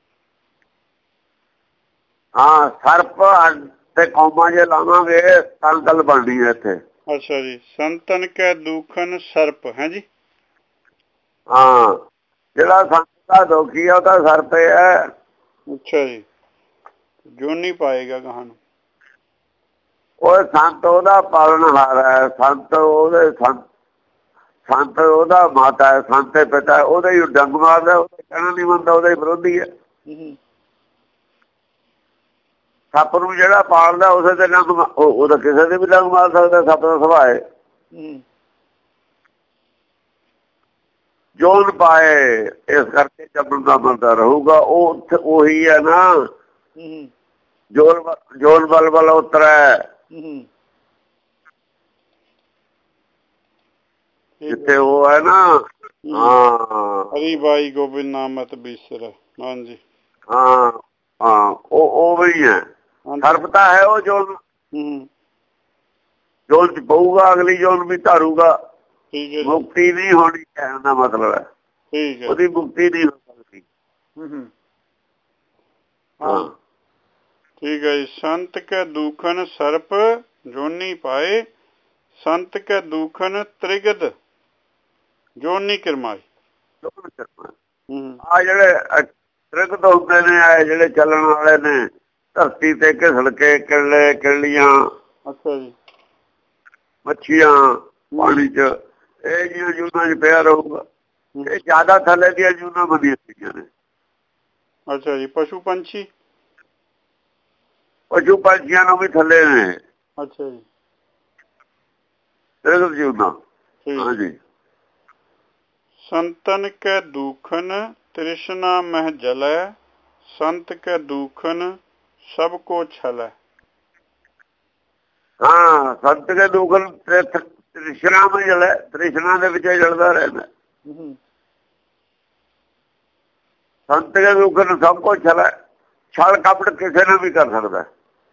ਹਾਂ, ਸਰਪ ਤੇ ਕੌਮਾਂ ਜੇ ਲਾਵਾਂਗੇ ਤਾਂ ਗੱਲ ਬਣਦੀ ਹੈ ਇੱਥੇ। ਅੱਛਾ ਜੀ। ਸੰਤਨ ਕੈ ਦੂਖਨ ਸਰਪ ਹੈ ਜੀ। ਹਾਂ, ਜਿਹੜਾ ਸੰਤ ਦਾ ਦੁਖੀ ਆ ਉਹ ਤਾਂ ਸਰਪ ਹੈ। ਅੱਛਾ ਜੀ। ਜੋਨੀ ਪਾਏਗਾ ਗਾਹਾਂ ਨੂੰ। ਉਹ ਸੰਤ ਉਹਦਾ ਪਾਲਣਹਾਰ ਹੈ। ਸੰਤ ਉਹਦਾ ਮਾਤਾ ਹੈ, ਸੰਤ ਪਿਤਾ। ਉਹਦਾ ਹੀ ਡੰਗ ਮਾਰਦਾ, ਉਹਦਾ ਕਹਿਣਾ ਨਹੀਂ ਮੰਨਦਾ, ਉਹਦਾ ਹੀ ਵਿਰੋਧੀ ਹੈ। ਸੱਪ ਨੂੰ ਜਿਹੜਾ ਪਾਲਦਾ ਉਸੇ ਤੇ ਡੰਗ, ਉਹ ਤਾਂ ਕਿਸੇ ਦੇ ਵੀ ਡੰਗ ਮਾਰ ਸਕਦਾ। ਸੱਪ ਦਾ ਸੁਭਾਅ ਹੈ। ਜੋਨ ਪਾਏ, ਇਸ ਕਰਕੇ ਜੰਮਣ ਦਾ ਮਰਦਾ ਰਹੂਗਾ। ਉਹ ਉਹੀ ਹੈ ਨਾ, ਜੋਨ ਬਲ ਬਲ ਉਤਰੈ। ਜਿੱਥੇ ਉਹ ਹੈ ਨਾ। ਹਾਂ, ਹਰੀ ਬਾਈ ਗੋਬਿੰਦ ਨਾਮਤ ਬੀਸਰ। ਹਾਂਜੀ, ਹਾਂ ਹਾਂ, ਉਹ ਵੀ ਹੈ। ਸਰਬਤਾ ਹੈ ਉਹ ਜੋਨ। ਜੋਨ ਚ ਪਊਗਾ, ਅਗਲੀ ਜੋਨ ਵੀ ਧਾਰੂਗਾ। ਮੁਕਤੀ ਨਹੀਂ ਹੋਣੀ, ਕਹਿਣ ਦਾ ਮਤਲਬ ਹੈ। ਉਹਦੀ ਮੁਕਤੀ ਨਹੀਂ ਹੋ ਸਕਦੀ। ਹਾਂ, ਠੀਕ ਹੈ ਜੀ। ਸੰਤ ਕੈ ਦੂਖਨ ਸਰਪ ਜੋਨੀ ਪਾਏ, ਸੰਤ ਕੈ ਦੂਖਨ ਤ੍ਰਿਗਦ ਜੋਨੀ ਕਿਰਮਾਏ। ਆ ਜਿਹੜੇ ਤ੍ਰਿਗਦ ਹੁੰਦੇ ਨੇ, ਆ ਜਿਹੜੇ ਚੱਲਣ ਵਾਲੇ ਨੇ ਧਰਤੀ ਤੇ ਘਿਸੜ ਕੇ, ਕਿਰਲੇ ਕਿਰਲੀਆਂ, ਅੱਛਾ ਜੀ, ਮੱਛੀਆਂ ਪਾਣੀ ਚ, ਇਹ ਜਿਹੀਆਂ ਜੂਨਾਂ ਚ ਪਿਆ ਰਹੂਗਾ। ਇਹ ਜ਼ਿਆਦਾ ਥੱਲੇ ਦੀਆਂ ਜੂਨਾਂ ਵਧੀਆ ਸੀਗੀਆਂ ਨੇ। ਅੱਛਾ ਜੀ। ਪਸ਼ੂ ਪੰਛੀ ਪੰਛੀਆਂ ਨੂੰ ਵੀ ਥੱਲੇ ਨੇ। ਅੱਛਾ ਜੀ। ਤ੍ਰਿਗਦ ਜੂਨਾਂ। ਹਾਂਜੀ। ਸੰਤਨ ਕੈ ਦੂਖਨ ਤ੍ਰਿਸ਼ਨਾ ਮਹਿ ਜਲੈ, ਸੰਤ ਕੈ ਦੂਖਨ ਸਭ ਕੋ ਛਲੈ। ਹਾਂ, ਸੰਤ ਕੇ ਦੂਖਨ ਤ੍ਰਿਸ਼ਨਾ ਮਹਿ ਜਲੈ, ਤ੍ਰਿਸ਼ਨਾ ਦੇ ਵਿੱਚ ਜਲਦਾ ਰਹਿੰਦਾ। ਸੰਤ ਕੇ ਦੂਖਨ ਸਭ ਕੋ ਛਲੈ। ਛਲ ਕਪਟ ਕਿਸੇ ਨੂੰ ਵੀ ਕਰ ਸਕਦਾ।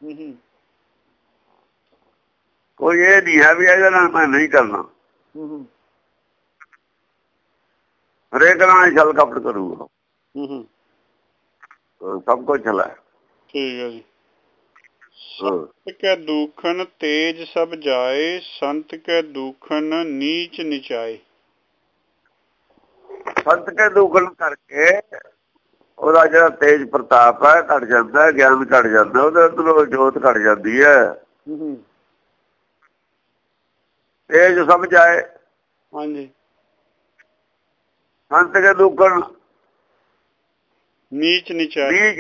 ਕੋਈ ਇਹ ਨਹੀਂ ਹੈ ਵੀ ਇਹਦੇ ਨਾਲ ਮੈਂ ਨਹੀਂ ਕਰਨਾ। ਹਰੇਕ ਨਾਲ ਛਲ ਕਪਟ ਕਰੂਗਾ। ਸਭ ਕੁਝ ਛਲ ਹੈ। ਠੀਕ ਹੈ ਜੀ। ਸੰਤ ਕੈ ਦੂਖਨ ਤੇਜ ਸਭ ਜਾਏ, ਸੰਤ ਕੈ ਦੂਖਨ ਨੀਚ ਨਿਚਾਏ। ਸੰਤ ਕੇ ਦੂਖਨ ਕਰਕੇ ਉਹਦਾ ਜਿਹੜਾ ਤੇਜ ਪ੍ਰਤਾਪ ਹੈ ਘਟ ਜਾਂਦਾ, ਗਿਆਨ ਘਟ ਜਾਂਦਾ, ਉਹਦੇ ਅੰਦਰੋਂ ਜੋਤ ਘਟ ਜਾਂਦੀ ਹੈ। ਤੇਜ ਸਭ ਜਾਏ। ਹਾਂਜੀ। ਸੰਤ ਕੇ ਦੂਖਨ ਨੀਚ ਨਿਚਾਏ।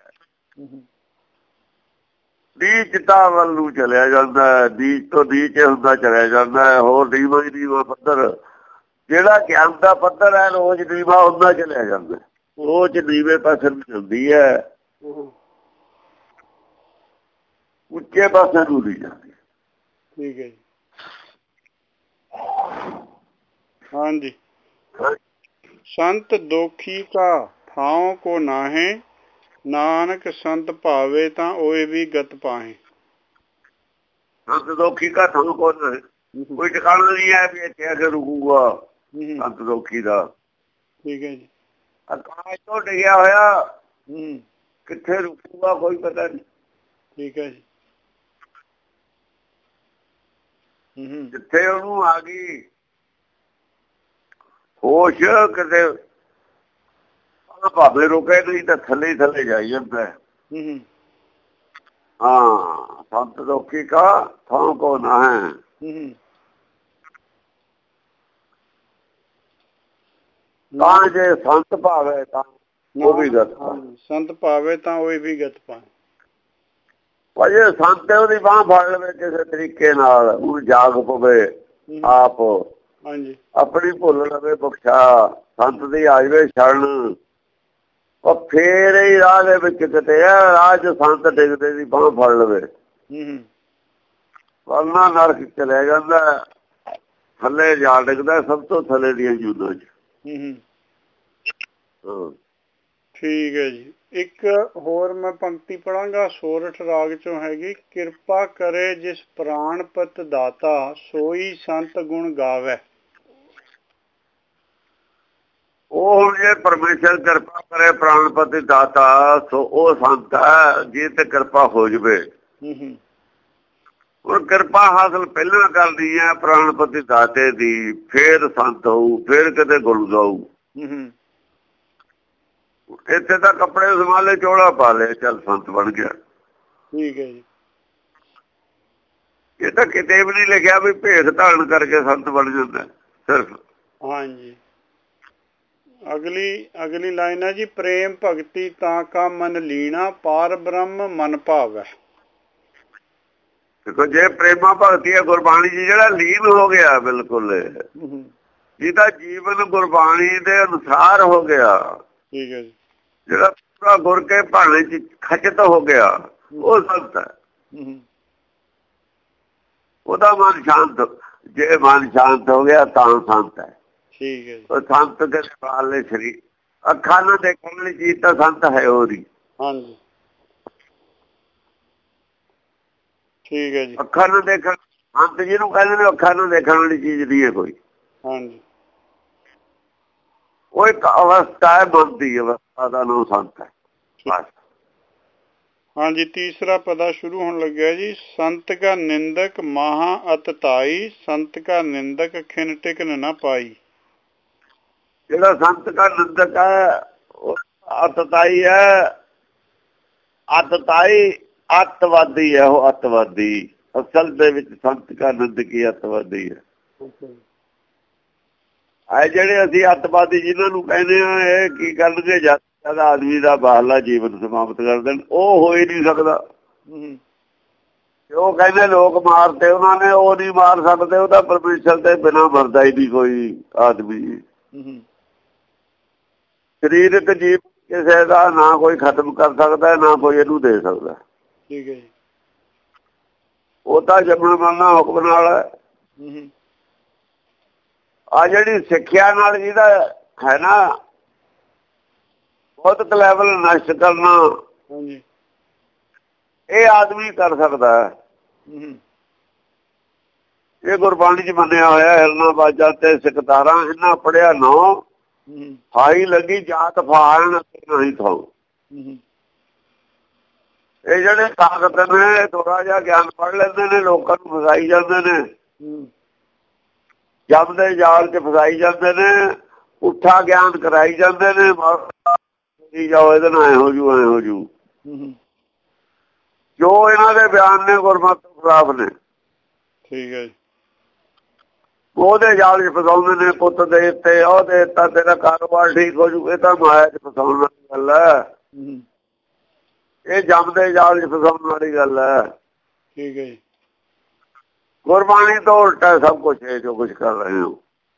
ਨੀਚਤਾ ਵੱਲ ਨੂੰ ਚਲਿਆ ਜਾਂਦਾ, ਨੀਚ ਤੋਂ ਨੀਚ ਹੁੰਦਾ ਚਲਿਆ ਜਾਂਦਾ। ਹੋਰ ਨੀਵਾਂ ਹੀ ਨੀਵਾਂ ਪੱਧਰ, ਜਿਹੜਾ ਗਿਆਨ ਦਾ ਪੱਧਰ ਹੈ ਰੋਜ਼ ਨੀਵਾਂ ਹੁੰਦਾ ਚਲਿਆ ਜਾਂਦਾ। ਰੋਜ਼ ਨੀਵੇਂ ਪਾਸੇ ਨੂੰ ਜਾਂਦੀ ਹੈ, ਉੱਚੇ ਪਾਸੇ ਨੂੰ ਨਹੀਂ ਜਾਂਦੀ। ਠੀਕ ਹੈ ਜੀ। ਹਾਂਜੀ। ਸੰਤ ਦੋਖੀ ਕਾ ਥਾਉ ਕੋ ਨਾਹੇ, ਨਾਨਕ ਸੰਤ ਭਾਵੇ ਤਾਂ ਓਏ ਵੀ ਗਤ ਪਾਹੇ। ਸੰਤ ਦੋਖੀ ਕਾ ਥਾਂ ਕੋਨ, ਕੋਈ ਟਿਕਾਣਾ ਨਹੀਂ ਹੈ ਵੀ ਇੱਥੇ ਆ ਕੇ ਰੁਕੂਗਾ ਸੰਤ ਦੋਖੀ ਦਾ। ਠੀਕ ਹੈ ਜੀ। ਆਕਾਸ਼ ਤੋਂ ਡਿੱਗਿਆ ਹੋਇਆ ਕਿੱਥੇ ਰੁਕੂਗਾ ਕੋਈ ਪਤਾ ਨਹੀਂ। ਠੀਕ ਹੈ ਜੀ। ਜਿੱਥੇ ਉਹਨੂੰ ਆ ਗਈ ਹੋਸ਼ ਕਿਤੇ ਭਾਵੇਂ ਰੁਕੇ ਨਹੀਂ ਤਾਂ ਥੱਲੇ ਥੱਲੇ ਜਾਈ ਜਾਂਦਾ। ਹਾਂ ਸੰਤ ਦੋਖੀ ਕਾ ਥਾਂ ਕੋ ਨਾ ਹੈ। ਤਾਂ ਜੇ ਸੰਤ ਭਾਵੇ ਤਾਂ ਉਹ ਵੀ ਗਤ ਪਾਵੇ, ਸੰਤ ਭਾਵੇ ਤਾਂ ਉਹ ਵੀ ਗਤ ਪਾਵੇ। ਭਾਜੇ ਸੰਤ ਉਹਦੀ ਬਾਂਹ ਫੜ ਲਵੇ ਕਿਸੇ ਤਰੀਕੇ ਨਾਲ, ਉਹਨੂੰ ਜਾਗ ਪਵੇ ਆਪ, ਹਾਂਜੀ ਆਪਣੀ ਭੁੱਲ ਲਵੇ ਬਖਸ਼ਾ, ਸੰਤ ਦੀ ਆ ਜਾਵੇ ਸ਼ਰਨ, ਉਹ ਫੇਰ ਹੀ ਰਾਹ ਦੇ ਵਿੱਚ ਕਿਤੇ ਆ ਰਾਹ ਚ ਸੰਤ ਡਿੱਗਦੇ ਦੀ ਬਾਂਹ ਫੜ ਲਵੇ, ਵਰਨਾ ਨਰਕ ਚਲਿਆ ਜਾਂਦਾ, ਥੱਲੇ ਜਾ ਡਿੱਗਦਾ ਸਭ ਤੋਂ ਥੱਲੇ ਦੀਆਂ ਜੂਨਾਂ ਚ। ਠੀਕ ਹੈ ਜੀ। ਇੱਕ ਹੋਰ ਮੈਂ ਪੰਕਤੀ ਪੜਾਂਗਾ, ਸੋਰਠ ਰਾਗ ਚੋਂ ਹੈਗੀ। ਕਿਰਪਾ ਕਰੇ ਜਿਸ ਪ੍ਰਾਣਪਤ ਦਾਤਾ, ਸੋਈ ਸੰਤ ਗੁਣ ਗਾਵੇ। ਉਹ ਹੁਣ ਜੇ ਪਰਮੇਸ਼ਰ ਕਿਰਪਾ ਕਰੇ ਪ੍ਰਾਣਪਤੀ ਦਾਤਾ, ਸੋ ਉਹ ਸੰਤ ਹੈ ਜੇ ਤੇ ਕਿਰਪਾ ਹੋ ਜਵੇ। ਹੁਣ ਕਿਰਪਾ ਹਾਸਲ ਪਹਿਲਾਂ ਕਰਦੀ ਹੈ ਪ੍ਰਾਣਪਤੀ ਦਾਤੇ ਦੀ, ਫੇਰ ਸੰਤ ਹੋਊ, ਫੇਰ ਕਿਤੇ ਗੁਣ ਗਾਊ। ਇੱਥੇ ਤਾਂ ਕੱਪੜੇ ਸੰਭਾਲੇ ਚੋਲਾ ਪਾ ਲਏ ਚੱਲ ਸੰਤ ਬਣ ਗਿਆ। ਠੀਕ ਹੈ ਜੀ। ਇਹ ਤਾਂ ਕਿਤੇ ਵੀ ਨਹੀਂ ਲਿਖਿਆ ਵੀ ਭੇਖ ਧਾਰਨ ਕਰਕੇ ਸੰਤ ਬਣ ਜਾਂਦਾ ਸਿਰਫ। ਹਾਂਜੀ ਅਗਲੀ ਲਾਈਨ ਹੈ ਜੀ, ਪ੍ਰੇਮ ਭਗਤੀ ਤਾਂ ਕਾ ਮਨ ਲੀਣਾ, ਪਾਰ ਬ੍ਰਹਮ ਮਨ ਭਾਵੈ। ਦੇਖੋ ਜੇ ਪ੍ਰੇਮਾ ਭਗਤੀ ਹੈ ਗੁਰਬਾਣੀ ਜੀ ਜਿਹੜਾ ਲੀਨ ਹੋ ਗਿਆ ਬਿਲਕੁਲ, ਜਿਹਦਾ ਜੀਵਨ ਗੁਰਬਾਣੀ ਦੇ ਅਨੁਸਾਰ ਹੋ ਗਿਆ, ਠੀਕ ਹੈ ਜੀ, ਜਿਹੜਾ ਪੂਰਾ ਗੁਰ ਕੇ ਭਾਣੇ ਚ ਖਚਿਤ ਹੋ ਗਿਆ, ਉਹ ਸੰਤ ਹੈ। ਉਹਦਾ ਮਨ ਸ਼ਾਂਤ, ਜੇ ਮਨ ਸ਼ਾਂਤ ਹੋ ਗਿਆ ਤਾਂ ਸੰਤ ਹੈ। ਠੀਕ ਹੈ ਜੀ। ਉਹ ਸੰਤ ਦੇ ਪਾਲੇ ਸਰੀਰ, ਅੱਖਾਂ ਨਾਲ ਦੇਖਣ ਵਾਲੀ ਚੀਜ਼ ਤਾਂ ਸੰਤ ਹੈ ਉਹਦੀ। ਹਾਂਜੀ ਠੀਕ ਹੈ ਜੀ। ਅੱਖਾਂ ਨਾਲ ਦੇਖਣ, ਸੰਤ ਜਿਹਨੂੰ ਕਹਿੰਦੇ ਨੇ ਅੱਖਾਂ ਨਾਲ ਦੇਖਣ ਵਾਲੀ ਚੀਜ਼ ਨਹੀਂ ਹੈ ਕੋਈ। ਹਾਂਜੀ ਉਹ ਇੱਕ ਅਵਸਥਾ ਹੈ, ਮਨ ਦੀ ਅਵਸਥਾ ਦਾ ਨਾਮ ਸੰਤ ਹੈ। ਹਾਂਜੀ ਤੀਸਰਾ ਪਦਾ ਸ਼ੁਰੂ ਹੋਣ ਲੱਗਿਆ ਜੀ। ਸੰਤ ਕਾ ਨਿੰਦਕ ਮਹਾ ਅਤਤਾਈ, ਸੰਤ ਕਾ ਨਿੰਦਕ ਖਿਨ ਟਿਕਨ ਨਾ ਪਾਈ। ਜਿਹੜਾ ਸੰਤ ਕਾ ਨਿੰਦਕ ਹੈ ਉਹ ਅਤਤਾਈ ਹੈ। ਅਤਤਾਈ ਅੱਤਵਾਦੀ ਹੈ, ਉਹ ਅੱਤਵਾਦੀ। ਅਸਲ ਦੇ ਵਿੱਚ ਸੰਤ ਕਾ ਨਿੰਦਕੀ ਅੱਤਵਾਦੀ ਹੈ। ਇਹ ਜਿਹੜੇ ਅਸੀਂ ਅੱਤਵਾਦੀ ਜਿਹਨਾਂ ਨੂੰ ਕਹਿੰਦੇ ਆ, ਇਹ ਕੀ ਕਰਨਗੇ ਜਦ ਆਦਮੀ ਦਾ ਬਾਹਰਲਾ ਜੀਵਨ ਸਮਾਪਤ ਕਰ ਦੇਣ, ਉਹ ਹੋ ਹੀ ਨਹੀਂ ਸਕਦਾ। ਉਹ ਕਹਿੰਦੇ ਲੋਕ ਮਾਰਤੇ ਉਹਨਾਂ ਨੇ, ਉਹ ਨਹੀਂ ਮਾਰ ਸਕਦੇ, ਉਹ ਤਾਂ ਪਰਮੇਸ਼ਰ ਦੇ ਬਿਨਾਂ ਮਰਦਾ ਹੀ ਨਹੀਂ ਕੋਈ ਆਦਮੀ। ਸਰੀਰਕ ਜੀਵ ਕਿਸੇ ਦਾ ਨਾ ਕੋਈ ਖਤਮ ਕਰ ਸਕਦਾ, ਨਾ ਕੋਈ ਇਹਨੂੰ ਦੇ ਸਕਦਾ। ਠੀਕ ਹੈ ਜੀ। ਉਹ ਤਾਂ ਜੰਮਣ ਮਰਨਾ ਹੁਕਮ ਨਾਲ ਹੈ। ਆ ਜਿਹੜੀ ਸਿੱਖਿਆ ਨਾਲ ਜਿਹਦਾ ਹੈ ਨਾ ਬਹੁਤ ਲੈਵਲ ਨਸ਼ਟ ਕਰਨਾ, ਇਹ ਆਦਮੀ ਕਰ ਸਕਦਾ ਹੈ। ਇਹ ਗੁਰਬਾਣੀ ਚ ਮੰਨਿਆ ਹੋਇਆ। ਹਿਰਨਾ ਬਾਜਾਂ ਤੇ ਸਿਕਤਾਰਾਂ, ਇਹਨਾਂ ਪੜਿਆ ਨੌ, ਹਾਈ ਲੱਗੀ ਜਾਤ ਫਾੜਨ ਨਹੀਂ ਥਾਉ। ਇਹ ਜਿਹੜੇ ਤਾਕਤ ਨੇ ਥੋੜਾ ਜਿਹਾ ਗਿਆਨ ਪੜ੍ਹ ਲੈਂਦੇ ਨੇ, ਲੋਕਾਂ ਨੂੰ ਫਸਾਈ ਜਾਂਦੇ ਨੇ, ਜਮ ਦੇ ਜਾਲ ਚ ਫਸਾਈ ਜਾਂਦੇ ਨੇ, ਪੁੱਠਾ ਗਿਆਨ ਕਰਾਈ ਜਾਂਦੇ ਨੇ, ਜਾਓ ਇਹਦੇ ਨਾਲ ਐ ਹੋ ਜੂ ਐ ਹੋ ਜੂ। ਜੋ ਇਹਨਾਂ ਦੇ ਬਿਆਨ ਨੇ ਗੁਰਮਤਿ ਖਿਲਾਫ ਨੇ, ਠੀਕ ਹੈ ਜੀ, ਉਹਦੇ ਜਾਲ ਚ ਫਸਾਉਂਦੇ ਨੇ। ਪੁੱਤ ਦੇ ਦਿੱਤੇ, ਉਹ ਦੇ ਦਿੱਤਾ, ਤੇਰਾ ਕਾਰੋਬਾਰ ਠੀਕ ਹੋ ਜੂ। ਇਹ ਤਾਂ ਮਾਇਆ ਚ ਫਸਾਉਣ ਵਾਲੀ ਗੱਲ ਹੈ। ਇਹ ਜੰਮਦੇ ਜਾਲ ਚ ਫਸਾਉਣ ਵਾਲੀ ਗੱਲ ਹੈ। ਠੀਕ ਹੈ ਜੀ। ਗੁਰਬਾਣੀ ਤੋਂ ਉਲਟਾ ਸਭ ਕੁਛ ਹੈ ਜੋ ਕੁਛ ਕਰ ਰਹੇ ਹੋ।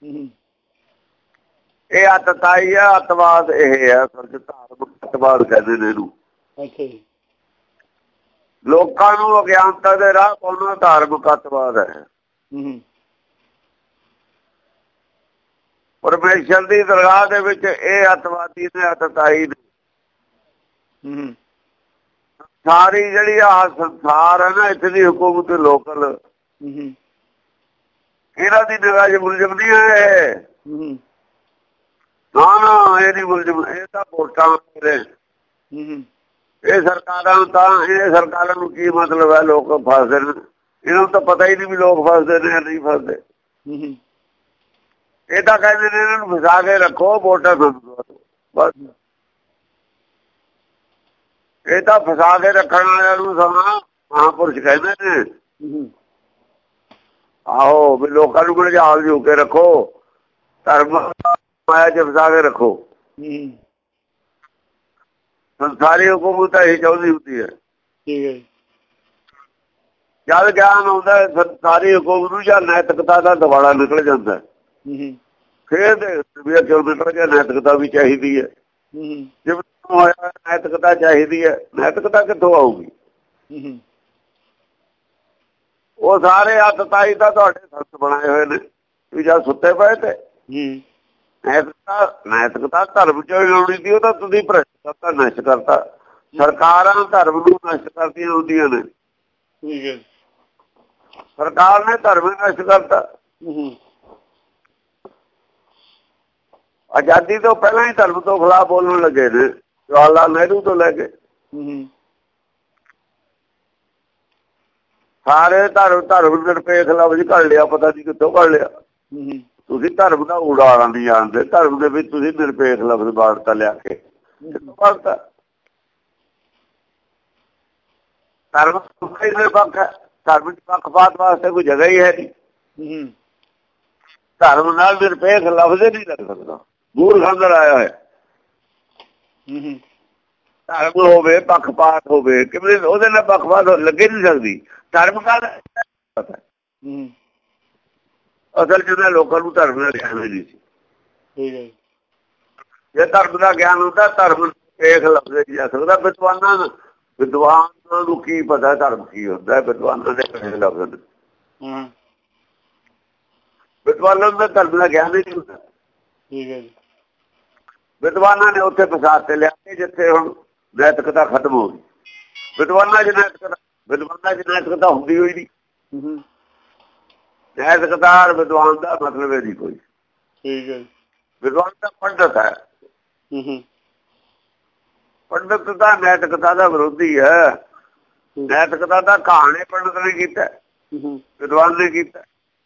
ਇਹ ਅੱਤਤਾਈ ਹੈ, ਅੱਤਵਾਦ ਇਹ ਹੈ। ਧਾਰਮਿਕ ਅੱਤਵਾਦ ਕਹਿੰਦੇ ਨੇ ਇਹਨੂੰ। ਅੱਛਾ ਜੀ। ਲੋਕਾਂ ਨੂੰ ਅਗਿਆਨਤਾ ਦੇ ਰਾਹ ਪਾਉਣਾ ਧਾਰਮਿਕ ਅੱਤਵਾਦ ਹੈ। ਪਰਮੇਸ਼ਰ ਦੀ ਦਰਗਾਹ ਦੇ ਵਿੱਚ ਇਹ ਅੱਤਵਾਦੀ ਨੇ, ਅੱਤਤਾਈ ਨੇ। ਸਾਰੀ ਜਿਹੜੀ ਆ ਸੰਸਾਰ ਹੈ ਨਾ, ਇੱਥੇ ਦੀ ਹੁਕੂਮਤ ਲੋਕਲ, ਇਹਨਾਂ ਦੀ ਨਿਗਾਹ 'ਚ ਮੁਲਜ਼ਮ ਨਹੀਂ ਹੈ। ਨਾ ਨਾ, ਇਹ ਨਹੀਂ ਮੁਲਜ਼ਮ, ਇਹ ਤਾਂ ਵੋਟਾਂ ਨੇ। ਇਹ ਸਰਕਾਰਾਂ ਨੂੰ ਕੀ ਮਤਲਬ ਹੈ ਲੋਕ ਫਸਦੇ ਨੇ? ਇਹਨਾਂ ਨੂੰ ਤਾਂ ਪਤਾ ਹੀ ਨਹੀਂ ਵੀ ਲੋਕ ਫਸਦੇ ਨੇ ਜਾਂ ਨਹੀਂ ਫਸਦੇ। ਇਹ ਤਾਂ ਕਹਿੰਦੇ ਨੇ ਇਹਨਾਂ ਨੂੰ ਫਸਾ ਕੇ ਰੱਖੋ, ਵੋਟਾਂ ਬਸ। ਇਹ ਤਾਂ ਫਸਾ ਕੇ ਰੱਖਣ ਵਾਲਿਆਂ ਨੂੰ ਸਮਾਂ ਮਹਾਂਪੁਰਸ਼ ਕਹਿੰਦੇ ਨੇ। ਆਹੋ, ਵੀ ਲੋਕਾਂ ਨੂੰ ਭੁਲਝਾਲ ਜੂ ਕੇ ਰੱਖੋ, ਧਰਮ ਮਾਇਆ 'ਚ ਫਸਾ ਕੇ ਰੱਖੋ। ਸੰਸਾਰੀ ਹੁਕੂਮਤ ਤਾਂ ਇਹੀ ਚਾਹੁੰਦੀ ਹੁੰਦੀ ਹੈ। ਜਦ ਗਿਆਨ ਆਉਂਦਾ ਸੰਸਾਰੀ ਹੁਕੂਮਤ ਨੂੰ, ਜਾਂ ਨੈਤਿਕਤਾ ਦਾ ਦਿਵਾਲਾ ਨਿਕਲ ਜਾਂਦਾ, ਫੇਰ ਵੀ ਕਿਉਂ ਨਿਕਲ ਗਿਆ? ਨੈਤਿਕਤਾ ਵੀ ਚਾਹੀਦੀ ਹੈ। ਜਿਵੇਂ ਹੋਇਆ ਨੈਤਿਕਤਾ ਚਾਹੀਦੀ ਹੈ, ਨੈਤਿਕਤਾ ਕਿੱਥੋਂ ਆਊਗੀ? ਉਹ ਸਾਰੇ ਅਤਤਾਈ ਤਾਂ ਤੁਹਾਡੇ ਸੰਤ ਬਣਾਏ ਹੋਏ ਨੇ, ਵੀ ਜਦ ਸੁੱਤੇ ਪਏ ਤੇ ਨੈਤਿਕਤਾ ਧਰਮ ਚੋਂ ਲਾਉਣੀ ਸੀ, ਉਹ ਤਾਂ ਤੁਸੀਂ ਭ੍ਰਿਸ਼ਟ ਕਰਤਾ, ਨਸ਼ਟ ਕਰਤਾ। ਸਰਕਾਰਾਂ ਧਰਮ ਨੂੰ ਨਸ਼ਟ ਕਰਦੀਆਂ ਹੁੰਦੀਆਂ ਨੇ। ਸਰਕਾਰ ਨੇ ਧਰਮ ਨਸ਼ਟ ਕਰਤਾ। ਆਜ਼ਾਦੀ ਤੋਂ ਪਹਿਲਾਂ ਹੀ ਧਰਮ ਤੋਂ ਖਿਲਾਫ ਬੋਲਣ ਲੱਗੇ ਨੇ, ਜਵਾਹਰ ਲਾਲ ਨਹਿਰੂ ਤੋਂ ਲੈ ਕੇ। ਸਾਰੇ ਧਰਮ ਨਿਰਪੇਖ ਲਫ਼ਜ਼ ਘੜ ਲਿਆ, ਪਤਾ ਨਹੀਂ ਕਿੱਥੋਂ ਘੜ ਲਿਆ। ਤੁਸੀਂ ਧਰਮ ਦਾ ਉਡਾਣਾ ਨਹੀਂ ਜਾਣਦੇ, ਧਰਮ ਦੇ ਵਿੱਚ ਤੁਸੀਂ ਨਿਰਪੇਖ ਲਫ਼ਜ਼ ਬਾੜਤਾ ਲਿਆ ਕੇ। ਕਿੱਥੋਂ ਬਾੜਤਾ? ਧਰਮ ਨਿਰਪੱਖ ਹੈ, ਧਰਮ ਚ ਪੱਖਪਾਤ ਵਾਸਤੇ ਕੋਈ ਜਗ੍ਹਾ ਹੀ ਹੈ ਨਹੀਂ। ਧਰਮ ਨਾਲ ਨਿਰਪੇਖ ਲਫ਼ਜ਼ ਨਹੀਂ ਲੱਗ ਸਕਦਾ, ਗੂੜ ਖਾਂਦਰ ਆਇਆ ਹੋਇਆ। ਧਰਮ ਹੋਵੇ, ਪੱਖਪਾਤ ਹੋਵੇ, ਕਿਵੇਂ ਉਹਦੇ ਨਾਲ ਪੱਖਪਾਤ ਲੱਗੇ ਨਹੀਂ ਸਕਦੀ। ਧਰਮ ਦਾ ਪਤਾ ਅਸਲ ਚ ਲੋਕਾਂ ਨੂੰ ਧਰਮ ਦਾ ਗਿਆਨ ਨਹੀਂ ਸੀ। ਜੇ ਧਰਮ ਦਾ ਗਿਆਨ ਹੁੰਦਾ, ਧਰਮ ਨਿਰਪੇਖ ਲਫ਼ਜ਼ ਜਾ ਸਕਦਾ। ਵਿਦਵਾਨਾਂ ਨੂੰ ਕੀ ਪਤਾ ਧਰਮ ਕੀ ਹੁੰਦਾ? ਵਿਦਵਾਨਾਂ ਦੇ ਕਹੇ ਲਫ਼ਜ਼, ਵਿਦਵਾਨਾਂ ਨੂੰ ਧਰਮ ਦਾ ਗਿਆਨ ਹੀ ਨਹੀਂ ਹੁੰਦਾ। ਵਿਦਵਾਨਾਂ ਨੇ ਉੱਥੇ ਫਸਾ ਤੇ ਲਿਆ ਕੇ ਜਿੱਥੇ ਹੁਣ ਨੈਤਿਕਤਾ ਖਤਮ ਹੋ ਗਈ। ਵਿਦਵਾਨਾਂ ਚ ਨੈਤਿਕਤਾ ਹੁੰਦੀ ਹੋਈ ਨਹੀਂ। ਨੈਤਿਕਤਾ ਵਿਦਵਾਨ ਦਾ ਮਤਲਬ ਹੈ ਨਹੀਂ ਕੋਈ। ਵਿਦਵਾਨ ਤਾਂ ਪੰਡਤ ਹੈ, ਪੰਡਤ ਤਾਂ ਨੈਤਿਕਤਾ ਦਾ ਵਿਰੋਧੀ ਹੈ। ਨੈਤਿਕਤਾ ਦਾ ਕਹਾਣੇ ਪੰਡਤ ਨੇ ਕੀਤਾ, ਵਿਦਵਾਨ ਨੇ ਕੀਤਾ।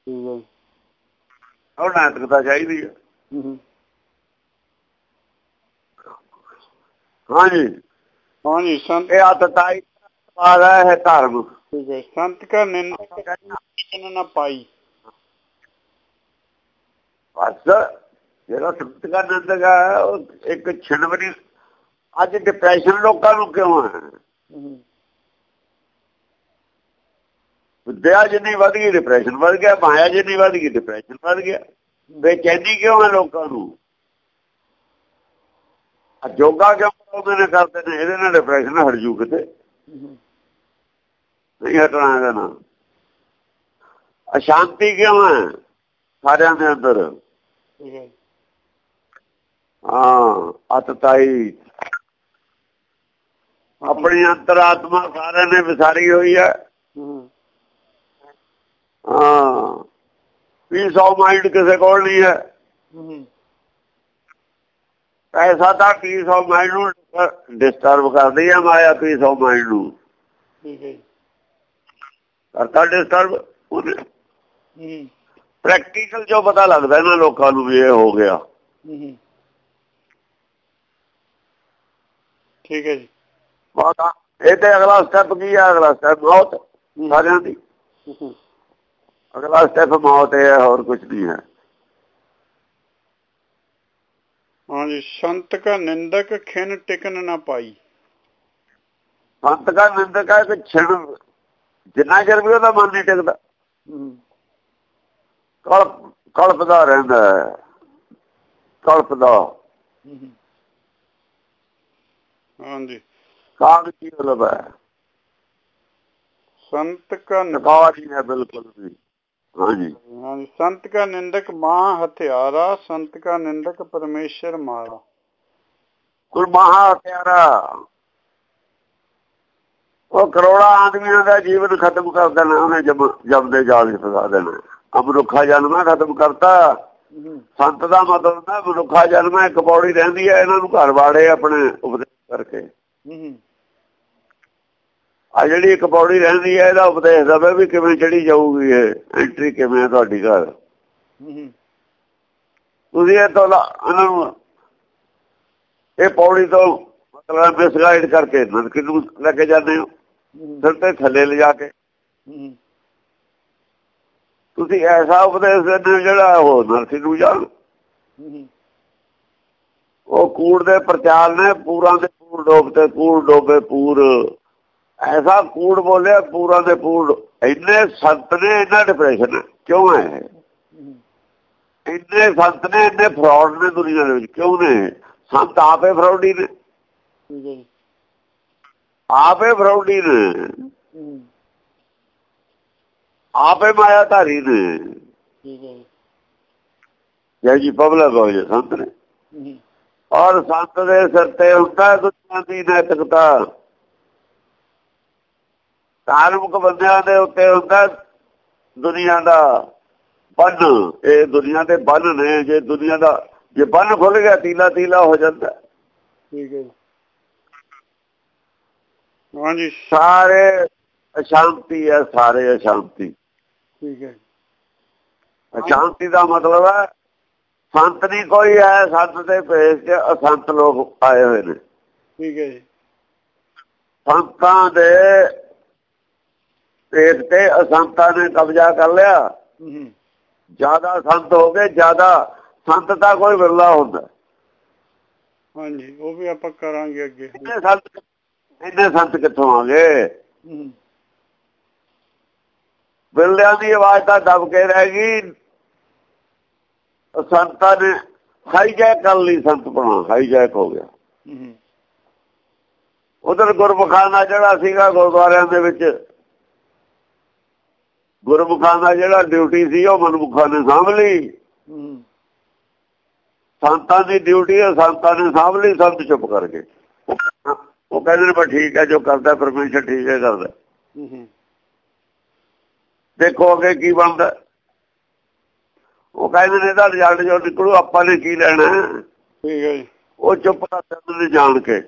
ਉਹ ਨੈਤਿਕਤਾ ਚਾਹੀਦੀ ਹੈ। ਹਾਂਜੀ, ਇਹ ਆਤਤਾਈ ਹੈ ਧਰਮ। ਸੰਤ ਕਾ ਨਿੰਦਕ ਨਾ ਪਾਈ। ਬਸ ਜਿਹੜਾ ਸੰਤ ਕਾ ਨਿੰਦਕ ਹੈ, ਉਹ ਇੱਕ ਛਿਣਵਰੀ। ਅੱਜ ਡਿਪਰੈਸ਼ਨ ਲੋਕਾਂ ਨੂੰ ਕਿਉਂ ਹੈ? ਵਿਦਿਆ ਜਿੰਨੀ ਵੱਧ ਗਈ ਡਿਪਰੈਸ਼ਨ ਵੱਧ ਗਿਆ, ਮਾਇਆ ਜਿੰਨੀ ਵੱਧ ਗਈ ਡਿਪਰੈਸ਼ਨ ਵੱਧ ਗਿਆ। ਬੇਚੈਨੀ ਕਿਉਂ ਹੈ ਲੋਕਾਂ ਨੂੰ? ਯੋਗਾ ਕਿਉਂ ਕਰਾਉਂਦੇ ਨੇ, ਕਰਦੇ ਨੇ? ਇਹਦੇ ਨਾਲ ਡਿਪਰੈਸ਼ਨ ਹਟ ਜੂ ਕਿਤੇ, ਨਹੀਂ ਹਟਣਾ ਇਹਦੇ ਨਾਲ। ਅਸ਼ਾਂਤੀ ਕਿਉਂ ਹੈ ਸਾਰਿਆਂ ਦੇ ਅੰਦਰ? ਅਤਤਾਈ ਆਪਣੀ ਅੰਤਰਾਤਮਾ ਸਾਰਿਆਂ ਨੇ ਵਿਸਾਰੀ ਹੋਈ ਹੈ। ਪੀਸ ਆਫ ਮਾਈਂਡ ਕਿਸੇ ਕੋਲ ਨਹੀਂ ਹੈ। ਪੈਸਾ ਤਾਂ ਪੀਸ ਆਫ ਮਾਈਂਡ ਨੂੰ ਡਿਸਟਰਬ ਕਰਦੀ ਹੈ, ਮਾਇਆ ਪੀਸ ਆਫ ਮਾਈਂਡ ਨੂੰ ਕਰਤਾ ਡਿਸਟਰਬ। ਉਹਨੇ ਪ੍ਰੈਕਟੀਕਲ ਜੋ ਪਤਾ ਲੱਗਦਾ ਇਹਨਾਂ ਲੋਕਾਂ ਨੂੰ ਵੀ ਇਹ ਹੋ ਗਿਆ। ਠੀਕ ਹੈ ਜੀ। ਇਹ ਤੇ ਅਗਲਾ ਸਟੈਪ ਕੀ ਹੈ? ਅਗਲਾ ਸਟੈਪ ਮੌਤ ਸਾਰਿਆਂ ਦੀ। ਅਗਲਾ ਸਟੈਪ ਮੌਤ ਹੈ, ਹੋਰ ਕੁਛ ਨਹੀਂ ਹੈ। ਹਾਂਜੀ, ਸੰਤ ਕਾ ਨਿੰਦਕ ਖਿਨ ਟਿਕਨ ਨਾ ਪਾਈ। ਸੰਤ ਕਾ ਨਿੰਦਕ ਹੈ ਕਿ ਛਿਣ, ਜਿੰਨਾ ਚਿਰ ਵੀ ਉਹਦਾ ਮਨ ਨਹੀਂ ਟਿਕਦਾ, ਕਲਪਦਾ ਰਹਿੰਦਾ ਹੈ, ਕਲਪਦਾ। ਹਾਂਜੀ, ਕਾਗਜ਼ੀ ਮਤਲਬ ਹੈ, ਸੰਤ ਕਾ ਨਹੀਂ ਹੈ ਬਿਲਕੁਲ ਵੀ। ਹਾਂਜੀ, ਸੰਤ ਕਾ ਨਿੰਦਕ ਮਾਂ ਹਥਿਆਰਾ, ਸੰਤ ਕਾ ਨਿੰਦਕ ਪਰਮੇਸ਼ਰ ਮਾਰਾ। ਕੋਈ ਮਹਾ ਹਥਿਆਰਾ, ਉਹ ਕਰੋੜਾਂ ਆਦਮੀਆਂ ਦਾ ਜੀਵਨ ਖਤਮ ਕਰ ਦੇਣਾ ਉਹਨੇ, ਜੰਮਦੇ ਜਾਲ ਚ ਫਸਾ ਦੇਣਾ। ਮਨੁੱਖਾ ਜਨਮ ਖਤਮ ਕਰਤਾ। ਸੰਤ ਦਾ ਮਤਲਬ ਨਾ ਮਨੁੱਖਾ ਜਨਮ ਇੱਕ ਪੌੜੀ ਰਹਿੰਦੀ ਹੈ, ਇਹਨਾਂ ਨੂੰ ਘਰ ਵਾੜੇ ਆਪਣੇ ਉਪਦੇਸ਼ ਕਰਕੇ। ਆ ਜਿਹੜੀ ਇੱਕ ਪੌੜੀ ਰਹਿੰਦੀ ਹੈ ਇਹਦਾ ਉਪਦੇਸ਼ ਦਵੇ ਵੀ ਕਿਵੇਂ ਚੜੀ ਜਾਊਗੀ, ਇਹ ਐਂਟਰੀ ਕਿਵੇਂ ਹੈ ਤੁਹਾਡੀ ਘਰ। ਤੁਸੀਂ ਇਹਨਾਂ ਨੂੰ ਇਹ ਪੌੜੀ ਤੋਂ ਮਤਲਬ ਮਿਸਗਾਈਡ ਕਰਕੇ ਨਰਕ ਨੂੰ ਲੈ ਕੇ ਜਾਂਦੇ ਹੋ, ਸਿਰ ਤੇ ਥੱਲੇ ਲਿਜਾ ਕੇ। ਤੁਸੀਂ ਐਸਾ ਉਪਦੇਸ਼ ਦਿੰਦੇ ਹੋ ਜਿਹੜਾ ਉਹ ਨਰਕ ਨੂੰ ਜਾਣ। ਉਹ ਕੂੜ ਦੇ ਪ੍ਰਚਾਰ ਨੇ, ਪੂਰਾਂ ਦੇ ਪੂਰ ਡੋਬਤੇ, ਕੂੜ ਡੋਬੇ ਪੂਰ। ਐਸਾ ਕੂੜ ਬੋਲਿਆ ਪੂਰਾਂ ਦੇ ਪੂਰ। ਇੰਨੇ ਸੰਤ ਨੇ, ਇੰਨਾ ਡਿਪਰੈਸ਼ਨ ਕਿਉਂ ਹੈ? ਇੰਨੇ ਸੰਤ ਨੇ, ਇੰਨੇ ਫਰੌਡ ਨੇ ਦੁਨੀਆ ਦੇ ਵਿੱਚ ਕਿਉਂ ਨੇ? ਸੰਤ ਆਪੇ ਫਰੌਡੀ ਨੇ, ਆਪੇ ਫਰੌਡੀ ਨੇ, ਆਪੇ ਮਾਇਆਧਾਰੀ ਨੇ। ਜੈ ਜੀ ਪਬਲਿਕ ਹੋ ਜੇ ਸੰਤ ਨੇ। ਔਰ ਸੰਤ ਦੇ ਸਿਰ ਤੇ ਹੁੰਦਾ ਦੁਨੀਆ ਦੀ ਨੈਤਿਕਤਾ। ਧਾਰਮਿਕ ਬੰਦਿਆਂ ਦੇ ਉੱਤੇ ਹੁੰਦਾ ਦੁਨੀਆ ਦਾ ਬੰਨ। ਇਹ ਦੁਨੀਆ ਦੇ ਬੰਨ ਨੇ। ਜੇ ਦੁਨੀਆ ਦਾ ਜੇ ਬੰਨ ਖੁੱਲ ਗਿਆ ਤੀਲਾ ਤੀਲਾ ਹੋ ਜਾਂਦਾ। ਠੀਕ ਹੈ ਹਾਂਜੀ। ਸਾਰੇ ਅਸ਼ਾਂਤੀ ਹੈ, ਸਾਰੇ ਅਸ਼ਾਂਤੀ। ਠੀਕ ਹੈ। ਅਸ਼ਾਂਤੀ ਦਾ ਮਤਲਬ ਹੈ ਸੰਤ ਨਹੀਂ ਕੋਈ ਹੈ, ਸੰਤ ਦੇ ਭੇਸ ਚ ਅਸੰਤ ਲੋਕ ਆਏ ਹੋਏ ਨੇ। ਠੀਕ ਹੈ ਜੀ। ਸੰਤਾਂ ਦੇ ਭੇਸ ਤੇ ਅਸੰਤਾਂ ਨੇ ਕਬਜ਼ਾ ਕਰ ਲਿਆ। ਜ਼ਿਆਦਾ ਸੰਤ ਹੋ ਗਏ, ਜ਼ਿਆਦਾ ਸੰਤ ਤਾਂ ਕੋਈ ਵਿਰਲਾ ਹੁੰਦਾ। ਹਾਂਜੀ, ਉਹ ਵੀ ਆਪਾਂ ਕਰਾਂਗੇ ਅੱਗੇ। ਇੰਨੇ ਸੰਤ ਕਿੱਥੋਂ ਆ ਗਏ? ਬਿਰਲਿਆਂ ਦੀ ਆਵਾਜ਼ ਤਾਂ ਦਬ ਕੇ ਰਹਿ ਗਈ। ਸੰਤਾਂ ਨੇ ਹਾਈਜੈਕ ਕਰ ਲਈ, ਸੰਤ ਬਣਾ ਹਾਈਜੈਕ ਹੋ ਗਿਆ। ਉਧਰ ਗੁਰਮੁਖਾਂ ਦਾ ਜਿਹੜਾ ਸੀਗਾ ਗੁਰਦੁਆਰਿਆਂ ਦੇ ਵਿੱਚ, ਗੁਰਮੁਖਾਂ ਦਾ ਜਿਹੜਾ ਡਿਊਟੀ ਸੀ ਉਹ ਮਨਮੁਖਾਂ ਨੇ ਸਾਂਭ ਲਈ। ਸੰਤਾਂ ਦੀ ਡਿਊਟੀ ਹੈ, ਸੰਤਾਂ ਨੇ ਸਾਂਭ ਲਈ। ਸੰਤ ਚੁੱਪ ਕਰ ਗਏ। ਉਹ ਕਹਿੰਦੇ ਨੇ ਬਸ ਠੀਕ ਹੈ, ਜੋ ਕਰਦਾ ਪਰਮੇਸ਼ਰ ਠੀਕ ਹੈ ਕਰਦਾ। ਦੇਖੋ ਅੱਗੇ ਕੀ ਬਣਦਾ। ਉਹ ਕਹਿੰਦੇ ਨੇ ਇਹਦਾ ਰਿਜ਼ਲਟ ਜੋ ਨਿਕਲੂ ਆਪਾਂ ਨੇ ਕੀ ਲੈਣਾ। ਠੀਕ ਹੈ ਜੀ। ਉਹ ਚੁੱਪ ਕਰ ਜਾਂਦੇ ਨੇ ਜਾਣ ਕੇ।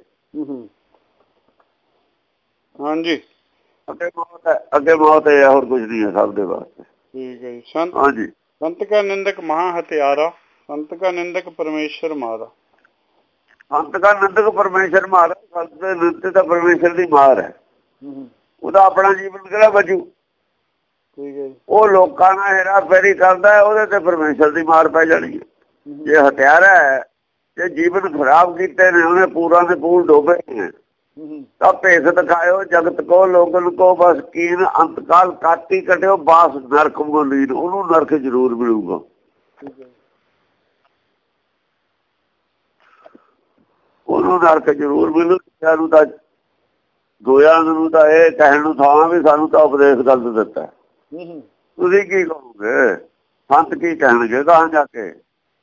ਹਾਂਜੀ, ਅੱਗੇ ਮੌਤ ਹੈ, ਹੋਰ ਕੁਝ ਨਹੀਂ ਹੈ ਸਭ ਦੇ ਵਾਸਤੇ। ਠੀਕ ਹੈ ਜੀ। ਸੰਤ ਹਾਂਜੀ। ਸੰਤ ਕਾ ਨਿੰਦਕ ਮਹਾ ਹਥਿਆਰਾ, ਸੰਤ ਕਾ ਨਿੰਦਕ ਪਰਮੇਸ਼ਰ ਮਾਰਾ। ਸੰਤ ਕਾ ਨਿੰਦਕ ਪਰਮੇਸ਼ਰ ਮਾਰ। ਸੰਤ ਦੇ ਨਿੰਦਕ ਤਾਂ ਪਰਮੇਸ਼ਰ ਦੀ ਮਾਰ ਹੈ। ਉਹਦਾ ਆਪਣਾ ਜੀਵਨ ਕਿਹੜਾ ਬਚੂ? ਠੀਕ ਹੈ ਜੀ। ਉਹ ਲੋਕਾਂ ਨਾਲ ਹੇਰਾ ਫੇਰੀ ਕਰਦਾ, ਉਹਦੇ ਤੇ ਪਰਮੇਸ਼ਰ ਦੀ ਮਾਰ ਪੈ ਜਾਣੀ ਹੈ। ਜੇ ਹਥਿਆਰਾ ਹੈ, ਜੇ ਜੀਵਨ ਖਰਾਬ ਕੀਤੇ ਨੇ ਉਹਨੇ, ਪੂਰਾ ਦੇ ਪੂਰ ਡੋਬੇ ਨੇ, ਤਾਂ ਭੇਸ ਦਿਖਾਇਓ ਜਗਤ ਕੋ ਲੋਗਨ ਕੋ ਬਸ ਕੀਨ ਅੰਤਕਾਲ ਕਾਟੀ ਕਟਿਓ ਬਾਸ ਨਰਕ ਮਲੀਨ। ਉਹਨੂੰ ਨਰਕ ਜ਼ਰੂਰ ਮਿਲੂਗਾ। ਉਹਨੂੰ ਨਰਕ ਜ਼ਰੂਰ ਮਿਲੂ। ਸਾਨੂੰ ਤਾਂ ਗੋਇਆਂ ਨੂੰ ਤਾਂ ਇਹ ਕਹਿਣ ਨੂੰ ਥਾਂ ਵੀ ਸਾਨੂੰ ਤਾਂ ਉਪਦੇਸ਼ ਗਲਤ ਦਿੱਤਾ। ਤੁਸੀਂ ਕੀ ਕਹੋਗੇ? ਸੰਤ ਕੀ ਕਹਿਣਗੇ ਕਹਾਂ ਜਾ ਕੇ?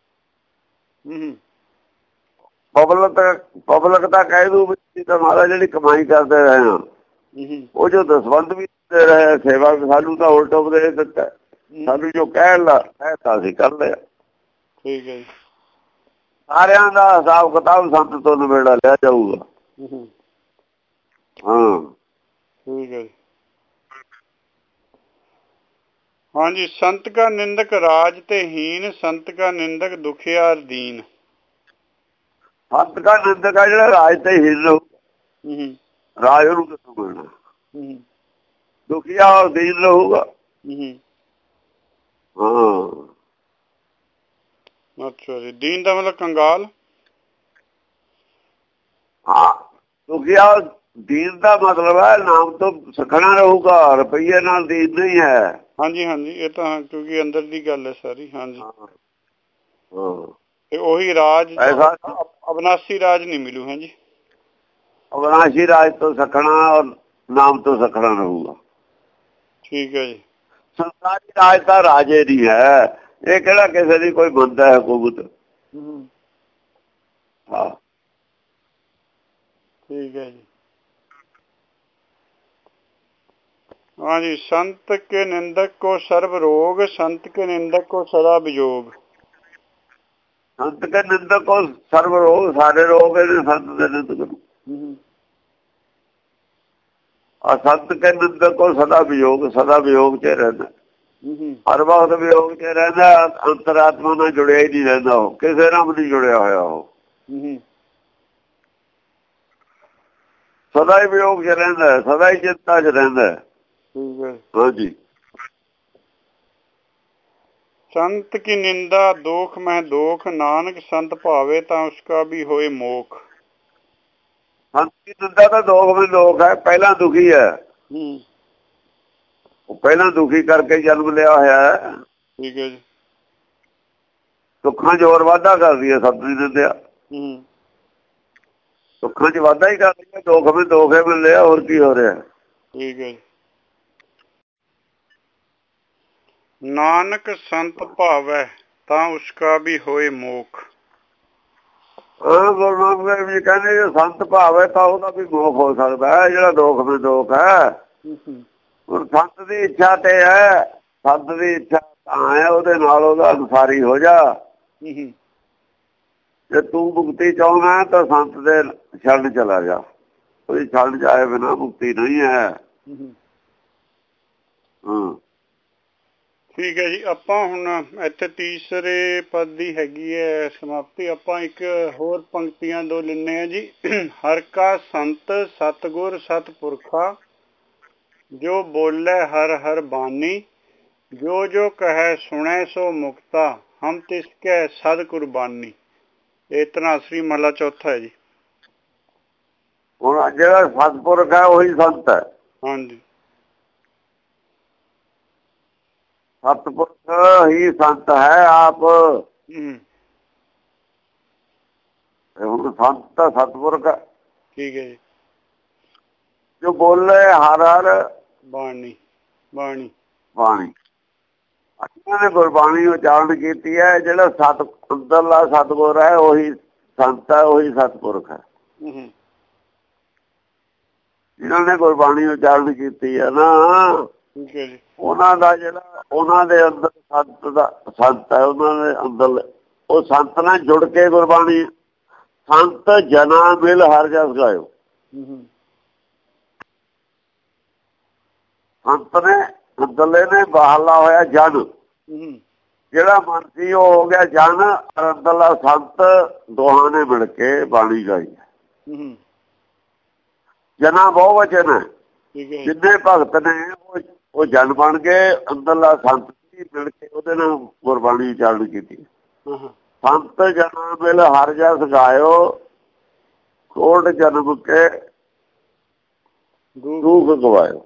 ਪਬਲਿਕ ਤਾਂ ਕਹਿ ਦੂ ਵੀ ਮਹਾਰਾਜ ਜਿਹੜੀ ਕਮਾਈ ਕਰਦੇ ਰਹੇ ਹਾਂ, ਉਹ ਜੋ ਦਸਵੰਧ ਵੀ ਦੇ ਰਹੇ ਸੇਵਾ ਵੀ, ਸਾਨੂੰ ਤਾਂ ਉਲਟ ਉਪਦੇਸ਼ ਦਿੱਤਾ। ਸਾਨੂੰ ਜੋ ਕਹਿਤਾ ਅਸੀਂ ਕਰ ਲਿਆ। ਠੀਕ ਹੈ ਜੀ। ਸਾਰਿਆਂ ਦਾ ਹਿਸਾਬ ਕਿਤਾਬ ਸੰਤ ਤੋਂ ਨਿਬੇੜਾ ਲਿਆ ਜਾਊਗਾ। ਹਾਂ, ਠੀਕ ਹੈ ਜੀ। ਹਾਂਜੀ। ਸੰਤ ਕਾ ਨਿੰਦਕ ਰਾਜ ਤੇ ਹੀਨ, ਸੰਤ ਕਾ ਨਿੰਦਕ ਦੁਖਿਆਰ ਦੀਨ। ਸੰਤ ਕਾ ਨਿੰਦਕ ਆ ਜਿਹੜਾ ਰਾਜ ਤੇ ਹੀਨ ਰਹੂ, ਰਾਜ ਉਹਨੂੰ ਕਿੱਥੋਂ ਮਿਲਣਾ? ਦੁਖੀਆ ਔਰ ਦੀਨ ਰਹੂਗਾ। ਹਾਂ। ਅੱਛਾ ਜੀ। ਦੀਨ ਦਾ ਮਤਲਬ ਕੰਗਾਲ। ਹਾਂ, ਦੁਖੀਆ ਦੀਨ ਦਾ ਮਤਲਬ ਹੈ ਨਾਮ ਤੋਂ ਸਖਣਾ ਰਹੂਗਾ, ਰੁਪਈਏ ਨਾਲ ਦੀਨ ਨਹੀਂ ਹੈ। ਹਾਂਜੀ ਹਾਂਜੀ, ਇਹ ਤਾਂ ਕਿਉਂਕਿ ਅੰਦਰ ਦੀ ਗੱਲ ਹੈ ਸਾਰੀ। ਹਾਂਜੀ। ਹਾਂ, ਤੇ ਉਹੀ ਰਾਜ ਅਵਿਨਾਸ਼ੀ ਰਾਜ ਨਹੀਂ ਮਿਲੂ ਹੈ ਜੀ। ਅਵਿਨਾਸ਼ੀ ਰਾਜ ਤੋਂ ਸਖਣਾ ਔਰ ਨਾਮ ਤੋਂ ਸਖਣਾ ਰਹੂਗਾ। ਠੀਕ ਹੈ ਜੀ। ਸੰਸਾਰੀ ਰਾਜ ਤਾਂ ਰਾਜੇ ਦੀ ਹੈ, ਇਹ ਕਿਹੜਾ ਕਿਸੇ ਦੀ ਕੋਈ ਬੰਦਾ ਹੈ ਹਕੂਮਤ। ਹਾਂ, ਠੀਕ ਹੈ ਜੀ। हाँ जी। संत के निंदक को सर्व रोग, संत के निंदक को सदा वियोग। संत के निंदक को सर्व रोग, सारे रोग है संत के निंदक और संत के निंदक को सदा वियोग च रहना, हर वक्त वियोग च रहना। अंतरात्मा ਨਾਲ जुड़िया ही नहीं रहता, हो किसी नाल नहीं जुड़िया होया, हो सदा ही वियोग च रहता है, सदा ही चिंता च रहता है। हाँ जी। संत की निंदा दोख में दोख, नानक संत भावे ता उसका भी होए मोख। संत की निंदा तो दोख में दोख है, पहला दुखी है, पहला दुखी करके जन्म लिया होया है। ठीक है जी। दुखा च होर वाधा करदी है संत की निंदा, दुखा च वाधा ही करदी है, दोख में दोख है मिल रहा, और की हो रहा है। ठीक है। नानक संत भावै ता उसका भी होए मोख। गुरु नानक देव जी कहते जो संत भाव है तो ਉਹਦਾ भी मोख हो सकता है, ਜਿਹੜਾ दोख में दोख है। ਹੁਣ ਸੰਤ ਦੀ ਇੱਛਾ ਤੇ ਹੈ, ਸੰਤ ਦੀ ਇੱਛਾ ਤਾਂ ਹੈ ਉਹਦੇ ਨਾਲ ਉਹਦਾ ਅਨੁਸਾਰੀ ਹੋ ਜਾ। ਜੇ ਤੂੰ ਮੁਕਤੀ ਚਾਹੁੰਦਾ ਤਾਂ ਸੰਤ ਦੇ ਛੱਡ ਚਲਾ ਜਾ, ਕੋਈ ਛੱਡ ਜਾਏ ਬਿਨਾ ਮੁਕਤੀ ਨਹੀਂ ਹੈ। ਠੀਕ ਹੈ ਜੀ। ਆਪਾਂ ਹੁਣ ਇੱਥੇ ਤੀਸਰੇ ਪਦ ਦੀ ਹੈਗੀ ਹੈ ਸਮਾਪਤੀ। ਆਪਾਂ ਇੱਕ ਹੋਰ ਪੰਕਤੀਆਂ ਦੋ ਲੈਂਦੇ ਹਾਂ ਜੀ। ਹਰ ਕਾ ਸੰਤ ਸਤਿਗੁਰ ਸਤਿਪੁਰਖਾ, ਜੋ ਬੋਲੇ ਹਰ ਹਰ ਬਾਣੀ, ਜੋ ਜੋ ਕਹੈ ਸੁਣੈ ਸੋ ਮੁਕਤਾ, ਹਮ ਤਿਸਕੈ ਸਦ ਕੁਰਬਾਨੀ। ਇਹ ਧਨਾਸਰੀ ਮਹਲਾ ਚੌਥਾ ਹੈ ਜੀ। ਹੁਣ ਜਿਹੜਾ ਸਤਿਪੁਰਖ ਹੈ ਉਹੀ ਸੰਤ ਹੈ। ਹਾਂਜੀ। सतपुरुष ही संत है आप। संत सतपुरुष ठीक है जी। जो बोले हर हर बाणी बाणी बाणी, ने गुरबाणी उचारण की है। जो सत अंदरला सतगुर है वही संत है, वही सतपुरुष है। जिन्होंने गुरबाणी उचारण की है ना, ਉਹਨਾਂ ਦਾ ਜਿਹੜਾ ਉਹਨਾਂ ਦੇ ਅੰਦਰ ਸੰਤ ਹੈ, ਉਹਨਾਂ ਦੇ ਅੰਦਰ ਉਹ ਸੰਤ ਨਾਲ ਜੁੜ ਕੇ ਗੁਰਬਾਣੀ, ਸੰਤ ਜਨਾ ਮਿਲ ਹਰ ਜਸ ਗਾਇਓ। ਸੰਤ ਨੇ ਅੰਦਰਲੇ ਨੇ ਬਾਹਰਲਾ ਹੋਇਆ ਜਨ, ਜਿਹੜਾ ਮਨ ਸੀ ਉਹ ਹੋ ਗਿਆ ਜਨ, ਅੰਦਰਲਾ ਸੰਤ, ਦੋਹਾਂ ਨੇ ਮਿਲ ਕੇ ਬਾਣੀ ਗਾਈ। ਜਨਾ ਬਹੁ ਵਚਨ ਹੈ, ਜਿੰਨੇ ਭਗਤ ਨੇ ਉਹ ਜਨ ਬਣ ਗਏ, ਅੰਦਰਲਾ ਸੰਤ ਮਿਲ ਕੇ ਉਹਦੇ ਨਾਲ ਗੁਰਬਾਣੀ ਉਚਾਰਨ ਕੀਤੀ। ਸੰਤ ਜਨਾ ਮਿਲ ਹਰ ਜਸ ਗਾਇਓ, ਕੋਟ ਜਨਮ ਕੇ ਦੁੱਖ ਗਵਾਇਓ।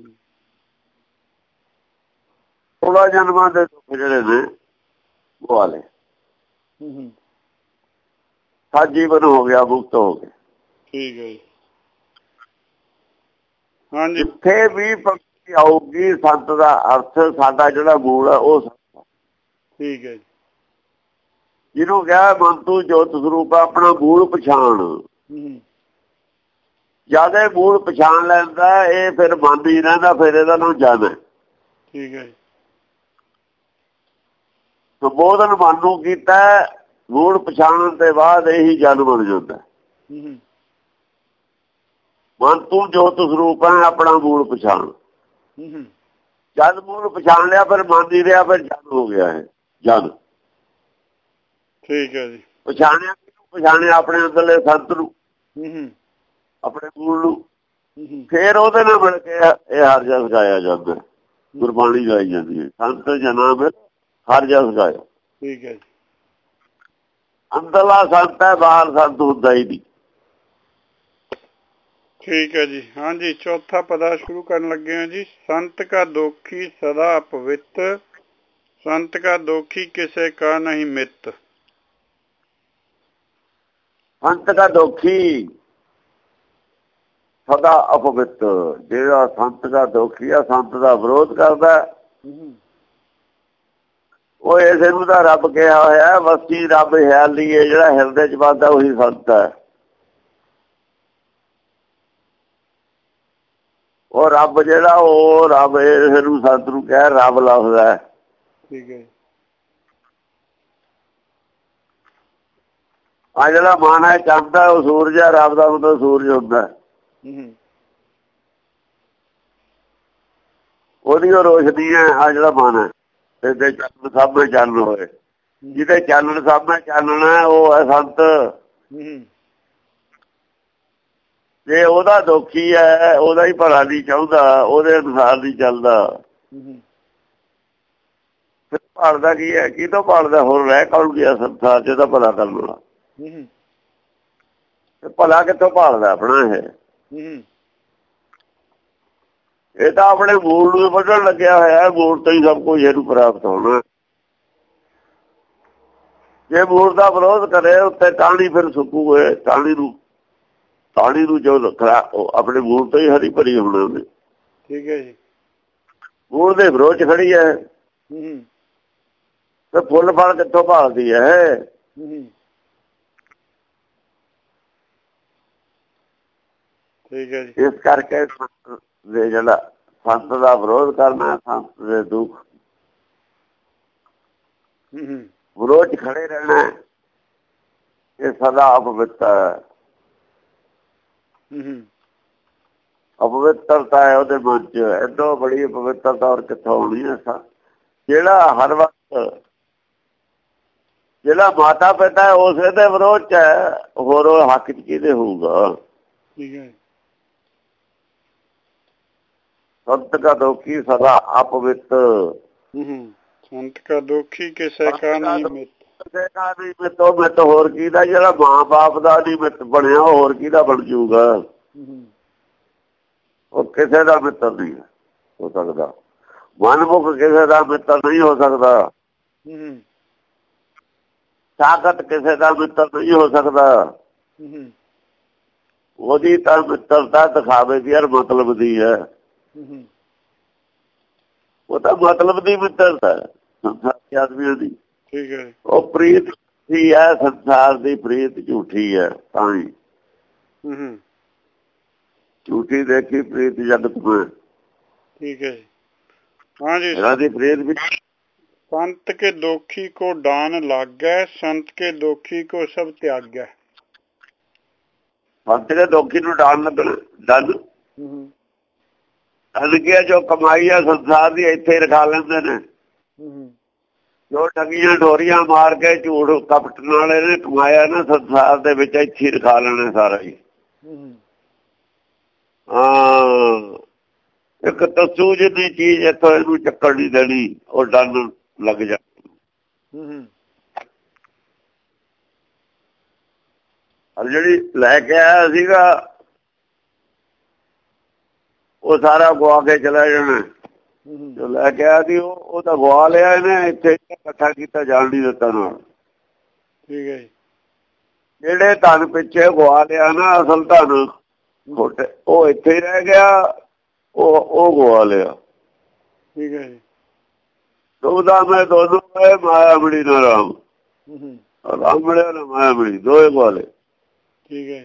ਥੋੜਾ ਜਨਮਾਂ ਦੇ ਦੁੱਖ ਜਿਹੜੇ ਨੇ ਗਵਾ ਲਏ, ਸਤ ਜੀਵਨ ਹੋ ਗਿਆ, ਮੁਕਤ ਹੋ ਗਏ। ਠੀਕ ਹੈ ਜੀ। ਹਾਂਜੀ। ਜਿੱਥੇ ਵੀ ਪੰਕਤੀ ਆਊਗੀ ਸੰਤ ਦਾ ਅਰਥ ਸਾਡਾ ਜਿਹੜਾ ਮੂਲ ਹੈ ਉਹ ਸੰਤ। ਠੀਕ ਹੈ ਜੀ। ਜਿਹਨੂੰ ਕਿਹਾ ਮਨ ਤੂੰ ਜੋਤ ਸਰੂਪ ਆਪਣਾ ਮੂਲ ਪਛਾਣ, ਜਦ ਇਹ ਮੂਲ ਪਛਾਣ ਲੈਂਦਾ ਇਹ ਫਿਰ ਮਨ ਹੀ ਰਹਿੰਦਾ, ਫਿਰ ਇਹਦਾ ਨਾਮ ਜਨ ਹੈ। ਠੀਕ ਹੈ ਜੀ। ਸੰਬੋਧਨ ਮਨ ਨੂੰ ਕੀਤਾ, ਮੂਲ ਪਛਾਣਨ ਦੇ ਬਾਅਦ ਇਹੀ ਜਨ ਬਣ ਜਾਂਦਾ। ਮਨ ਤੂੰ ਜੋਤ ਸਰੂਪ ਹੈ ਆਪਣਾ ਮੂਲ ਪਛਾਣ, ਜਦ ਮੂਲ ਪਛਾਣ ਲਿਆ ਫਿਰ ਮਨ ਨਹੀਂ ਰਿਹਾ, ਫਿਰ ਜਨ ਹੋ ਗਿਆ ਹੈ ਜਨ। ਠੀਕ ਹੈ ਜੀ। ਪਛਾਣਿਆ ਕਿਹਨੂੰ? ਪਛਾਣਿਆ ਆਪਣੇ ਅੰਦਰਲੇ ਸੰਤ ਨੂੰ, ਆਪਣੇ ਮੂਲ ਨੂੰ। ਫੇਰ ਉਹਦੇ ਨਾਲ ਮਿਲ ਕੇ ਇਹ ਹਰ ਜਸ ਗਾਇਆ ਜਾਂਦਾ, ਗੁਰਬਾਣੀ ਗਾਈ ਜਾਂਦੀ ਹੈ। ਸੰਤ ਜਨਾਂ ਵਿੱਚ ਹਰ ਜਸ ਗਾਇਆ। ਠੀਕ ਹੈ ਜੀ। ਅੰਦਰਲਾ ਸੰਤ ਹੈ, ਬਾਹਰ ਸੰਤ ਹੁੰਦਾ ਹੀ ਨਹੀਂ। ਠੀਕ ਹੈ ਜੀ। ਹਾਂਜੀ, ਚੌਥਾ ਪਦਾ ਸ਼ੁਰੂ ਕਰਨ ਲੱਗੇ ਹਾਂ ਜੀ। ਸੰਤ ਕਾ ਦੋਖੀ ਸਦਾ ਅਪਵਿੱਤ, ਸੰਤ ਕਾ ਦੋਖੀ ਕਿਸੇ ਕਾ ਨਹੀਂ ਮਿੱਤ। ਸੰਤ ਕਾ ਦੋਖੀ ਸਦਾ ਅਪਵਿੱਤ, ਜਿਹੜਾ ਸੰਤ ਦਾ ਦੋਖੀ ਆ, ਸੰਤ ਦਾ ਵਿਰੋਧ ਕਰਦਾ, ਉਹ ਇਸੇ ਨੂੰ ਤਾਂ ਰੱਬ ਕਿਹਾ ਹੋਇਆ। ਵਸੀ ਰੱਬ ਹਿਆਲੀ ਹੈ, ਜਿਹੜਾ ਹਿਰਦੇ ਚ ਵੱਸਦਾ ਉਹੀ ਸੰਤ ਹੈ। ਉਹ ਰੱਬ ਜਿਹੜਾ ਉਹ ਰੱਬ ਇਸ ਨੂੰ ਸੰਤ ਨੂੰ ਕਹਿ ਰੱਬ ਲਫ਼ਜ਼ ਹੈ। ਠੀਕ ਹੈ। ਆ ਜਿਹੜਾ ਮਨ ਹੈ ਚੰਦ ਹੈ ਉਹ ਸੂਰਜ ਹੈ। ਰੱਬ ਦਾ ਮਤਲਬ ਸੂਰਜ ਹੁੰਦਾ। ਉਹਦੀ ਉਹ ਰੋਸ਼ਨੀ ਹੈ। ਆ ਜਿਹੜਾ ਮਨ ਹੈ ਇਹਦੇ ਚੰਨ ਸਾਹਮਣੇ ਚੰਨ ਹੋਏ, ਜਿਹਦੇ ਚਾਨਣ ਸਾਹਮਣੇ ਚਾਨਣ ਹੈ ਉਹ ਹੈ ਸੰਤ। ਜੇ ਉਹਦਾ ਦੁਖੀ ਹੈ, ਉਹਦਾ ਹੀ ਭਲਾ ਨਹੀਂ ਚਾਹੁੰਦਾ, ਉਹਦੇ ਅਨੁਸਾਰ ਨਹੀਂ ਚੱਲਦਾ, ਫਿਰ ਭਾਲਦਾ ਕੀ ਹੈ? ਕੀ ਤੋਂ ਭਾਲਦਾ? ਹੋਰ ਰਹਿ ਕੌਣ ਗਿਆ ਸੰਸਾਰ ਚ ਇਹਦਾ ਭਲਾ ਕਰਨ ਵਾਲਾ? ਭਲਾ ਕਿੱਥੋਂ ਭਾਲਦਾ ਆਪਣਾ? ਇਹ ਤਾਂ ਆਪਣੇ ਮੂਲ ਨੂੰ ਵੱਢਣ ਲੱਗਿਆ ਹੋਇਆ। ਮੂਲ ਤੋਂ ਹੀ ਸਭ ਕੁਝ ਇਹਨੂੰ ਪ੍ਰਾਪਤ ਹੋਣਾ। ਜੇ ਮੂਲ ਦਾ ਵਿਰੋਧ ਕਰੇ ਉੱਤੇ ਟਾਹਣੀ ਫਿਰ ਸੁੱਕੂਗੇ। ਟਾਹਣੀ ਨੂੰ ਜੋ ਆਪਣੇ ਮੂਲ ਤੋਂ ਹੀ ਹਰੀ ਭਰੀ ਹੋਣਾ ਉਹਨੇ। ਠੀਕ ਹੈ ਜੀ। ਮੂਲ ਦੇ ਵਿਰੋਧ ਚ ਖੜੀ ਹੈ ਤੇ ਫੁੱਲ ਫਲ ਕਿੱਥੋਂ ਭਾਲਦੀ ਹੈ? ਠੀਕ ਹੈ ਜੀ। ਇਸ ਕਰਕੇ ਜਿਹੜਾ ਸੰਤ ਦਾ ਵਿਰੋਧ ਕਰਨਾ, ਸੰਤ ਦੇ ਦੁੱਖ ਵਿਰੋਧ ਚ ਖੜੇ ਰਹਿਣਾ, ਇਹ ਸਦਾ ਅਪਵਿੱਤਰ ਹੈ। ਅਪਵਿੱਤਰਤਾ ਹੈ ਉਹਦੇ ਮਨ ਚ। ਏਦੋਂ ਬੜੀ ਅਪਵਿੱਤਰਤਾ ਔਰ ਕਿੱਥੋਂ ਹੋਣੀ ਹੈ? ਜਿਹੜਾ ਹਰ ਵਕਤ ਜਿਹੜਾ ਮਾਤਾ ਪਿਤਾ ਹੈ ਉਸੇ ਦੇ ਵਿਰੋਧ ਚ ਹੈ, ਹੋਰ ਉਹ ਹੱਕ ਚ ਕਿਹਦੇ ਹੋਊਗਾ? ਠੀਕ ਹੈ। संत का दोखी सदा अपवित। संत का दोखी किसे का नहीं मित। मित होर कीदा? ਜਿਹੜਾ ਮਾਂ ਬਾਪ ਦਾ ਨਹੀਂ ਮਿੱਤ ਬਣਿਆ ਉਹ ਹੋਰ ਕਿਹਦਾ ਬਣ ਜਾਊਗਾ? ਉਹ ਕਿਸੇ ਦਾ ਮਿੱਤਰ ਨਹੀਂ ਹੋ ਸਕਦਾ। ਮਨਮੁਖ ਕਿਸੇ ਦਾ ਮਿੱਤਰ ਨਹੀਂ ਹੋ ਸਕਦਾ। ਤਾਕਤ ਕਿਸੇ ਦਾ ਮਿੱਤਰ ਨਹੀਂ ਹੋ ਸਕਦਾ। ਉਹਦੀ ਤਾਂ ਮਿੱਤਰਤਾ ਦਿਖਾਵੇ ਦੀ ਯਾਰ ਮਤਲਬ ਦੀ ਹੈ। ਉਹ ਤਾਂ ਮਤਲਬ ਦੀ ਮਿੱਤਰਤਾ ਸੰਸਾਰ ਆਦਮੀਆਂ ਦੀ। ਠੀਕ ਹੈ। ਉਹ ਪ੍ਰੀਤ ਹੀ ਹੈ ਸੰਸਾਰ ਦੀ। ਪ੍ਰੀਤ ਝੂਠੀ ਹੈ ਤਾਂ ਹੀ ਝੂਠੀ ਦੇਖੀ ਪ੍ਰੀਤ ਜਗਤ में। ठीक है जी। हाँ जी। राधी प्रीत भी संत के दोखी को डान लाग गए, संत के दोखी को सब त्याग गए। संत के दोखी ਨੂੰ ਡਾਨ ਲੱਗਣਾ। ਡਨ ਹਲਕਿਆ ਜੋ ਕਮਾਈ ਆ ਸੰਸਾਰ ਦੀ ਇੱਥੇ ਰਖਾ ਲੈਂਦੇ ਨੇ। ਜੋ ਠੱਗੀਆਂ ਢੋਰੀਆਂ ਮਾਰ ਕੇ ਝੂਠ ਕਪਟ ਨਾਲ ਇਹਨੇ ਕਮਾਇਆ ਨਾ ਸੰਸਾਰ ਦੇ ਵਿੱਚ ਇੱਥੇ ਰਖਾ ਲੈਣੇ ਸਾਰਾ ਹੀ। ਹਾਂ ਇੱਕ ਤਸੂ ਜਿਹੀ ਚੀਜ਼ ਇੱਥੋਂ ਇਹਨੂੰ ਚੱਕਰ ਨਹੀਂ ਦੇਣੀ। ਉਹ ਡਨ ਲੱਗ ਜਾ। ਜਿਹੜੀ ਲੈ ਕੇ ਆਇਆ ਸੀਗਾ ਉਹ ਸਾਰਾ ਗਵਾ ਕੇ ਚਲਾ ਜਾਣਾ। ਜੋ ਲੈ ਕੇ ਆਇਆ ਸੀ ਉਹ ਤਾਂ ਗਵਾ ਲਿਆ ਇਹਨੇ। ਇੱਥੇ ਇਕੱਠਾ ਕੀਤਾ ਜਾਣ ਨਹੀਂ ਦਿੱਤਾ ਨਾਲ। ਠੀਕ ਹੈ ਜੀ। ਜਿਹੜੇ ਧਨ ਪਿੱਛੇ ਗਵਾ ਲਿਆ ਨਾ ਅਸਲ ਧਨ ਖੋਟੇ ਉਹ ਇੱਥੇ ਹੀ ਰਹਿ ਗਿਆ। ਉਹ ਗਵਾ ਲਿਆ। ਠੀਕ ਹੈ ਜੀ। ਦੁਬਦਾ ਮੈਂ ਦੋਨੋਂ ਮਾਇਆ ਮਿਲੀ ਨਾ ਰਾਮ। ਰਾਮ ਮਿਲਿਆ ਨਾ ਮਾਇਆ ਮਿਲੀ, ਦੋਏ ਗਵਾ ਲਏ। ठीक है।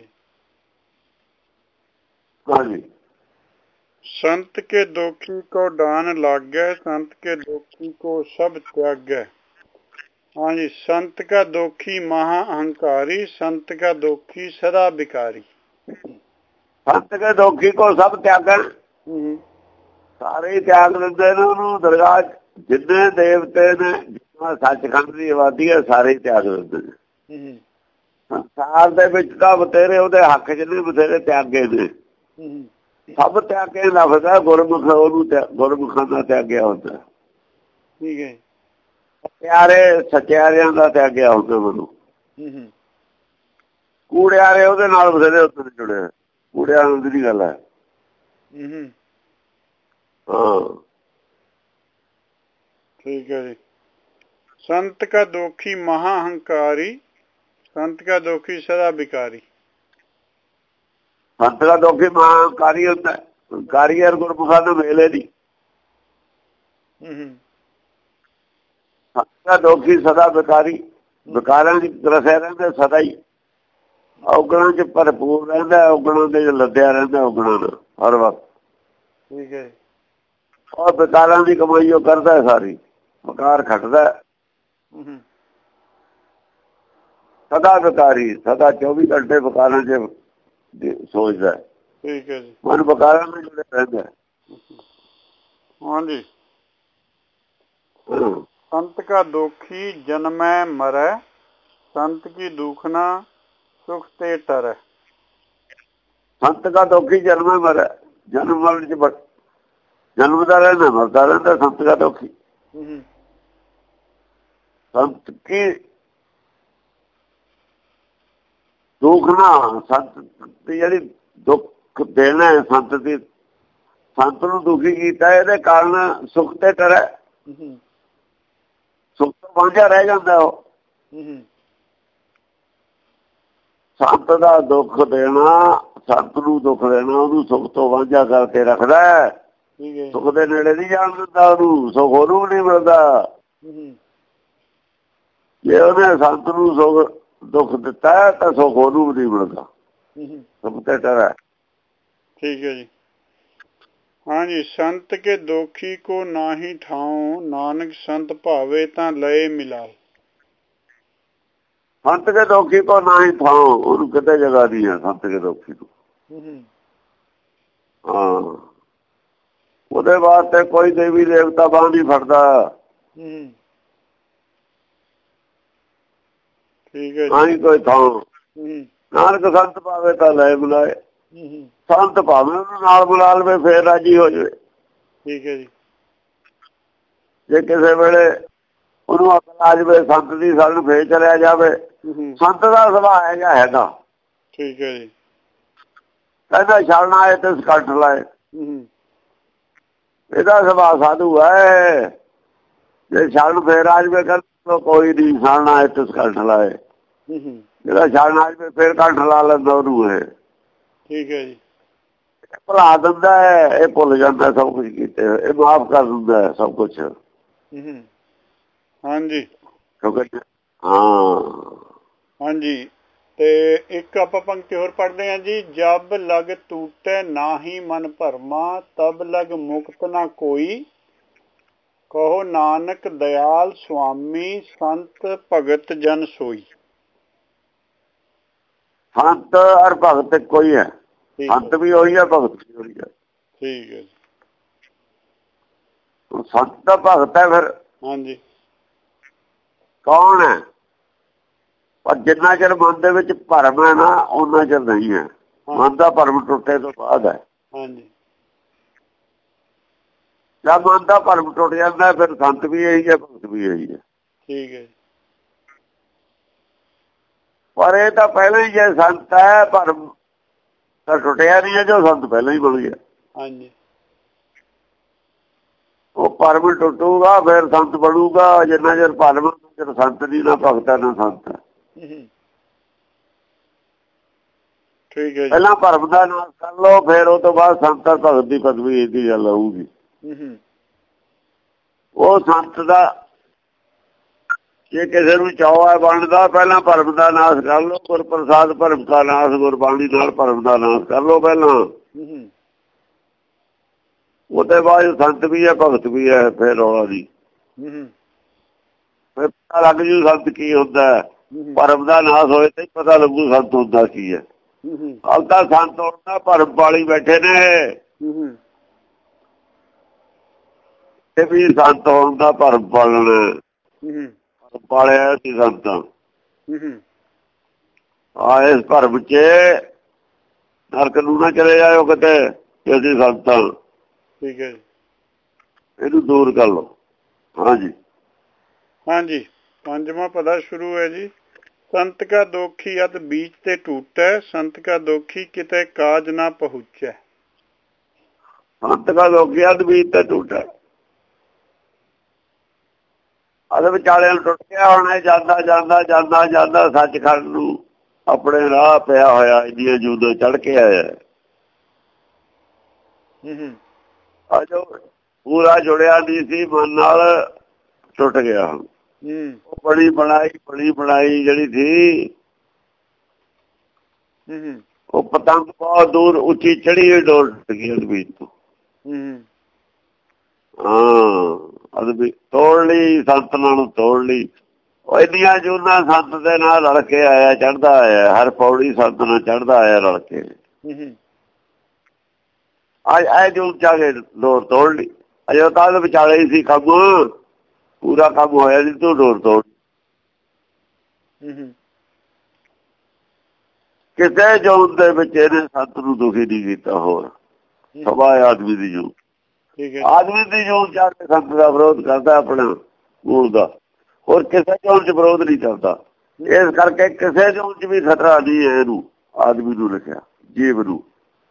हाँ जी। संत के दोखी को डान लाग गए, संत के दोखी को सब त्याग गए। हाँ जी। संत का दोखी महा अहंकारी, संत का दोखी सदा बिकारी। संत के दोखी को सब त्यागन। ਸਾਰੇ ਹੀ ਤਿਆਗ ਦਿੰਦੇ ਨੇ ਉਹਨੂੰ। ਦਰਗਾਹ ਜਿੰਨੇ ਦੇਵਤੇ ਨੇ ਸੱਚਖੰਡ ਦੀ ਆਬਾਦੀ ਹੈ ਸਾਰੇ ਹੀ ਤਿਆਗ ਦਿੰਦੇ ਨੇ। ਸੰਸਾਰ ਦੇ ਵਿੱਚ ਤਾਂ ਬਥੇਰੇ ਉਹਦੇ ਹੱਕ ਚ ਨੇ, ਬਥੇਰੇ ਤਿਆਗੇ ਨੇ। ਸਭ ਤਿਆਗੇ ਲਫ਼ਜ਼ ਹੈ ਗੁਰਮੁਖ। ਉਹਨੂੰ ਗੁਰਮੁਖਾਂ ਦਾ ਤਿਆਗਿਆ ਹੁੰਦਾ। ਠੀਕ ਹੈ। ਪਿਆਰੇ ਸਚਿਆਰਿਆਂ ਦਾ ਤਿਆਗਿਆ ਹੁੰਦਾ ਮੈਨੂੰ। ਕੂੜਿਆਰੇ ਉਹਦੇ ਨਾਲ ਬਥੇਰੇ ਉੱਤੇ ਜੁੜੇ। ਕੂੜਿਆਰਾਂ ਦੀ ਗੱਲ ਹੈ। ਹਾਂ ठीक है जी। संत का दोखी महा अहंकारी, संत का दोखी सदा बिकारी। ਸੰਤ ਦਾ ਦੋਖੀ ਮਹਾਂਕਾਰੀ ਹੁੰਦਾ। ਹੰਕਾਰੀ ਔਰ ਗੁਰਮੁਖਾਂ ਨੂੰ ਮੇਲੇ ਦੀ। ਸੰਤ ਦਾ ਦੋਖੀ ਸਦਾ ਬਿਕਾਰੀ। ਵਿਕਾਰਾਂ ਚ ਰਸਿਆ ਰਹਿੰਦਾ ਸਦਾ ਹੀ। ਔਗਣਾਂ ਚ ਭਰਪੂਰ ਰਹਿੰਦਾ। ਔਗਣਾਂ ਦੇ ਲੱਦਿਆ ਰਹਿੰਦਾ। ਔਗਣਾਂ ਨਾਲ ਹਰ ਵਕਤ ਠੀਕ ਹੈ। ਉਹ ਵਿਕਾਰਾਂ ਦੀ ਕਮਾਈ ਉਹ ਕਰਦਾ ਸਾਰੀ, ਵਿਕਾਰ ਖੱਟਦਾ ਸਦਾ ਵਿਕਾਰੀ, ਸਦਾ 24 ਘੰਟੇ ਵਿਕਾਰਾਂ ਚ ਸੋਚਦਾ। ਠੀਕ ਹੈ ਜੀ। ਮਨ ਵਿਕਾਰਾਂ ਨਾਲ ਜੁੜੇ ਰਹਿੰਦਾ। ਹਾਂਜੀ। ਸੰਤ ਕਾ ਦੋਖੀ ਜਨਮੈ ਮਰੈ, ਸੰਤ ਕੀ ਦੁਖਨਾ ਸੁਖ ਤੇ ਟਰੈ। ਸੰਤ ਕਾ ਦੋਖੀ ਜਨਮੈ ਮਰੈ, ਜਨਮ ਮਰਨ ਚ ਜਨਮਦਾ ਰਹਿੰਦਾ ਮਰਦਾ ਰਹਿੰਦਾ। ਸੰਤ ਕਾ ਦੋਖੀ, ਸੰਤ ਕੀ ਦੁਖਨਾ, ਸੰਤ ਦੀ ਜਿਹੜੀ ਦੁੱਖ ਦੇਣਾ ਸੰਤ ਦੀ, ਸੰਤ ਨੂੰ ਦੁਖੀ ਕੀਤਾ ਇਹਦੇ ਕਾਰਨ ਸੁਖ ਤੇ ਟਰੈ, ਸੁਖ ਤੋਂ ਵਾਂਝਾ ਰਹਿ ਜਾਂਦਾ। ਉਹ ਸੰਤ ਦਾ ਦੁੱਖ ਦੇਣਾ, ਸੰਤ ਨੂੰ ਦੁੱਖ ਦੇਣਾ ਉਹਨੂੰ ਸੁਖ ਤੋਂ ਵਾਂਝਾ ਕਰਕੇ ਰੱਖਦਾ। ਸੁਖ ਦੇ ਨੇੜੇ ਨਹੀਂ ਜਾਣ ਦਿੰਦਾ ਉਹਨੂੰ, ਸੁਖ ਉਹਨੂੰ ਵੀ ਨਹੀਂ ਮਿਲਦਾ। ਜੇ ਉਹਨੇ ਸੰਤ ਨੂੰ ਸੁਖ ਦੁੱਖ ਦਿੱਤਾ ਤਾਂ ਸੁਖ ਉਹਨੂੰ ਵੀ ਨਹੀਂ ਮਿਲਦਾ। ਸੁਖ ਤੇ ਟਰੈ। ਠੀਕ ਹੈ ਜੀ। ਹਾਂਜੀ। ਸੰਤ ਕੇ ਦੋਖੀ ਕੋ ਨਾਹੀ ਠਾਉ, ਨਾਨਕ ਸੰਤ ਭਾਵੇ ਤਾਂ ਲਏ ਮਿਲਾਏ। ਸੰਤ ਕੇ ਦੋਖੀ ਕੋ ਨਾਹੀ ਠਾਉ, ਉਹਨੂੰ ਕਿਤੇ ਜਗ੍ਹਾ ਨਹੀਂ ਹੈ ਸੰਤ ਕੇ ਦੋਖੀ ਨੂੰ। ਹਾਂ, ਉਹਦੇ ਵਾਸਤੇ ਕੋਈ ਦੇਵੀ ਦੇਵਤਾ ਬਾਂਹ ਨਹੀਂ ਫੜਦਾ। ਠੀਕ ਹੈ। ਨਾ ਹੀ ਕੋਈ ਥਾਂ। ਨਾਨਕ ਸੰਤ ਭਾਵੇ ਤਾਂ ਲੈ ਮਿਲਾਏ। ਸੰਤ ਭਾਵੇਂ ਉਹਨੂੰ ਨਾਲ ਮਿਲਾ ਲਵੇ ਫੇਰ ਰਾਜੀ ਹੋ ਜਾਵੇ। ਠੀਕ ਹੈ ਜੀ। ਜੇ ਕਿਸੇ ਵੇਲੇ ਉਹਨੂੰ ਅਕਲ ਆ ਜਾਵੇ ਸੰਤ ਦੀ ਸ਼ਰਨ ਫੇਰ ਚਲਿਆ ਜਾਵੇ। ਸੰਤ ਦਾ ਸੁਭਾਅ ਹੈਗਾ ਹੈਗਾ। ਠੀਕ ਹੈ ਜੀ। ਕਹਿੰਦਾ ਸ਼ਰਨ ਆਏ ਤੇ ਸਕੰਠ ਲਾਏ। ਇਹਦਾ ਸੁਭਾਅ ਸਾਧੂ ਹੈ। ਜੇ ਸ਼ਰਨ ਫੇਰ ਆ ਜਾਵੇ ਕਹਿੰਦਾ ਕੋਈ ਨਹੀਂ, ਸ਼ਰਨ ਆਏ ਤੇ ਸਕੰਠ ਲਾਏ। ਜਿਹੜਾ ਸ਼ਰਨ ਆ ਜਾਵੇ ਫੇਰ ਕੰਠ ਲਾ ਲੈਂਦਾ ਉਹਨੂੰ। ਇਹ ਠੀਕ ਹੈ ਜੀ। ਭੁਲਾ ਦਿੰਦਾ ਹੈ, ਇਹ ਭੁੱਲ ਜਾਂਦਾ ਸਭ ਕੁਝ ਕੀਤੇ, ਇਹ ਮਾਫ਼ ਕਰ ਦਿੰਦਾ ਹੈ ਸਭ ਕੁਛ। ਹਾਂਜੀ। ਹਾਂ। ਹਾਂਜੀ। ਤੇ ਇੱਕ ਆਪਾਂ ਪੰਕਤੀ ਹੋਰ ਪੜ੍ਹਦੇ ਹਾਂ ਜੀ। ਜਬ ਲਗ ਟੂਟੈ ਨਾਹੀ ਮਨ ਭਰਮਾ, ਤਬ ਲਗ ਮੁਕਤ ਨਾ ਕੋਈ, ਕਹੋ ਨਾਨਕ ਦਇਆਲ ਸੁਆਮੀ, ਸੰਤ ਭਗਤ ਜਨ ਸੋਈ। ਸੰਤ ਔਰ ਭਗਤ ਕੋਈ ਹੈ। ਸੰਤ ਵੀ ਉਹੀ ਹੈ, ਭਗਤ ਵੀ ਉਹੀ ਹੈ। ਠੀਕ ਹੈ ਜੀ। ਸੰਤ ਤਾਂ ਭਗਤ ਹੈ ਫਿਰ। ਹਾਂਜੀ। ਕੌਣ ਹੈ? ਪਰ ਜਿੰਨਾ ਚਿਰ ਮਨ ਦੇ ਵਿੱਚ ਭਰਮ ਹੈ ਨਾ, ਉਹਨਾਂ ਚਿਰ ਨਹੀਂ ਹੈ। ਮਨ ਦਾ ਭਰਮ ਟੁੱਟੇ ਤੋਂ ਬਾਅਦ ਹੈ। ਹਾਂਜੀ। ਜਦ ਮਨ ਦਾ ਭਰਮ ਟੁੱਟ ਜਾਂਦਾ ਫਿਰ ਸੰਤ ਵੀ ਇਹੀ ਹੈ, ਭਗਤ ਵੀ ਇਹੀ ਹੈ। ਠੀਕ ਹੈ। ਪਰ ਇਹ ਤਾਂ ਪਹਿਲਾਂ ਹੀ ਜੇ ਸੰਤ ਹੈ, ਭਰਮ ਤਾਂ ਟੁੱਟਿਆ ਨਹੀਂ ਹੈ, ਜੋ ਸੰਤ ਪਹਿਲਾਂ ਹੀ ਬਣ ਗਿਆ। ਹਾਂਜੀ। ਉਹ ਭਰਮ ਟੁੱਟੂਗਾ ਫਿਰ ਸੰਤ ਬਣੂਗਾ। ਜਿੰਨਾ ਚਿਰ ਭਰਮ ਸੰਤ ਦੀ ਨਾ ਭਗਤ ਨਾ ਸੰਤ। ਠੀਕ ਹੈ। ਪਹਿਲਾਂ ਭਰਮ ਦਾ ਨਾਸ਼ ਕਰ ਲਓ, ਫਿਰ ਉਹ ਤੋਂ ਬਾਅਦ ਸੰਤ ਭਗਤ ਦੀ ਪਦਵੀ ਦੀ ਗੱਲ ਆਊਗੀ। ਉਹ ਸੰਤ ਦਾ ਜੇ ਕਿਸੇ ਨੂੰ ਚਾਅ ਹੈ ਬਣਦਾ, ਪਹਿਲਾਂ ਭਰਮ ਦਾ ਨਾਸ਼ ਕਰ ਲਓ। ਗੁਰ ਪ੍ਰਸਾਦ ਭਰਮ ਦਾ ਨਾਸ਼, ਗੁਰਬਾਣੀ ਨਾਲ ਭਰਮ ਦਾ ਨਾਸ਼ ਕਰ ਲਓ ਪਹਿਲਾਂ। ਉਹਦੇ ਬਾਅਦ ਸੰਤ ਵੀ ਹੈ, ਭਗਤ ਵੀ ਹੈ। ਫਿਰ ਰੌਲਾ ਦੀ ਫਿਰ ਪਤਾ ਲੱਗ ਜੂ ਸੰਤ ਕੀ ਹੁੰਦਾ। ਭਰਮ ਦਾ ਨਾਸ਼ ਹੋਏ ਤੇ ਪਤਾ ਲੱਗੂ ਸੰਤ ਹੁੰਦਾ ਕੀ ਹੈ। ਹਾਲ ਤਾਂ ਸੰਤ ਹੁੰਦਾ ਭਰਮ ਪਾਲੀ ਬੈਠੇ ਨੇ। ਇਹ ਵੀ ਸੰਤ ਹੋਣ ਦਾ ਭਰਮ ਪਾਲਣਾ ਪਾਲਿਆ ਸੀ ਸੰਤਾਂ। ਇਸ ਭਰਮ ਚ ਨਰਕ ਨੂੰ ਨਾ ਚਲੇ ਜਾਇਓ ਕਿਤੇ, ਅਸੀਂ ਸੰਤਾਂ। ਠੀਕ ਹੈ ਜੀ। ਇਹਨੂੰ ਦੂਰ ਕਰ ਲਓ। ਹਾਂਜੀ। ਹਾਂਜੀ। ਪੰਜਵਾਂ ਪਦਾ ਸ਼ੁਰੂ ਹੈ ਜੀ। ਸੰਤ ਕਾ ਦੋਖੀ ਅਤ ਬੀਚ ਤੇ ਟੂਟੈ, ਸੰਤ ਕਾ ਦੋਖੀ ਕਿਤੇ ਕਾਜ ਨਾ ਪਹੁੰਚੈ। ਸੰਤ ਕਾ ਦੋਖੀ ਅਤ ਬੀਚ ਤੇ ਟੂਟੈ, ਅਦ ਵਿਚਾਲਿਆਂ ਨੂੰ ਟੁੱਟ ਗਿਆ। ਹੁਣ ਜਾਂਦਾ ਜਾਂਦਾ ਜਾਂਦਾ ਜਾਂਦਾ ਸੱਚਖੰਡ ਨੂੰ ਆਪਣੇ ਰਾਹ ਪਿਆ ਹੋਇਆ, ਇੰਨੀਆਂ ਜੂਦੋਂ ਚੜ੍ਹ ਕੇ ਆਇਆ। ਅਜੋ ਪੂਰਾ ਜੁੜਿਆ ਨਹੀਂ ਸੀ ਮਨ ਨਾਲ, ਟੁੱਟ ਗਿਆ। ਉਹ ਬੜੀ ਬਣਾਈ ਜਿਹੜੀ ਸੀ, ਉਹ ਪਤੰਗ ਬਹੁਤ ਦੂਰ ਉੱਚੀ ਚੜੀ ਹੋਈ ਡੋਰ ਟੁੱਟ ਗਈ ਅਦਬੀਤ ਤੋਂ। ਅਦਬੀ ਤੋੜ ਲਈ, ਸੰਤ ਨਾਲੋਂ ਤੋੜ ਲਈ। ਉਹ ਇੰਨੀਆਂ ਜੂਨਾਂ ਸੰਤ ਦੇ ਨਾਲ ਰਲ ਕੇ ਆਇਆ, ਚੜ੍ਹਦਾ ਆਇਆ, ਹਰ ਪੌੜੀ ਸੰਤ ਨਾਲ ਚੜ੍ਹਦਾ ਆਇਆ ਰਲ ਕੇ। ਅੱਜ ਇਹ ਜੂਨ ਚਾ ਕੇ ਡੋਰ ਤੋੜ ਲਈ। ਅਜੇ ਤਾਂ ਵਿਚਾਲੇ ਹੀ ਸੀ ਕੰਮ, ਪੂਰਾ ਕੰਮ ਹੋਇਆ ਸੀ, ਤੂੰ ਡੋਰ ਤੋੜ। ਕਿਸੇ ਜੂਨ ਦੇ ਵਿੱਚ ਇਹਨੇ ਸੰਤ ਨੂੰ ਦੁਖੀ ਨਹੀਂ ਕੀਤਾ। ਹੋਰ ਸਭਾ ਆਦਮੀ ਦੀ ਜੂਨ, ਆਦਮੀ ਦੀ ਜੂਨ ਚਾ ਕੇ ਸੰਤ ਦਾ ਵਿਰੋਧ ਕਰਦਾ ਆਪਣਾ ਮੂਲ ਦਾ, ਹੋਰ ਕਿਸੇ ਜੂਨ ਚ ਵਿਰੋਧ ਨਹੀਂ ਕਰਦਾ। ਇਸ ਕਰਕੇ ਕਿਸੇ ਜੂਨ ਚ ਵੀ ਖਤਰਾ ਨਹੀਂ ਹੈ ਇਹਨੂੰ, ਆਦਮੀ ਨੂੰ ਲਿਖਿਆ, ਜੀਵ ਨੂੰ।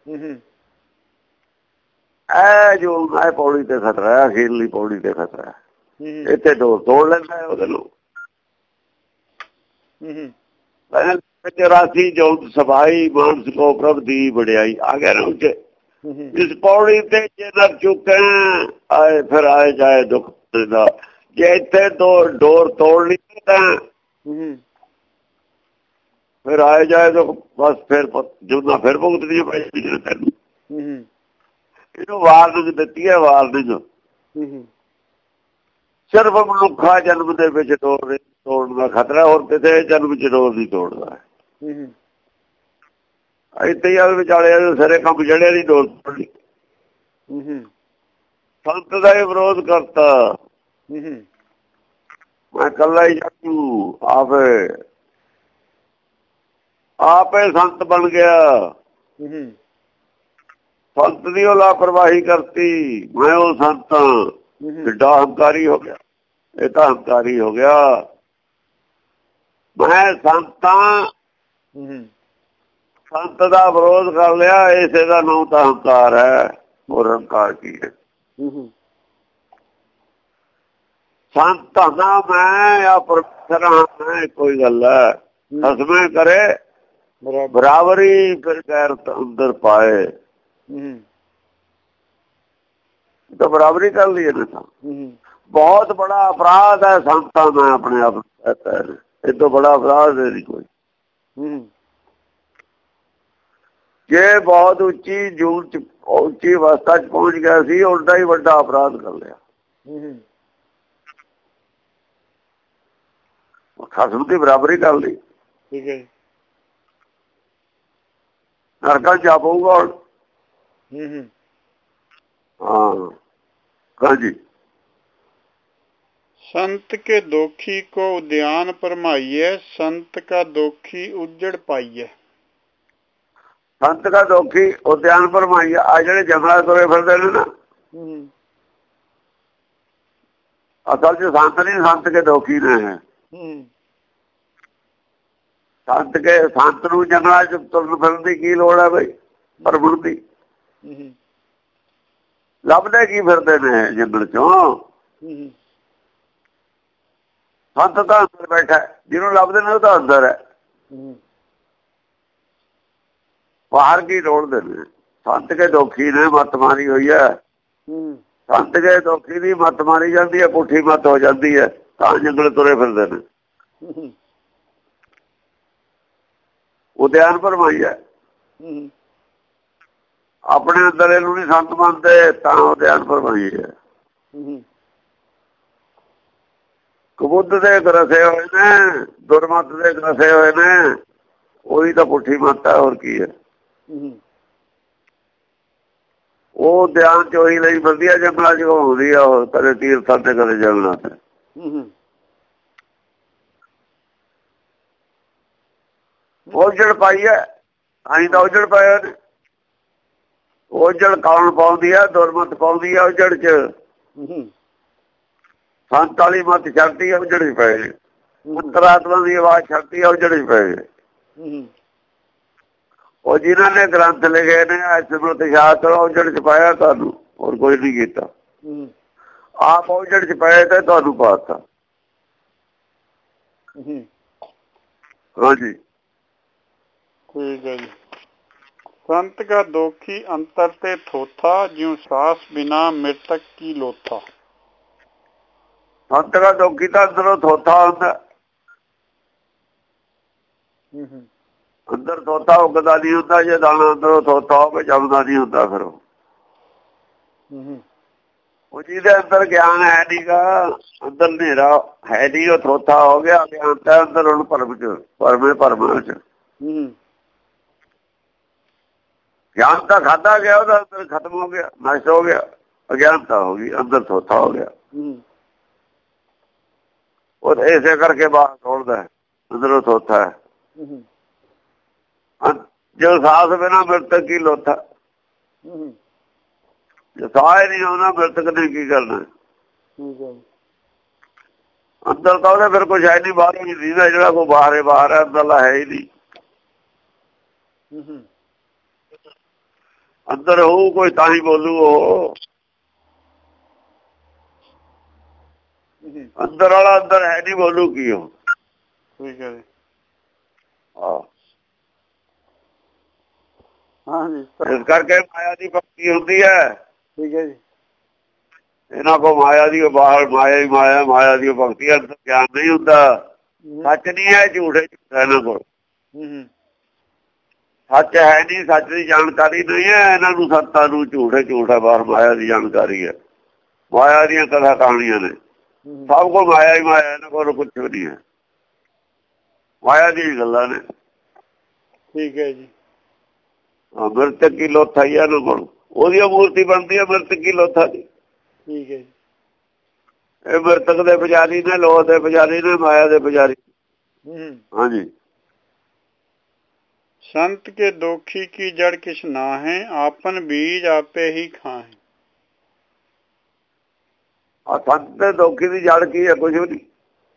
ਇਹ ਜੂਨ ਇਹ ਪੌੜੀ ਤੇ ਖਤਰਾ ਹੈ, ਅਖੀਰਲੀ ਪੌੜੀ ਤੇ ਖਤਰਾ ਹੈ। ਇੱਥੇ ਡੋਰ ਤੋੜ ਲੈਂਦਾ ਉਹਦੇ ਨੂੰ। 84 ਜੋਤ ਸਭਾਈ ਮਾਨਸ ਕੋ ਪ੍ਰਭ ਦੀ ਵਡਿਆਈ ਆ ਗਿਆ ਨਾ ਉੱਚੇ। ਇਸ ਪੌੜੀ ਤੇ ਜੇ ਨਰ ਚੁੱਕੇ ਆਏ ਫਿਰ ਆਏ ਜਾਏ ਦੁੱਖ ਦਾ। ਜੇ ਇੱਥੇ ਡੋਰ ਤੋੜ ਲਈ ਤਾਂ ਫਿਰ ਆਏ ਜਾਏ ਦੁੱਖ, ਬਸ ਫਿਰ ਜੁਨਾ ਫਿਰ ਭੁਗਤਣੀ ਪਈ ਤੈਨੂੰ। ਇਹਨੂੰ ਵਾਰਨਿੰਗ ਦਿੱਤੀ ਹੈ, ਵਾਰਨਿੰਗ। ਸਿਰਫ ਮਨੁੱਖਾ ਜਨਮ ਦੇ ਵਿੱਚ ਡੋਰ ਤੋੜਨ ਦਾ ਖਤਰਾ, ਹੋਰ ਕਿਸੇ ਜਨਮ ਚ ਡੋਰ ਨਹੀਂ ਤੋੜਦਾ। ਇੱਥੇ ਹੀ ਵਿਚਾਲੇ ਸਾਰੇ ਕੰਮ ਜਿਹੜੇ ਨਹੀਂ ਡੋਰ ਤੋੜਨੀ। ਸੰਤ ਦਾ ਹੀ ਵਿਰੋਧ ਕਰਤਾ। ਮੈਂ ਕੱਲਾ ਹੀ ਜਾਦੂ ਆਪੇ ਸੰਤ ਬਣ ਗਿਆ। ਸੰਤ ਦੀ ਉਹ ਲਾਪਰਵਾਹੀ ਕਰਤੀ। ਮੈਂ ਉਹ ਸੰਤ ਕਿੱਡਾ ਹੰਕਾਰੀ ਹੋ ਗਿਆ। ਇਹ ਤਾਂ ਹੰਕਾਰੀ ਹੋ ਗਿਆ। ਮੈਂ ਸੰਤ ਦਾ ਵਿਰੋਧ ਕਰ ਲਿਆ, ਇਸੇ ਦਾ ਨਾਮ ਤਾਂ ਹੰਕਾਰ ਹੈ। ਹੋਰ ਹੰਕਾਰ ਕੀ ਹੈ? ਸੰਤ ਨਾ ਮੈਂ ਜਾਂ ਪਰਮੇਸ਼ਰ ਹਾਂ, ਮੈਂ ਕੋਈ ਗੱਲ ਹੈ। ਖਸਮੇ ਕਰੇ ਬਰਾਬਰੀ, ਫਿਰ ਗੈਰਤ ਅੰਦਰ ਪਾਏ। ਤਾਂ ਬਰਾਬਰੀ ਕਰ ਲਈ ਇਹਨੇ ਤਾਂ। ਬਹੁਤ ਬੜਾ ਅਪਰਾਧ ਹੈ ਸੰਤਾਂ, ਮੈਂ ਆਪਣੇ ਆਪ ਇਹ ਤੋਂ ਬੜਾ ਅਪਰਾਧ ਨਹੀਂ ਕੋਈ। ਜੇ ਬਹੁਤ ਉੱਚੀ ਜੂਨ ਚ ਉੱਚੀ ਅਵਸਥਾ ਚ ਪਹੁੰਚ ਗਿਆ ਸੀ, ਉਲਟਾ ਹੀ ਵੱਡਾ ਅਪਰਾਧ ਕਰ ਲਿਆ। ਖਸਮ ਦੀ ਬਰਾਬਰੀ ਕਰ ਲਈ। ਠੀਕ ਹੈ, ਨਰਕਾਂ ਜਾ ਪਊਗਾ ਹੁਣ। ਹਾਂ ਹਾਂਜੀ। संत के दोखी को उद्यान परमाइए, संत का दोखी उजड़ पाइए। ਸੰਤ ਦਾ ਦੋਖੀ ਉਦਿਆਨ ਭਰਮਾਈ। ਆ ਜਿਹੜੇ ਜੰਗਲਾਂ ਤੁਰੇ ਫਿਰਦੇ ਨੇ ਨਾ, ਅਸਲ ਚ ਸੰਤ ਨਹੀਂ, ਸੰਤ ਕੇ ਦੋਖੀ ਨੇ। ਸੰਤ ਨੂੰ ਜੰਗਲਾਂ ਚ ਤੁਰਨ ਫਿਰਨ ਦੀ ਕੀ ਲੋੜ ਹੈ ਬਈ? ਭਰਮਣ ਦੀ। ਲੱਭਦੇ ਕੀ ਫਿਰਦੇ ਨੇ ਜੰਗਲ ਚੋਂ? ਸੰਤ ਤਾਂ ਅੰਦਰ ਬੈਠਾ, ਜਿਹਨੂੰ ਲੱਭਦੇ ਨੇ ਉਹ ਤਾਂ ਅੰਦਰ ਹੈ। ਬਾਹਰ ਕੀ ਲੋੜਦੇ ਨੇ? ਸੰਤ ਕੇ ਦੋਖੀ ਨੇ ਮੱਤ ਮਾਰੀ ਹੋਈ ਹੈ। ਸੰਤ ਕੇ ਦੋਖੀ ਦੀ ਮੱਤ ਮਾਰੀ ਜਾਂਦੀ ਹੈ, ਪੁੱਠੀ ਮੱਤ ਹੋ ਜਾਂਦੀ ਹੈ, ਤਾਂ ਜੰਗਲ ਤੁਰੇ ਫਿਰਦੇ ਨੇ। ਉਦਿਆਨ ਭਰਮਾਈ ਹੈ। ਆਪਣੇ ਅੰਦਰ ਇਹਨੂੰ ਨਹੀਂ ਸੰਤ ਮੰਨਦੇ, ਤਾਂ ਉਦਿਆਨ ਭਰਮਾਈ ਹੈ। ਕਬੁੱਧ ਦੇ ਗ੍ਰਸੇ ਹੋਏ ਨੇ, ਦੁਰਮਤ ਦੇ ਗ੍ਰਸੇ ਹੋਏ ਨੇ, ਉਹੀ ਤਾਂ ਪੁੱਠੀ ਮੱਤ ਹੈ। ਹੋਰ ਕੀ ਹੈ? ਉਹ ਧਿਆਨ ਚ ਉਹੀ ਲਈ ਫਿਰਦੀ ਹੈ, ਜੰਗਲਾਂ ਚ ਘੁੰਮਦੀ ਆ। ਉਹ ਕਦੇ ਤੀਰਥਾਂ ਤੇ ਕਦੇ ਜੰਗਲਾਂ ਤੇ। ਉਜੜ ਪਾਈ ਹੈ, ਅਸੀਂ ਤਾਂ ਉਜੜ ਪਾਇਆ ਨੇ। ਉਜੜ ਕੌਣ ਪਾਉਂਦੀ ਹੈ? ਦੁਰਮਤ ਪਾਉਂਦੀ ਹੈ ਉਜੜ ਚ। ਸੰਤ ਵਾਲੀ ਮੱਤ ਛੱਡਦੀ ਹੈ, ਉਜੜ ਚ ਪਏ। ਅੰਤਰਾਤਮਾ ਦੀ ਆਵਾਜ਼ ਛੱਡਦੀ ਹੈ, ਉਜੜ ਚ ਪਏ। ਉਹ ਜਿਨ੍ਹਾਂ ਨੇ ਗ੍ਰੰਥ ਲਿਖੇ ਨੇ ਸਿਮਰਤ ਸ਼ਾਸਤਰ, ਉਜੜ ਚ ਪਾਇਆ ਤੁਹਾਨੂੰ, ਹੋਰ ਕੋਈ ਨਹੀਂ ਕੀਤਾ। ਆਪ ਉਜੜ ਚ ਪਏ ਤੇ ਤੁਹਾਨੂੰ ਪਾਤਾ। ਹਾਂਜੀ ठीक है जी। संत का दोखी अंतर ते थोथा, ज्यों सास बिना मृतक की लोथा। ਸੰਤ ਦਾ ਦੋਖੀ ਤਾਂ ਅੰਦਰੋਂ ਥੋਥਾ ਹੁੰਦਾ। ਅੰਦਰ ਥੋਥਾ ਉੱਗਦਾ ਨਹੀਂ ਹੁੰਦਾ। ਜੇ ਦਾਣਾ ਅੰਦਰੋਂ ਥੋਥਾ ਹੋਵੇ ਜੰਮਦਾ ਨਹੀਂ ਹੁੰਦਾ। ਫਿਰ ਉਹ ਜਿਹਦੇ ਅੰਦਰ ਗਿਆਨ ਹੈ ਨਹੀਂਗਾ, ਅੰਦਰ ਹਨੇਰਾ ਹੈ ਨਹੀਂ, ਉਹ ਥੋਥਾ ਹੋ ਗਿਆ। ਗਿਆਨ ਤਾਂ ਅੰਦਰ ਹੁਣ ਭਰਮ ਚ ਗਿਆਨ ਤਾਂ ਖਾਧਾ ਗਿਆ, ਉਹਦਾ ਅੰਦਰ ਖਤਮ ਹੋ ਗਿਆ, ਨਸ਼ਟ ਹੋ ਗਿਆ। ਅਗਿਆਨਤਾ ਹੋ ਗਈ, ਅੰਦਰ ਥੋਥਾ ਹੋ ਗਿਆ। ਉਹ ਇਸੇ ਕਰਕੇ ਬਾਹਰ ਤੋੜਦਾ, ਅੰਦਰੋਂ ਥੋਥਾ ਹੈ। ਜੋ ਸਾਸ ਬਿਨਾ ਮ੍ਰਿਤਕ ਕੀ ਲੋਥਾ, ਜੇ ਸਾਹ ਨਹੀਂ ਆਉਂਦਾ ਮ੍ਰਿਤਕ ਨੇ ਕੀ ਕਰਨਾ। ਅੰਦਰ ਤਾਂ ਉਹਦੇ ਫਿਰ ਕੁਛ ਹੈ ਨਹੀਂ, ਬਾਹਰ ਹੀ ਦੀਦਾ। ਜਿਹੜਾ ਕੋਈ ਬਾਹਰ ਹੈ, ਅੰਦਰਲਾ ਹੈ ਹੀ ਨਹੀਂ। ਅੰਦਰ ਹੋਊ ਕੋਈ ਤਾਂ ਹੀ ਬੋਲੂ। ਉਹ ਅੰਦਰ ਵਾਲਾ ਅੰਦਰ ਹੈ ਨਹੀਂ, ਬੋਲੂ ਕੀ ਉਹ। ਠੀਕ ਹੈ ਜੀ। ਇਸ ਕਰਕੇ ਮਾਇਆ ਦੀ ਭਗਤੀ ਹੁੰਦੀ ਹੈ। ਠੀਕ ਹੈ ਜੀ। ਇਹਨਾਂ ਕੋਲ ਮਾਇਆ ਦੀ ਬਾਹਰ ਮਾਇਆ ਹੀ ਮਾਇਆ ਦੀ ਭਗਤੀ। ਅੰਦਰ ਗਿਆਨ ਨਹੀਂ ਹੁੰਦਾ, ਸੱਚ ਨਹੀਂ ਹੈ, ਝੂਠੇ ਝੂਠਾ ਇਹਨਾਂ ਕੋਲ। ਸੱਚ ਹੈ ਨਹੀਂ, ਸੱਚ ਦੀ ਜਾਣਕਾਰੀ ਨਹੀਂ ਹੈ ਇਹਨਾਂ ਨੂੰ। ਸੰਤਾਂ ਨੂੰ ਝੂਠੇ ਝੂਠਾ ਬਾਹਰ ਮਾਇਆ ਦੀ ਜਾਣਕਾਰੀ ਹੈ। ਮਾਇਆ ਦੀਆਂ ਕਥਾ ਕਹਾਣੀਆਂ ਨੇ, ਸਭ ਕੋਲ ਮਾਇਆ ਹੀ ਮਾਇਆ। ਇਹਨਾਂ ਕੋਲ ਕੁਛ ਵੀ ਨਹੀਂ ਹੈ, ਮਾਇਆ ਦੀਆਂ ਗੱਲਾਂ ਨੇ। ਠੀਕ ਹੈ ਜੀ। ਮ੍ਰਿਤਕ ਕੀ ਲੋਥਾ ਹੀ ਇਹਨਾਂ ਕੋਲ, ਉਹਦੀ ਮੂਰਤੀ ਬਣਦੀ ਹੈ ਮ੍ਰਿਤਕ ਕੀ ਲੋਥਾ ਦੀ। ਠੀਕ ਹੈ ਜੀ। ਇਹ ਮ੍ਰਿਤਕ ਦੇ ਪੁਜਾਰੀ ਨੇ, ਲੋਹ ਦੇ ਪੁਜਾਰੀ ਨੇ, ਮਾਇਆ ਦੇ ਪੁਜਾਰੀ। ਹਾਂਜੀ। संत के दोखी की जड़ किछ ना है, आपन बीज आपे ही खाए। संत के दोखी की जड़ की है? कुछ भी नहीं।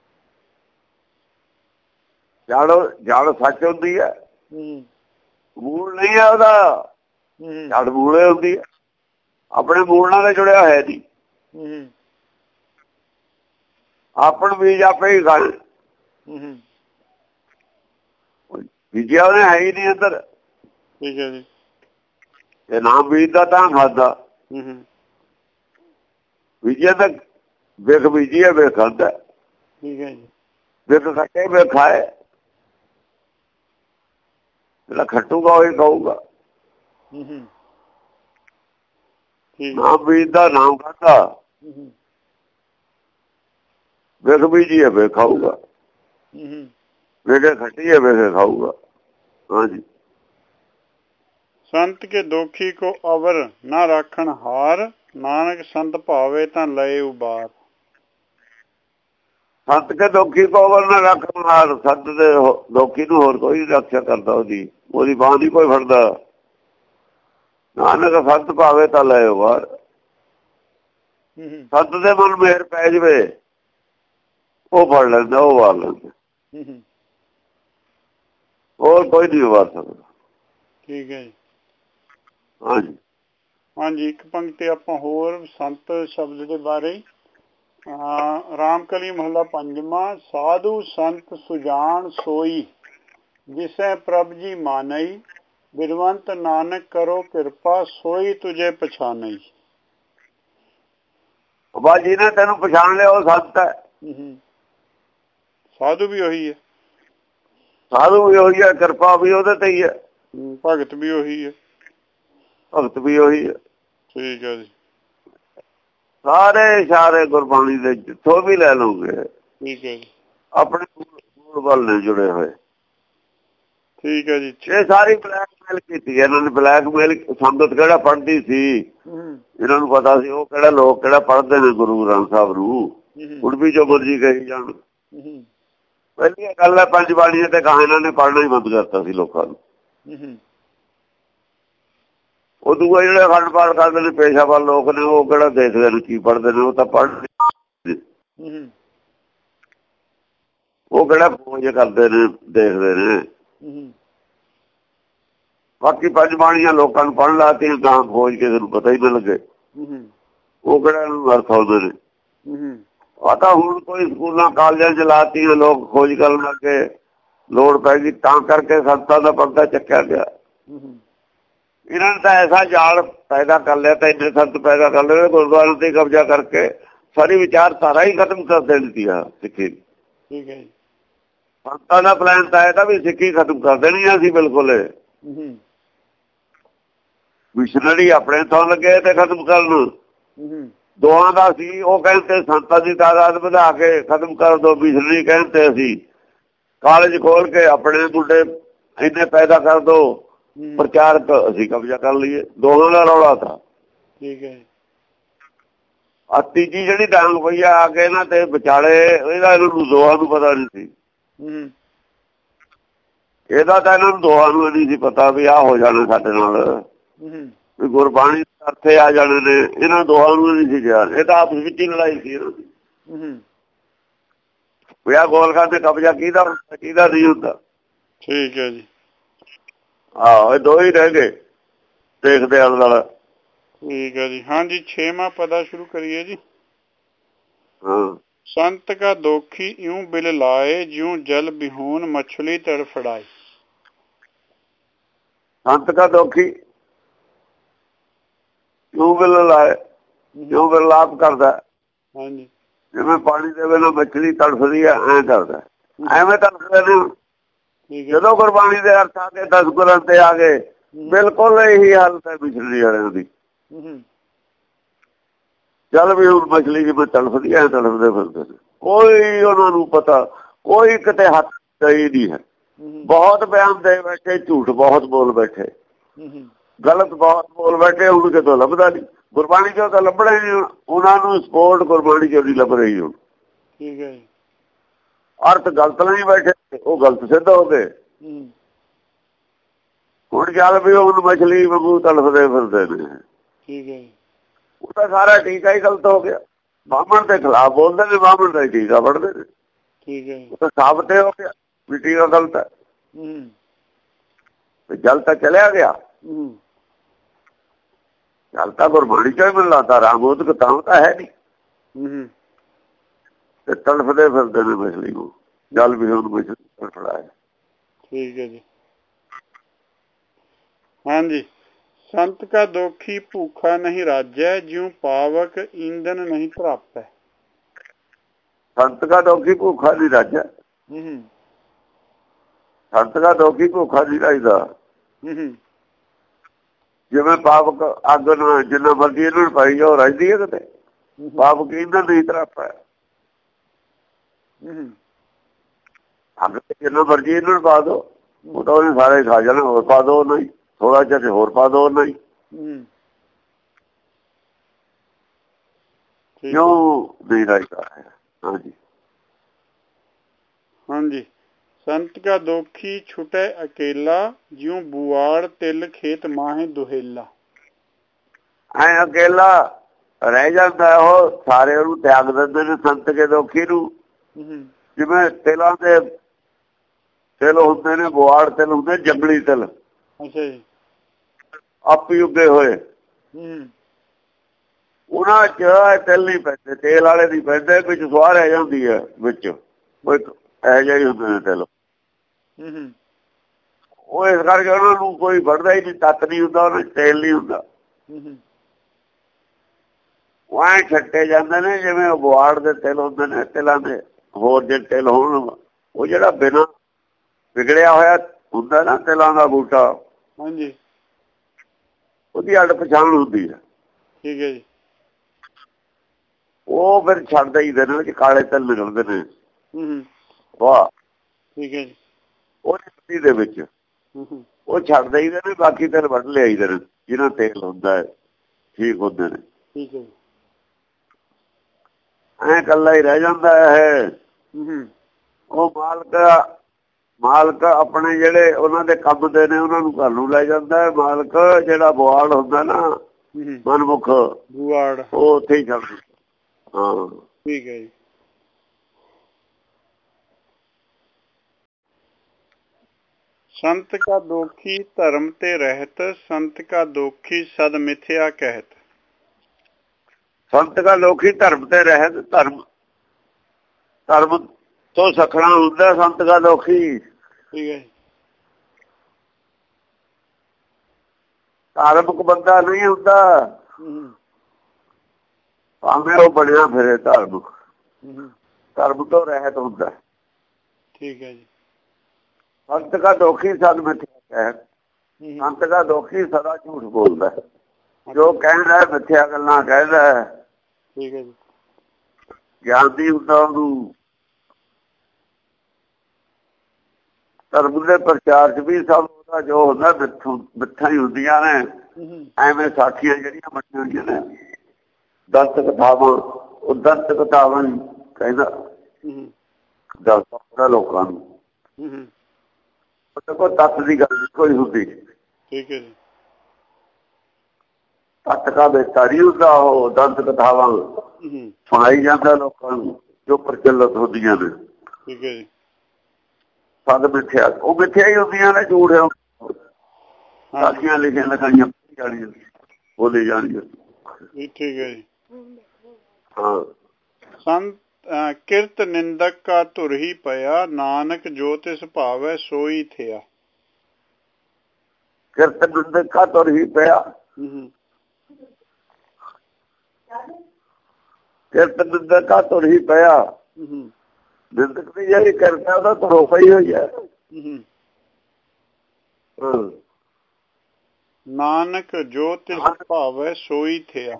जड़ सच होती है, मूल नहीं है ਉਹਦਾ। जड़ मूले होती है, अपने मूल ਨਾਲ जुड़िया है नहीं। आपन बीज आपे ही खाए। ਬੀਜਿਆ ਉਹਨੇ ਹੈ ਹੀ ਨਹੀਂ ਅੰਦਰ। ਠੀਕ ਹੈ ਜੀ। ਇਹ ਨਾਮ ਬੀਜਦਾ ਤਾਂ ਖਾਦਾ। ਬੀਜਿਆ ਤਾਂ ਵੇਖ ਬੀਜੀ ਹੈ, ਵੇਖ ਖਾਦਾ। ਠੀਕ ਹੈ ਜੀ। ਵੇਖ ਖੱਟੇ ਵੇਖ ਖਾਏ। ਜਿਹੜਾ ਖੱਟੂਗਾ ਉਹੀ ਖਾਊਗਾ। ਨਾਮ ਬੀਜਦਾ, ਨਾਮ ਖਾਦਾ। ਵੇਖ ਬੀਜੀ ਹੈ, ਵੇਖ ਖਾਊਗਾ। ਵੇਖੇ ਖੱਟੀ ਹੈ, ਵੇਖੇ ਖਾਊਗਾ। ਹਾਂਜੀ। संत के दोखी को अवर ना राखण हार, नानक संत भावे तां लए उबार। ਸੰਤ ਕੇ ਦੋਖੀ ਕੋ ਅਵਰ ਨਾ ਰੱਖਣ ਹਾਰ। ਸੰਤ ਦੇ ਦੋਖੀ ਨੂੰ ਹੋਰ ਕੋਈ ਰੱਖਿਆ ਕਰਦਾ, ਉਹਦੀ ਬਾਂਹ ਨਹੀਂ ਕੋਈ ਫੜਦਾ। ਨਾਨਕ ਸੰਤ ਭਾਵੇ ਤਾਂ ਲਏ ਉਬਾਰ। ਸੰਤ ਦੇ ਮਨ ਮਿਹਰ ਪੈ ਜਵੇ, ਉਹ ਫੜ ਲੈਂਦਾ, ਉਹ ਵਾਰ ਲੈਂਦਾ। ਹੋਰ ਕੋਈ ਨਹੀਂ ਵਾਰ ਸਕਦਾ। ਠੀਕ ਹੈ ਜੀ। ਹਾਂਜੀ। ਹਾਂਜੀ। ਇੱਕ ਪੰਕਤੀ ਆਪਾਂ ਹੋਰ ਸੰਤ ਸ਼ਬਦ ਦੇ ਬਾਰੇ। ਰਾਮਕਲੀ ਮਹੱਲਾ ਪੰਜਵਾਂ। ਸਾਧੂ ਸੰਤ ਸੁਜਾਨ ਸੋਈ, ਜਿਸੈ ਪ੍ਰਭ ਜੀ ਮਾਨਈ। ਬਿਰਵੰਤ ਨਾਨਕ ਕਰੋ ਕਿਰਪਾ, ਸੋਈ ਤੁਝੇ ਪਛਾਨਈ। ਬਸ ਜਿਹਨੇ ਤੈਨੂੰ ਪਛਾਣ ਲਿਆ ਉਹ ਸੰਤ ਹੈ। ਸਾਧੂ ਵੀ ਉਹੀ ਹੈ। ਸਾਧੂ ਵੀ ਉਹੀ ਹੈ, ਕਿਰਪਾ ਵੀ ਉਹਦੇ ਤੇ ਹੀ ਹੈ, ਭਗਤ ਵੀ ਉਹੀ ਹੈ, ਭਗਤ ਵੀ ਉਹੀ ਹੈ। ਠੀਕ ਹੈ ਜੀ। ਸਾਰੇ ਇਸ਼ਾਰੇ ਗੁਰਬਾਣੀ ਦੇ ਜਿੱਥੋਂ ਵੀ ਲੈ ਲਓਗੇ, ਠੀਕ ਹੈ ਜੀ, ਆਪਣੇ ਮੂਲ ਵੱਲ ਨੇ ਜੁੜੇ ਹੋਏ। ਠੀਕ ਹੈ ਜੀ। ਇਹ ਸਾਰੀ ਬਲੈਕਮੇਲ ਕੀਤੀ ਇਹਨਾਂ ਨੇ। ਬਲੈਕਮੇਲ ਸੰਗਤ ਕਿਹੜਾ ਪੜ੍ਹਦੀ ਸੀ, ਇਹਨਾਂ ਨੂੰ ਪਤਾ ਸੀ ਉਹ ਕਿਹੜਾ ਲੋਕ ਕਿਹੜਾ ਪੜ੍ਹਦੇ ਨੇ ਗੁਰੂ ਗ੍ਰੰਥ ਸਾਹਿਬ ਨੂੰ। ਹੁਣ ਵੀ ਜੋ ਮਰਜੀ ਕਹੀ ਜਾਣ। ਪਹਿਲੀ ਗੱਲ ਹੈ ਪੰਜ ਬਾਣੀਆਂ ਤੇ ਕਹਾ ਇਹਨਾਂ ਨੇ ਪੜ੍ਹਨਾ ਹੀ ਬੰਦ ਕਰਤਾ ਸੀ ਲੋਕਾਂ ਨੂੰ। ਉਹ ਦੂਆ ਜਿਹੜੇ ਅਖੰਡ ਪਾਠ ਕਰਦੇ ਨੇ ਪੇਸ਼ਾਵਰ ਲੋਕ ਨੇ, ਉਹ ਕਿਹੜਾ ਦੇਖਦੇ ਨੇ ਕੀ ਪੜ੍ਹਦੇ ਨੇ। ਉਹ ਤਾਂ ਪੜ੍ਹਦੇ, ਉਹ ਕਿਹੜਾ ਖੋਜ ਕਰਦੇ ਨੇ, ਦੇਖਦੇ ਨੇ। ਬਾਕੀ ਪੰਜ ਬਾਣੀਆਂ ਲੋਕਾਂ ਨੂੰ ਪੜ੍ਹਨ ਲਾਤੀਆਂ, ਤਾਂ ਖੋਜ ਕਿਸੇ ਨੂੰ ਪਤਾ ਹੀ ਨਾ ਲੱਗੇ। ਉਹ ਕਿਹੜਾ ਨੂੰ ਅਰਥ ਆਉਂਦੇ ਨੇ। ਆ ਤਾਂ ਹੁਣ ਕੋਈ ਸਕੂਲਾਂ ਕਾਲਜਾਂ ਚ ਲਾਤੀਆਂ, ਲੋਕ ਖੋਜ ਕਰਨ ਲੱਗੇ, ਲੋੜ ਪੈ ਗਈ, ਤਾਂ ਕਰਕੇ ਸੰਤਾਂ ਦਾ ਪਰਦਾ ਚੱਕਿਆ ਗਿਆ। ਇਹਨਾਂ ਨੇ ਤਾਂ ਐਸਾ ਜਾਲ ਪੈਦਾ ਕਰ ਲਿਆ, ਤਾਂ ਇੰਨੇ ਸੰਤ ਪੈਦਾ ਕਰ ਲਏ ਗੁਰਦੁਆਰਿਆਂ ਤੇ ਕਬਜ਼ਾ ਕਰਕੇ ਸਾਰੀ ਵਿਚਾਰਧਾਰਾ ਹੀ ਖਤਮ ਕਰ ਦੇਣੀ ਸੀ ਸਿੱਖੀ। ਠੀਕ ਹੈ ਜੀ। ਸੰਤਾਂ ਦਾ ਪਲਾਨ ਤਾਂ ਇਹ ਤਾਂ ਵੀ ਸਿੱਖੀ ਖਤਮ ਕਰ ਦੇਣੀ ਅਸੀਂ ਬਿਲਕੁਲ। ਮਿਸ਼ਨਰੀ ਆਪਣੇ ਤੋਂ ਲੱਗੇ ਤੇ ਖਤਮ ਕਰਨ ਦੋਹਾਂ ਦਾ ਸੀ। ਉਹ ਕਹਿੰਦੇ ਸੰਤਾਂ ਦੀ ਤਾਦਾਦ ਵਧਾ ਕੇ ਖਤਮ ਕਰ ਦੋ, ਮਿਸ਼ਨਰੀ ਕਹਿੰਦੇ ਅਸੀਂ ਕਾਲਜ ਖੋਲ ਕੇ ਆਪਣੇ ਮੁੰਡੇ ਇੰਨੇ ਪੈਦਾ ਕਰ ਦੋ, ਪ੍ਰਚਾਰਕ ਅਸੀਂ ਕਬਜ਼ਾ ਕਰ ਲਈਏ। ਦੋਹਾਂ ਦਾ ਰੌਲਾ ਥਾ। ਠੀਕ ਹੈ। ਆ ਤੀਜੀ ਜਿਹੜੀ ਡਾਂਗ ਪਈ ਆ ਕੇ ਇਹਨਾਂ ਤੇ ਵਿਚਾਲੇ, ਇਹਨਾਂ ਨੂੰ ਦੋਹਾਂ ਨੂੰ ਪਤਾ ਨਹੀਂ ਸੀ। ਇਹਦਾ ਤਾਂ ਇਹਨਾਂ ਨੂੰ ਦੋਹਾਂ ਨੂੰ ਨਹੀਂ ਸੀ ਪਤਾ ਵੀ ਆਹ ਹੋ ਜਾਣਾ ਸਾਡੇ ਨਾਲ, ਵੀ ਗੁਰਬਾਣੀ ਅਰਥੇ ਆ ਜਾਣੇ ਨੇ। ਇਹਨਾਂ ਦੋਹਾਂ ਨੂੰ ਨਹੀਂ ਸੀ ਗਿਆ। ਇਹ ਤਾਂ ਆਪਸ ਵਿੱਚ ਹੀ ਲੜਾਈ ਸੀ ਇਹਨਾਂ ਦੀ ਵੀ ਆਹ ਗੋਲਕਾਂ ਤੇ ਕਬਜ਼ਾ ਕਿਹਦਾ ਹੁੰਦਾ ਕਿਹਦਾ ਨਹੀਂ ਹੁੰਦਾ। ਠੀਕ ਹੈ ਜੀ। ਆਹੋ ਇਹ ਦੋ ਹੀ ਰਹਿ ਗਏ ਦੇਖਦੇ ਆਲੇ ਦੁਆਲੇ। ठीक है जी। हाँ जी, 6वां पदा शुरू करिए जी। हाँ। संत का दोखी यूं बिल लाए, ज्यों जल बिहून मछली तड़फड़ाए। संत का दोखी यूं बिल लाए, यूं बिलाप करदा। हाँ जी। जिवें पानी दे बिना मछली तड़फदी है ऐ करदा, एवें तड़फदे ने। जदों गुरबाणी दे अर्थ आ गए, 10 गुरां ते आ गए, बिल्कुल यही हालत है मिशनरी वालियां दी। ਚੱਲ ਵੀ ਹੁਣ ਮਛਲੀ ਜਿਵੇਂ ਤੜਫਦੀ ਐ ਤੜਫਦੇ ਫਿਰਦੇ ਨੇ। ਕੋਈ ਉਹਨਾਂ ਨੂੰ ਪਤਾ, ਕੋਈ ਕਿਤੇ ਹੱਥ ਸਹੀ ਨਹੀਂ ਹੈ। ਬਹੁਤ ਬਿਆਨ ਦੇ ਬੈਠੇ, ਝੂਠ ਬਹੁਤ ਬੋਲ ਬੈਠੇ, ਗਲਤ ਬਹੁਤ ਬੋਲ ਬੈਠੇ। ਹੁਣ ਕਿਤੋਂ ਲੱਭਦਾ ਨਹੀਂ, ਗੁਰਬਾਣੀ ਚੋਂ ਤਾਂ ਲੱਭਣਾ ਹੀ ਨਹੀਂ। ਉਹਨਾਂ ਨੂੰ ਸਪੋਰਟ ਗੁਰਬਾਣੀ ਚੋਂ ਨਹੀਂ ਲੱਭ ਰਹੀ ਹੁਣ। ਠੀਕ ਹੈ। ਅਰਥ ਗਲਤ ਨਹੀਂ ਬੈਠੇ, ਉਹ ਗਲਤ ਸਿੱਧ ਹੋ ਗਏ। ਹੁਣ ਚੱਲ ਵੀ ਹੁਣ ਮਛਲੀ ਵਾਂਗੂ ਤੜਫਦੇ ਫਿਰਦੇ ਨੇ। ਠੀਕ ਹੈ। ਉਹ ਤਾਂ ਸਾਰਾ ਟੀਕਾ ਹੀ ਗਲਤ ਹੋ ਗਿਆ। ਬਾਹਮਣ ਦੇ ਖਿਲਾਫ ਬੋਲਦੇ ਨੇ, ਬਾਹਮਣ ਦਾ ਹੀ ਟੀਕਾ ਫੜਦੇ ਨੇ। ਠੀਕ ਹੈ। ਉਹ ਤਾਂ ਸਾਬਤ ਹੋ ਗਿਆ ਵੀ ਟੀਕਾ ਗਲਤ ਹੈ। ਜਲ ਤਾਂ ਚਲਿਆ ਗਿਆ, ਜਲ ਤਾਂ ਗੁਰਬਾਣੀ ਚੋਂ ਹੀ ਮਿਲਣਾ ਤਾਂ ਰਾਮੋਦ ਕਿਤਾਬ ਤਾਂ ਹੈ ਨਹੀਂ। ਤੇ ਤੜਫਦੇ ਫਿਰਦੇ ਨੇ ਮਛਲੀ ਨੂੰ, ਜਲ ਵੀ ਹੁਣ ਮਛਲੀ ਤੜਫੜਾਏ। ਠੀਕ ਹੈ ਜੀ। हाँ जी। संत का दोखी भूखा नहीं राजै, ज्यों पावक ईंधन नहीं प्राप्त। संत का दोखी भूखा नहीं राजा, संत का दोखी भूखा नहीं राजदा। जिवें पावक अग न जिन्ना मर्जी इन्हां नूं पाई जाओ रजदी है किते, पावक ईंधन नहीं प्राप्त है। अग जिन्ना मर्जी इन्हां नूं पा दो, वो तो उन्हें सारे खा जाना। होर पा दो नहीं, थोड़ा जिहा होर पा दो नहीं, क्यों नहीं राजदा है। हाँ जी। हाँ जी। संत का दोखी छुटे अकेला, ज्यों बुआड़ तिल खेत माहे दुहेला। ऐ अकेला रह जाता है, वो सारे ਉਹਨੂੰ त्याग ਦਿੰਦੇ ਨੇ संत के दोखी ਨੂੰ। ਜਿਵੇਂ ਤਿਲਾਂ ਦੇ ਤਿਲ ਹੁੰਦੇ ਨੇ, ਬੁਆੜ ਤਿਲ ਹੁੰਦੇ, ਜੰਗਲੀ ਤਿਲ। ਅੱਛਾ ਜੀ। ਆਪੀ ਉੱਗੇ ਹੋਏ, ਉਹਨਾਂ ਚ ਤਿਲ ਨਹੀਂ ਪੈਂਦੇ, ਤੇਲ ਵਾਲੇ ਨਹੀਂ ਪੈਂਦੇ, ਵਿੱਚ ਸੁਆਹ ਰਹਿ ਜਾਂਦੀ ਹੈ ਵਿੱਚ। ਉਹ ਇਹੋ ਜਿਹੇ ਹੁੰਦੇ ਨੇ ਤਿਲ। ਉਹ ਇਸ ਕਰਕੇ ਉਹਨਾਂ ਨੂੰ ਕੋਈ ਵੱਢਦਾ ਹੀ ਨਹੀਂ, ਤੱਤ ਨਹੀਂ ਹੁੰਦਾ, ਉਹਨਾਂ ਚ ਤੇਲ ਨਹੀਂ ਹੁੰਦਾ। ਉਹ ਐਂ ਛੱਟੇ ਜਾਂਦੇ ਨੇ ਜਿਵੇਂ ਬੁਆੜ ਦੇ ਤਿਲ ਹੁੰਦੇ ਨੇ। ਤਿਲਾਂ ਦੇ ਹੋਰ ਜੇ ਤਿਲ ਹੋਣ, ਉਹ ਜਿਹੜਾ ਬਿਨਾਂ ਵਿਗੜਿਆ ਹੋਇਆ ਹੁੰਦਾ ਨਾ ਤਿਲਾਂ ਦਾ ਬੂਟਾ, ਹਾਂਜੀ, ਉਹਦੀ ਅੱਡ ਪਛਾਣ ਹੁੰਦੀ ਹੈ। ਠੀਕ ਹੈ ਜੀ। ਉਹ ਫਿਰ ਛੱਡ ਦਈਦੇ ਨੇ, ਵਿੱਚ ਕਾਲੇ ਤਿਲ ਨਿਕਲਦੇ ਨੇ। ਵਾਹ, ਠੀਕ ਹੈ ਜੀ। ਉਹ ਮਿੱਟੀ ਦੇ ਵਿੱਚ ਉਹ ਛੱਡ ਦਈਦੇ ਨੇ, ਬਾਕੀ ਤਿਲ ਵੱਢ ਲਿਆਈਦੇ ਨੇ ਜਿਹਨਾਂ ਤੇਲ ਹੁੰਦਾ ਹੈ, ਠੀਕ ਹੁੰਦੇ ਨੇ। ਠੀਕ ਹੈ ਜੀ। ਐਂ ਇਕੱਲਾ ਹੀ ਰਹਿ ਜਾਂਦਾ ਹੈ। ਉਹ ਮਾਲਕ ਆਪਣੇ ਜਿਹੜੇ ਉਹਨਾਂ ਦੇ ਕੰਮ ਦੇ ਨੇ, ਉਹਨਾਂ ਨੂੰ ਘਰ ਨੂੰ ਲੈ ਜਾਂਦਾ ਹੈ। ਮਾਲਕ ਜਿਹੜਾ ਬੁਆੜ ਹੁੰਦਾ ਨਾ, ਮਨਮੁਖ, ਬੁਆੜ, ਉਹ ਉੱਥੇ ਹੀ ਛੱਡ ਦਿੰਦਾ। ਹਾਂ, ਠੀਕ ਹੈ ਜੀ। संत का दोखी धर्म ते रहत, संत का दोखी सद मिथ्या कहत। संत का दोखी धर्म ते रहत, धर्म ਤੋਂ ਸਖਣਾ ਹੁੰਦਾ ਸੰਤ ਦਾ दोखी। ਠੀਕ ਹੈ। ਧਾਰਮਿਕ ਬੰਦਾ ਨਹੀਂ ਹੁੰਦਾ, ਭਾਵੇਂ ਉਹ ਬਣਿਆ ਫਿਰੇ ਧਾਰਮਿਕ, ਧਰਮ ਤੋਂ ਰਹਿਤ ਹੁੰਦਾ। ਠੀਕ ਹੈ ਜੀ। संत का दोखी सद मिथ्या कहत, ਸੰਤ ਦਾ ਦੋਖੀ ਸਦਾ ਝੂਠ ਬੋਲਦਾ, ਜੋ ਕਹਿੰਦਾ ਮਿੱਥਿਆ ਗੱਲਾਂ ਕਹਿੰਦਾ। ਠੀਕ ਹੈ ਜੀ। ਗਿਆਨ ਦੀ ਹੁੰਦਾ ਉਹਨੂੰ ਧਰਮ ਦੇ ਪ੍ਰਚਾਰ ਚ ਵੀ ਸਭ ਉਹਦਾ ਜੋ ਹੁੰਦਾ ਮਿੱਥਾਂ ਹੀ ਹੁੰਦੀਆਂ ਨੇ। ਐਵੇਂ ਸਾਖੀਆਂ ਜਿਹੜੀਆਂ ਬਣੀਆਂ ਹੋਈਆਂ ਨੇ ਦੰਤ ਕਥਾਵਾਂ, ਉਹ ਦੰਤ ਕਥਾਵਾਂ ਕਹਿੰਦਾ ਦੱਸਦਾ ਲੋਕਾਂ ਨੂੰ। ਦੇਖੋ ਤੱਤ ਦੀ ਗੱਲ ਕੋਈ ਹੁੰਦੀ। ਠੀਕ ਹੈ ਜੀ। ਤੱਤ ਕਾ ਬੇਟਾ ਨਹੀਂ ਹੁੰਦਾ, ਉਹ ਦੰਤ ਕਥਾਵਾਂ ਸੁਣਾਈ ਜਾਂਦਾ ਲੋਕਾਂ ਨੂੰ ਜੋ ਪ੍ਰਚਲਿਤ ਹੁੰਦੀਆਂ ਨੇ। ਠੀਕ ਹੈ ਜੀ। ਸਦ ਮਿੱਥਿਆ, ਉਹ ਮਿੱਥਿਆ ਹੀ ਹੁੰਦੀਆਂ ਨੇ, ਝੂਠ ਸਾਖੀਆਂ ਲਿਖੀਆਂ ਲਿਖਾਈਆਂ ਜਾਣੀਆਂ ਬੋਲੀ ਜਾਣੀਆਂ। ਠੀਕ ਹੈ ਜੀ। ਹਾਂ। ਸੰਤ ਕਿਰਤ ਨਿੰਦਕ ਕਾ ਧੁਰ ਹੀ ਪਿਆ, ਨਾਨਕ ਜੋ ਤਿਸ ਭਾਵੈ ਸੋਈ ਥਿਆ। ਕਿਰਤ ਨਿੰਦਕ ਕਾ ਧੁਰ ਹੀ ਪਿਆ, ਕਿਰਤ ਨਿੰਦਕ ਕਾ ਧੁਰ ਹੀ ਪਿਆ। ਨਿੰਦਕ ਦੀ ਜਿਹੜੀ ਕਿਰਤ ਹੈ ਉਹਦਾ ਧੁਰੋਂ ਪਈ ਹੋਈ ਹੈ। ਨਾਨਕ ਜੋ ਤਿਸ ਭਾਵੈ ਸੋਈ ਥਿਆ।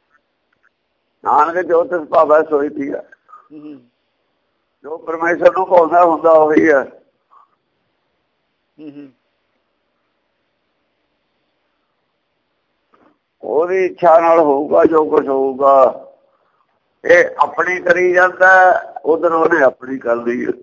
ਨਾਨਕ ਜੋ ਤਿਸ ਭਾਵੈ ਸੋਈ ਥਿਆ, ਜੋ ਪਰਮੇਸ਼ਰ ਨੂੰ ਭਾਉਂਦਾ ਹੁੰਦਾ ਉਹੀ ਹੈ। ਉਹਦੀ ਇੱਛਾ ਨਾਲ ਹੋਊਗਾ ਜੋ ਕੁਛ ਹੋਊਗਾ। ਇਹ ਆਪਣੀ ਕਰੀ ਜਾਂਦਾ, ਉਧਰ ਉਹਨੇ ਆਪਣੀ ਕਰਦੀ ਹੈ।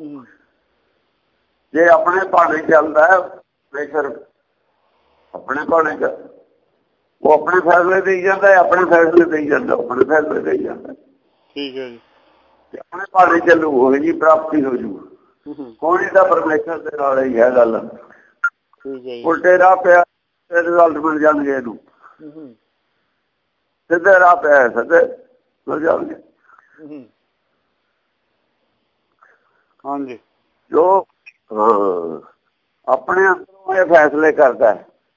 ਜੇ ਆਪਣੇ ਭਾਣੇ ਚੱਲਦਾ ਪਰਮੇਸ਼ਰ ਆਪਣੇ ਭਾਣੇ ਚ, ਉਹ ਆਪਣੇ ਫੈਸਲੇ ਦੇਈ ਜਾਂਦਾ, ਆਪਣੇ ਫੈਸਲੇ ਦੇਈ ਜਾਂਦਾ, ਆਪਣੇ ਫੈਸਲੇ ਦੇਈ ਜਾਂਦਾ। ਠੀਕ ਹੈ ਜੀ। ਆਪਣੇ ਭਾਣੇ ਚੱਲੂ ਉਹੀ ਜੀ ਪ੍ਰਾਪਤੀ ਹੋ ਜੂ। ਕੋਈ ਤਾਂ ਪਰਮੇਸ਼ਰ ਦੇ ਨਾਲ ਹੀ ਹੈ ਗੱਲ। ਉਲਟੇ ਰਾਹ ਪਿਆ ਰਿਜ਼ਲਟ ਮਿਲ ਜਾਣਗੇ ਇਹਨੂੰ, ਸਿੱਧੇ ਰਾਹ ਪਿਆ ਸਿੱਧੇ ਮਿਲ ਜਾਣਗੇ। ਹਾਂਜੀ। ਜੋ ਆਪਣੇ ਅੰਦਰੋਂ ਇਹ ਫੈਸਲੇ ਕਰਦਾ।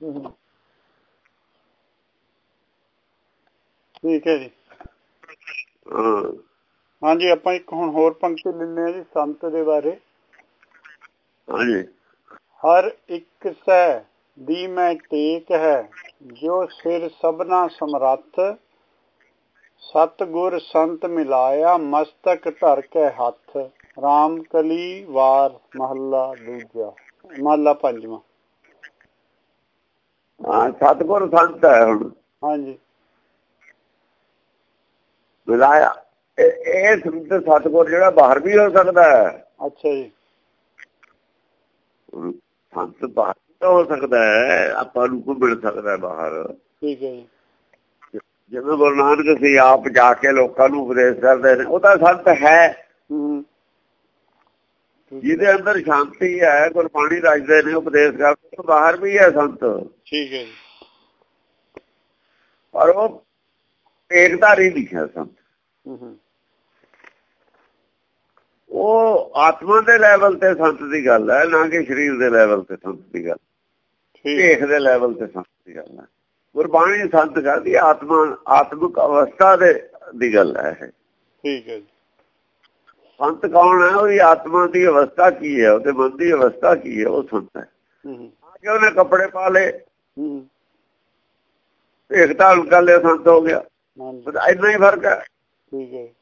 ਠੀਕ ਹੈ ਜੀ। ਹਾਂਜੀ, ਆਪਾਂ ਇੱਕ ਹੁਣ ਹੋਰ ਪੰਕਤੀ ਲੈਂਦੇ ਹਾਂ ਜੀ ਸੰਤ ਦੇ ਬਾਰੇ। ਹਾਂਜੀ। ਹਰ ਇੱਕ ਸੈ ਦੀ ਮੈਂ ਟੇਕ ਹੈ, ਜੋ ਸਿਰ ਸਭਨਾ ਸਮਰੱਥ। ਸਤਿਗੁਰ ਸੰਤ ਮਿਲਾਇਆ, ਮਸਤਕ ਧਰ ਕੇ ਹੱਥ। ਰਾਮ ਕਲੀ ਵਾਰ ਮਹੱਲਾ ਦੂਜਾ, ਮਹੱਲਾ ਪੰਜਵਾਂ। ਹਾਂ, ਸਤਿਗੁਰ ਸੰਤ ਹੈ ਹੁਣ। ਹਾਂਜੀ। ਮਿਲਾਇਆ ਇਹ ਸਤਿਗੁਰ ਜਿਹੜਾ ਬਾਹਰ ਵੀ ਹੋ ਸਕਦਾ ਹੈ। ਅੱਛਾ ਜੀ। ਸੰਤ ਬਾਹਰ ਹੋ ਸਕਦਾ ਹੈ, ਆਪਾਂ ਨੂੰ ਕੋਈ ਮਿਲ ਸਕਦਾ ਬਾਹਰ। ਠੀਕ ਹੈ ਜੀ। ਜਿਵੇਂ ਗੁਰੂ ਨਾਨਕ ਸੀ ਆਪ ਜਾ ਕੇ ਲੋਕਾਂ ਨੂੰ ਉਪਦੇਸ਼ ਕਰਦੇ ਨੇ, ਉਹ ਤਾਂ ਸੰਤ ਹੈ। ਜਿਹਦੇ ਅੰਦਰ ਸ਼ਾਂਤੀ ਹੈ, ਗੁਰਬਾਣੀ ਰਚਦੇ ਨੇ, ਉਪਦੇਸ਼ ਕਰਦੇ, ਬਾਹਰ ਵੀ ਹੈ ਸੰਤ। ਠੀਕ ਹੈ ਜੀ। ਪਰ ਉਹ ਏਕਧਾਰੀ ਨਹੀਂ ਹੈ ਸੰਤ। ਉਹ ਆਤਮਾ ਦੇ ਲੈਵਲ ਤੇ ਸੰਤ ਦੀ ਗੱਲ ਹੈ, ਨਾ ਕਿ ਸਰੀਰ ਦੇ ਲੈਵਲ ਤੇ ਸੰਤ ਦੀ ਗੱਲ, ਭੇਖ ਦੇ ਲੈਵਲ ਤੇ ਸੰਤ ਦੀ ਗੱਲ ਹੈ। ਗੁਰਬਾਣੀ ਸੰਤ ਕਰਦੀ ਆਤਮਿਕ ਅਵਸਥਾ ਦੀ ਗੱਲ ਹੈ। ਠੀਕ ਹੈ ਜੀ। ਸੰਤ ਕੌਣ ਹੈ? ਉਹਦੀ ਆਤਮਾ ਦੀ ਅਵਸਥਾ ਕੀ ਹੈ, ਉਹਦੇ ਮਨ ਦੀ ਅਵਸਥਾ ਕੀ ਹੈ, ਉਹ ਸੰਤ ਹੈ। ਕਿ ਉਹਨੇ ਕੱਪੜੇ ਪਾ ਲਏ, ਭੇਖ ਧਾਰਨ ਕਰ ਲਿਆ, ਸੰਤ ਹੋ ਗਿਆ। ਇੰਨਾ ਹੀ ਫਰਕ ਹੈ। ਠੀਕ ਹੈ।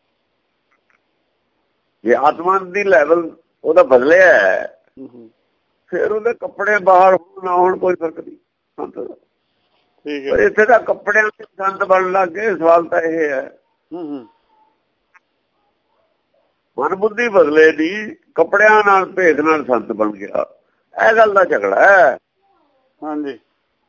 ਜੇ ਆਤਮਾ ਦੀ ਲੈਵਲ ਉਹਦਾ ਬਦਲਿਆ ਹੈ, ਫਿਰ ਉਹਦੇ ਕੱਪੜੇ ਬਾਹਰ ਹੋਣ ਨਾ ਹੋਣ ਕੋਈ ਫਰਕ ਨਹੀਂ ਸੰਤ ਦਾ। ਪਰ ਇੱਥੇ ਤਾਂ ਕੱਪੜਿਆਂ ਦੇ ਸੰਤ ਬਣਨ ਲੱਗ ਗਏ। ਸਵਾਲ ਤਾਂ ਇਹ ਹੈ, ਮਨ ਬੁੱਧੀ ਬਦਲੇ ਨਹੀਂ, ਕੱਪੜਿਆਂ ਨਾਲ ਭੇਖ ਨਾਲ ਸੰਤ ਬਣ ਗਿਆ। ਇਹ ਗੱਲ ਦਾ ਝਗੜਾ ਹੈ। ਹਾਂਜੀ।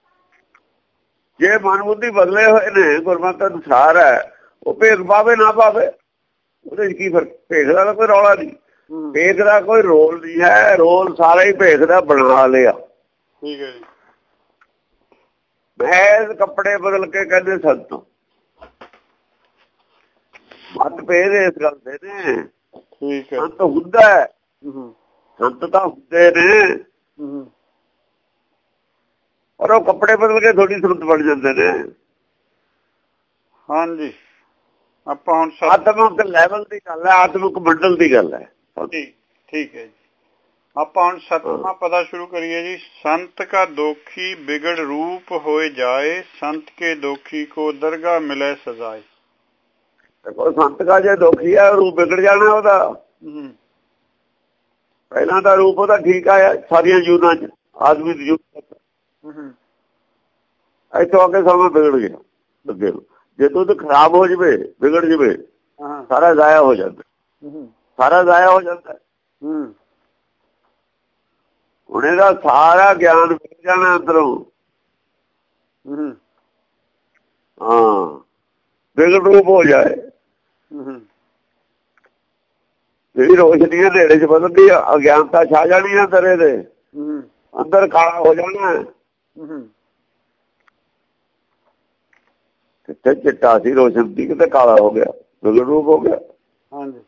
ਜੇ ਮਨ ਬੁੱਧੀ ਬਦਲੇ ਹੋਏ ਨੇ, ਗੁਰਮਤਿ ਅਨੁਸਾਰ ਹੈ, ਉਹ ਭੇਖ ਪਾਵੇ ਨਾ ਪਾਵੇ, ਉਹਦੇ ਚ ਕੀ ਫਰਕ? ਭੇਖ ਦਾ ਕੋਈ ਰੌਲਾ ਨਹੀਂ, ਭੇਖ ਦਾ ਕੋਈ ਰੋਲ ਨਹੀਂ ਹੈ। ਰੋਲ ਸਾਰਾ ਹੀ ਭੇਖ ਦਾ ਬਣਾ ਲਿਆ। ਠੀਕ ਹੈ ਜੀ। ਮੈਂ ਕੱਪੜੇ ਬਦਲ ਕੇ ਕਹਿੰਦੇ ਸੰਤ, ਮਤਭੇਦ ਇਸ ਗੱਲ ਦੇ ਨੇ। ਠੀਕ ਹੈ। ਸੰਤ ਹੁੰਦਾ ਹੈ, ਸੰਤ ਤਾਂ ਹੁੰਦੇ ਨੇ, ਔਰ ਉਹ ਕੱਪੜੇ ਬਦਲ ਕੇ ਥੋੜੀ ਸੰਤ ਬਣ ਜਾਂਦੇ ਨੇ। ਹਾਂਜੀ। ਆਪਾਂ ਹੁਣ ਆਤਮਿਕ ਲੈਵਲ ਦੀ ਗੱਲ ਹੈ, ਆਤਮਿਕ ਮੰਡਲ ਦੀ ਗੱਲ ਹੈ। ਠੀਕ ਹੈ ਜੀ। ਆਪਾਂ ਹੁਣ ਸਤਵਾਂ ਪਦਾ ਸ਼ੁਰੂ ਕਰੀਏ ਜੀ। ਸੰਤ ਕਾ ਦੋਖੀ ਬਿਗੜ ਰੂਪ ਹੋਏ ਜਾਏ, ਸੰਤ ਕੇ ਦੋਖੀ ਕੋ ਦਰਗਾਹ ਮਿਲੇ ਸਜ਼ਾਏ। ਦੇਖੋ ਸੰਤ ਕਾ ਜੇ ਦੋਖੀ ਹੈ ਰੂਪ ਵਿਗੜ ਜਾਣਾ ਉਹਦਾ। ਪਹਿਲਾਂ ਤਾਂ ਰੂਪ ਉਹਦਾ ਠੀਕ ਆਇਆ ਸਾਰੀਆਂ ਜੂਨਾਂ ਚ, ਆਦਮੀ ਦੀ ਜੂਨ ਇੱਥੋਂ ਆ ਕੇ ਸਮਾਂ ਵਿਗੜ ਗਿਆ। ਅੱਗੇ ਜੇ ਦੁੱਧ ਖਰਾਬ ਹੋ ਜਾਵੇ ਵਿਗੜ ਜਾਵੇ ਸਾਰਾ ਜ਼ਾਇਆ ਹੋ ਜਾਂਦਾ, ਸਾਰਾ ਜ਼ਾਇਆ ਹੋ ਜਾਂਦਾ। ਹੁਣ ਇਹਦਾ ਸਾਰਾ ਗਿਆਨ ਵਿਗੜ ਜਾਣਾ ਅੰਦਰੋਂ। ਹਾਂ ਵਿਗੜ ਰੂਪ ਹੋ ਜਾਏ। ਜਿਹੜੀ ਰੋਸ਼ਨੀ ਹੈ ਨੇੜੇ ਚ ਬਦਲਦੀ ਆ, ਅਗਿਆਨਤਾ ਛਾ ਜਾਣੀ ਆ ਤੇਰੇ ਦੇ ਅੰਦਰ, ਕਾਲਾ ਹੋ ਜਾਣਾ। ਕਿਤੇ ਚਿੱਟਾ ਸੀ ਰੋਸ਼ਨ ਦੀ, ਕਿਤੇ ਕਾਲਾ ਹੋ ਗਿਆ, ਵਿਗੜ ਰੂਪ ਹੋ ਗਿਆ। ਹਾਂਜੀ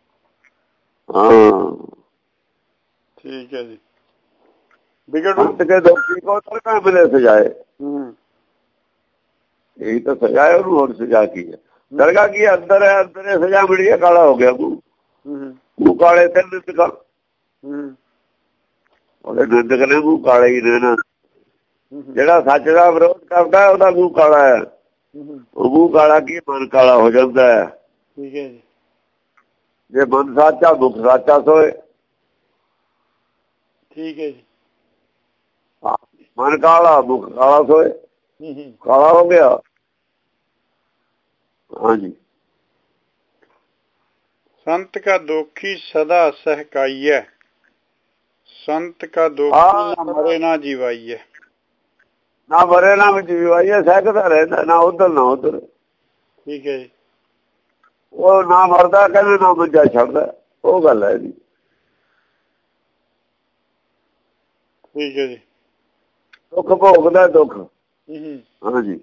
ਹਾਂ ਠੀਕ ਹੈ ਜੀ। ਵਿਗੜ ਰੂਪ ਕੇ ਦੋਖੀ ਕੋ ਦਰਗਾਹ ਮਿਲੇ ਸਜਾਏ। ਇਹੀ ਤਾਂ ਸਜ਼ਾ ਹੈ ਉਹਨੂੰ। ਹੋਰ ਸਜ਼ਾ ਕੀ ਹੈ? ਦਰਗਾਹ ਕੀ ਅੰਦਰ ਹੈ, ਅੰਦਰ ਸਜ਼ਾ ਮਿਲੀ ਹੈ, ਕਾਲਾ ਹੋ ਗਿਆ ਮੂੰਹ ਕਾਲੇ ਤੇ ਨਿੰਦਕ, ਉਹਦੇ ਨਿੰਦਕ ਨੇ ਮੂੰਹ ਕਾਲੇ ਹੀ ਨੇ ਨਾ। ਜਿਹੜਾ ਸੱਚ ਦਾ ਵਿਰੋਧ ਕਰਦਾ ਉਹਦਾ ਮੂੰਹ ਕਾਲਾ ਹੈ। ਉਹ ਮੂੰਹ ਕਾਲਾ ਕੀ ਮਨ ਕਾਲਾ ਹੋ ਜਾਂਦਾ ਹੈ। ਠੀਕ ਹੈ ਜੀ। ਜੇ ਮਨ ਸਾਚਾ ਮੁਖ ਸਾਚਾ ਸੋਏ। ਠੀਕ ਹੈ ਜੀ। ਮਨ ਕਾਲਾ ਮੁਖ ਕਾਲਾ ਸੋਏ, ਕਾਲਾ ਹੋ ਗਿਆ। ਹਾਂਜੀ ਸੰਤ ਕਾ ਦੋਖੀ ਸਦਾ ਸਹਿਕਾਈਐ, ਸੰਤ ਕਾ ਦੋਖੀ ਮਰੇ ਨਾ ਜੀਵਾਈਐ। ਨਾ ਮਰੇ ਨਾ ਜੀਵਾਈਐ, ਸਹਿਕਦਾ ਰਹਿੰਦਾ, ਨਾ ਉਧਰ ਨਾ ਉਧਰ। ਠੀਕ ਹੈ ਜੀ। ਉਹ ਨਾ ਮਰਦਾ ਕਹਿੰਦੇ ਨਾ ਮੰਜਾ ਛੱਡਦਾ, ਉਹ ਗੱਲ ਹੈ ਜੀ। ਠੀਕ ਹੈ ਜੀ। ਦੁੱਖ ਭੋਗਦਾ ਦੁੱਖ। ਹਾਂਜੀ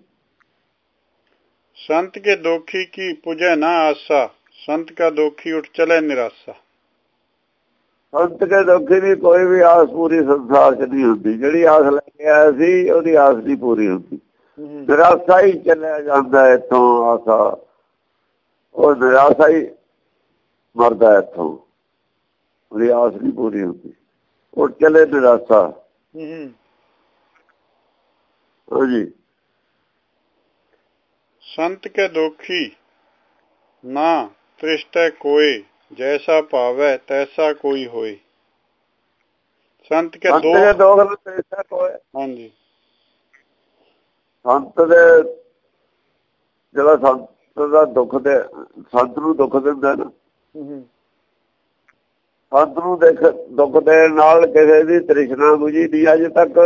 संत के दोखी की पूजै ना आसा, संत का दोखी उठ चले निराशा। ਸੰਤ ਕੇ ਦੋਖੀ ਦੀ ਕੋਈ ਵੀ ਆਸ ਪੂਰੀ ਸੰਸਾਰ ਚ ਨਹੀਂ ਹੁੰਦੀ। ਜਿਹੜੀ ਆਸ ਲੈ ਕੇ ਆਇਆ ਸੀ ਉਹਦੀ ਆਸ ਨਹੀਂ ਪੂਰੀ ਹੁੰਦੀ। ਨਿਰਾਸ਼ਾ ਹੀ ਚੱਲਿਆ ਜਾਂਦਾ ਇੱਥੋਂ। ਆਸਾ ਉਹ ਨਿਰਾਸ਼ਾ ਹੀ ਮਰਦਾ ਇੱਥੋਂ, ਉਹਦੀ ਆਸ ਨਹੀਂ ਪੂਰੀ ਹੁੰਦੀ। ਉੱਠ ਚਲੇ ਨਿਰਾਸ਼ਾ। ਹਾਂਜੀ संत के दोखी ना तृष्टै कोय, जैसा पावै तैसा कोई होए। संत के दोख हाँ जी। ਸੰਤ ਦੇ ਜਿਹੜਾ ਸੰਤ ਦਾ ਦੁੱਖ ਦੇ, ਸੰਤ ਨੂੰ ਦੁੱਖ ਦਿੰਦਾ ਨਾ, ਸੰਤ ਨੂੰ ਦੁੱਖ ਦੇਣ ਨਾਲ ਕਿਸੇ ਦੀ ਤ੍ਰਿਸ਼ਨਾ ਬੁਝੀ ਨਹੀਂ ਅਜੇ ਤੱਕ।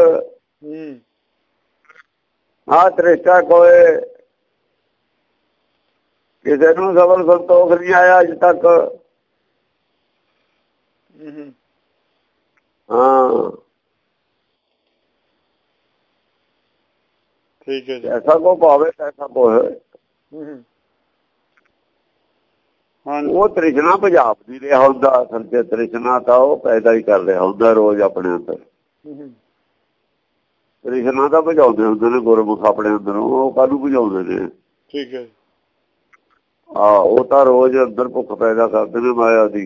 ਹਾਂ ਤ੍ਰਿਸ਼ਟਾ ਕੋਏ, ਕਿਸੇ ਨੂੰ ਸਬਰ ਸੰਤੋਖ ਨਹੀਂ ਆਇਆ ਅਜੇ ਤੱਕ। ਹਾਂ ਠੀਕ ਹੈ ਜੀ। ਐਸਾ ਕੋ ਭਾਵੇ ਐਸਾ ਕੋ ਹੈ। ਉਹ ਤ੍ਰਿਸ਼ਨਾ ਪੰਜਾਬ ਦੀ ਰਿਹਾ ਹੁੰਦਾ। ਅਸਲ ਚ ਤ੍ਰਿਸ਼ਨਾ ਤਾਂ ਉਹ ਪੈਦਾ ਹੀ ਕਰ ਰਿਹਾ ਹੁੰਦਾ ਰੋਜ਼ ਆਪਣੇ ਅੰਦਰ। ਤ੍ਰਿਸ਼ਨਾ ਤਾਂ ਭਜਾਉਂਦੇ ਹੁੰਦੇ ਨੇ ਗੁਰਮੁਖ ਆਪਣੇ ਅੰਦਰੋਂ। ਉਹ ਕਾਹਨੂੰ ਭਜਾਉਂਦੇ ਨੇ? ਠੀਕ ਹੈ। ਉਹ ਤਾਂ ਰੋਜ਼ ਅੰਦਰ ਭੁੱਖ ਪੈਦਾ ਕਰਦੇ ਨੇ ਮਾਇਆ ਦੀ।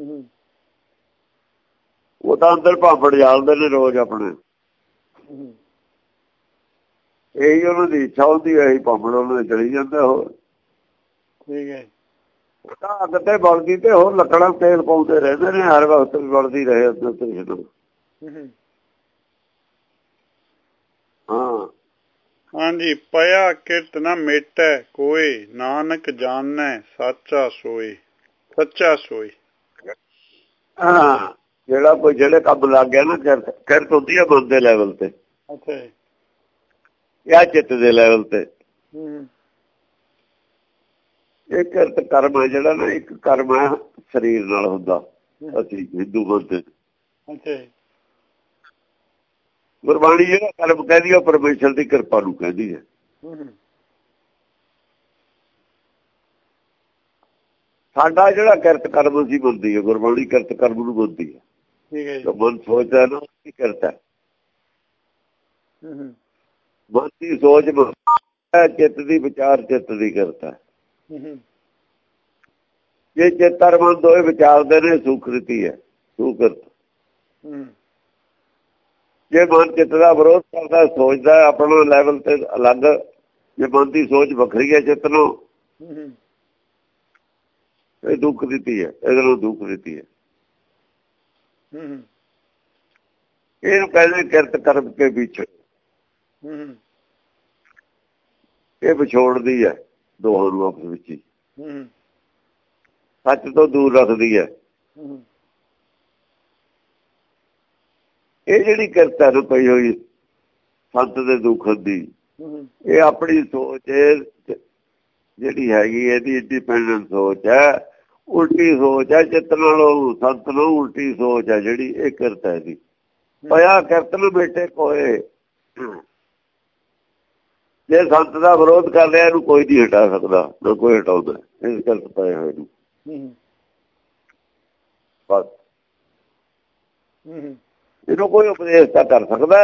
ਉਹ ਤਾਂ ਅੰਦਰ ਭਾਂਪੜ ਜਾਲਦੇ ਨੇ ਰੋਜ਼ ਆਪਣੇ। ਇਹੀ ਉਹਨਾਂ ਦੀ ਇੱਛਾ ਹੁੰਦੀ ਹੈ, ਇਹੀ ਭਾਂਪੜ ਉਹਨਾਂ ਦੇ ਚਲੀ ਜਾਂਦਾ। ਹੋਰ ਠੀਕ ਹੈ। ਉਹ ਤਾਂ ਅੱਗ ਤੇ ਬਲਦੀ ਤੇ ਹੋਰ ਲੱਕੜਾਂ ਤੇਲ ਪਾਉਂਦੇ ਰਹਿੰਦੇ ਨੇ ਹਰ ਵਕਤ, ਬਲਦੀ ਰਹੇ ਅੰਦਰ ਤ੍ਰਿਸ਼ਨਾ। ਹਾਂ ਹਾਂਜੀ ਪਿਆ ਕਿਰਤ ਨਾ ਮੇਟੈ ਕੋਏ, ਨਾਨਕ ਜਾਣੈ ਸਾਚਾ ਸੋਏ। ਸੱਚਾ ਸੋਏ। ਹਾਂ ਜਿਹੜਾ ਕੋਈ ਜਿਹੜੇ ਕੰਮ ਲੱਗ ਗਿਆ ਨਾ, ਕਿਰਤ ਹੁੰਦੀ ਹੈ ਮਨ ਦੇ ਲੈਵਲ ਤੇ। ਅੱਛਾ ਜੀ। ਜਾਂ ਚਿੱਤ ਦੇ ਲੈਵਲ ਤੇ। ਇਹ ਕਿਰਤ ਕਰਮ ਹੈ ਜਿਹੜਾ ਨਾ, ਇੱਕ ਕਰਮ ਹੈ ਸਰੀਰ ਨਾਲ ਹੁੰਦਾ। ਅਸੀਂ ਹਿੰਦੂ ਬੰਦੇ। ਅੱਛਾ ਜੀ। ਗੁਰਬਾਣੀ ਜਿਹੜਾ ਕਰਮ ਕਹਿੰਦੀ ਉਹ ਪਰਮੇਸ਼ਰ ਦੀ ਕਿਰਪਾ ਨੂੰ ਕਹਿੰਦੀ ਹੈ। ਸਾਡਾ ਜਿਹੜਾ ਕਿਰਤ ਕਰਮ ਸੀ ਬੁੱਧੀ ਹੈ, ਗੁਰਬਾਣੀ ਕਿਰਤ ਕਰਮ ਨੂੰ ਬੁੱਧੀ ਹੈ। ਮਨ ਸੋਚਦਾ ਨਾ ਉਹਦੀ ਕਿਰਤ ਹੈ। ਮਨ ਦੀ ਸੋਚ ਚਿੱਤ ਦੀ ਵਿਚਾਰ, ਚਿੱਤ ਦੀ ਕਿਰਤ ਹੈ। ਜੇ ਚਿੱਤ ਔਰ ਮਨ ਦੋਏ ਵਿਚਾਰਦੇ ਨੇ ਸੁਕ੍ਰਿਤੀ ਹੈ, ਸੁਕ੍ਰਿਤ। ਜੇ ਮਨ ਚਿੱਤ ਦਾ ਵਿਰੋਧ ਕਰਦਾ, ਸੋਚਦਾ ਆਪਣਾ ਲੈਵਲ ਤੇ ਅਲੱਗ, ਜੇ ਮਨ ਦੀ ਸੋਚ ਵੱਖਰੀ ਹੈ ਚਿੱਤ ਨੂੰ, ਇਹ ਦੁੱਖ ਦਿੱਤੀ ਹੈ, ਇਹਦੇ ਨੂੰ ਦੁੱਖ ਦਿੱਤੀ ਹੈ। ਇਹਨੂੰ ਕਹਿੰਦੇ ਕਿਰਤ ਕਰਮ ਕੇ ਵਿੱਚ, ਇਹ ਵਿਛੋੜਦੀ ਹੈ ਦੋਹਾਂ ਨੂੰ ਆਪਸ ਵਿੱਚ ਹੀ, ਸੱਚ ਤੋਂ ਦੂਰ ਰੱਖਦੀ ਹੈ। ਇਹ ਜਿਹੜੀ ਕਿਰਤ ਹੈ ਪਈ ਹੋਈ ਸੰਤ ਦੇ ਦੁੱਖ ਦੀ, ਇਹ ਆਪਣੀ ਸੋਚ ਜਿਹੜੀ ਹੈਗੀ ਇਹਦੀ ਇੰਡੀਪੈਂਡੈਂਟ ਸੋਚ ਹੈ, ਉਲਟੀ ਸੋਚ ਹੈ ਚਿੱਤ ਨਾਲੋਂ, ਸੰਤ ਨੂੰ ਉਲਟੀ ਸੋਚ ਹੈ ਜਿਹੜੀ, ਇਹ ਕਿਰਤ ਹੈ ਦੀ ਪਿਆ ਕਿਰਤ ਨੂੰ ਬੇਟੇ ਕੋਏ। ਜੇ ਸੰਤ ਦਾ ਵਿਰੋਧ ਕਰ ਰਿਹਾ ਇਹਨੂੰ ਕੋਈ ਨਹੀਂ ਹਟਾ ਸਕਦਾ, ਨਾ ਕੋਈ ਹਟਾਉਂਦਾ ਇਸ ਕਿਰਤ ਪਏ ਹੋਏ ਨੂੰ। ਬਸ ਇਹਨੂੰ ਕੋਈ ਉਪਦੇਸ਼ ਤਾਂ ਕਰ ਸਕਦਾ,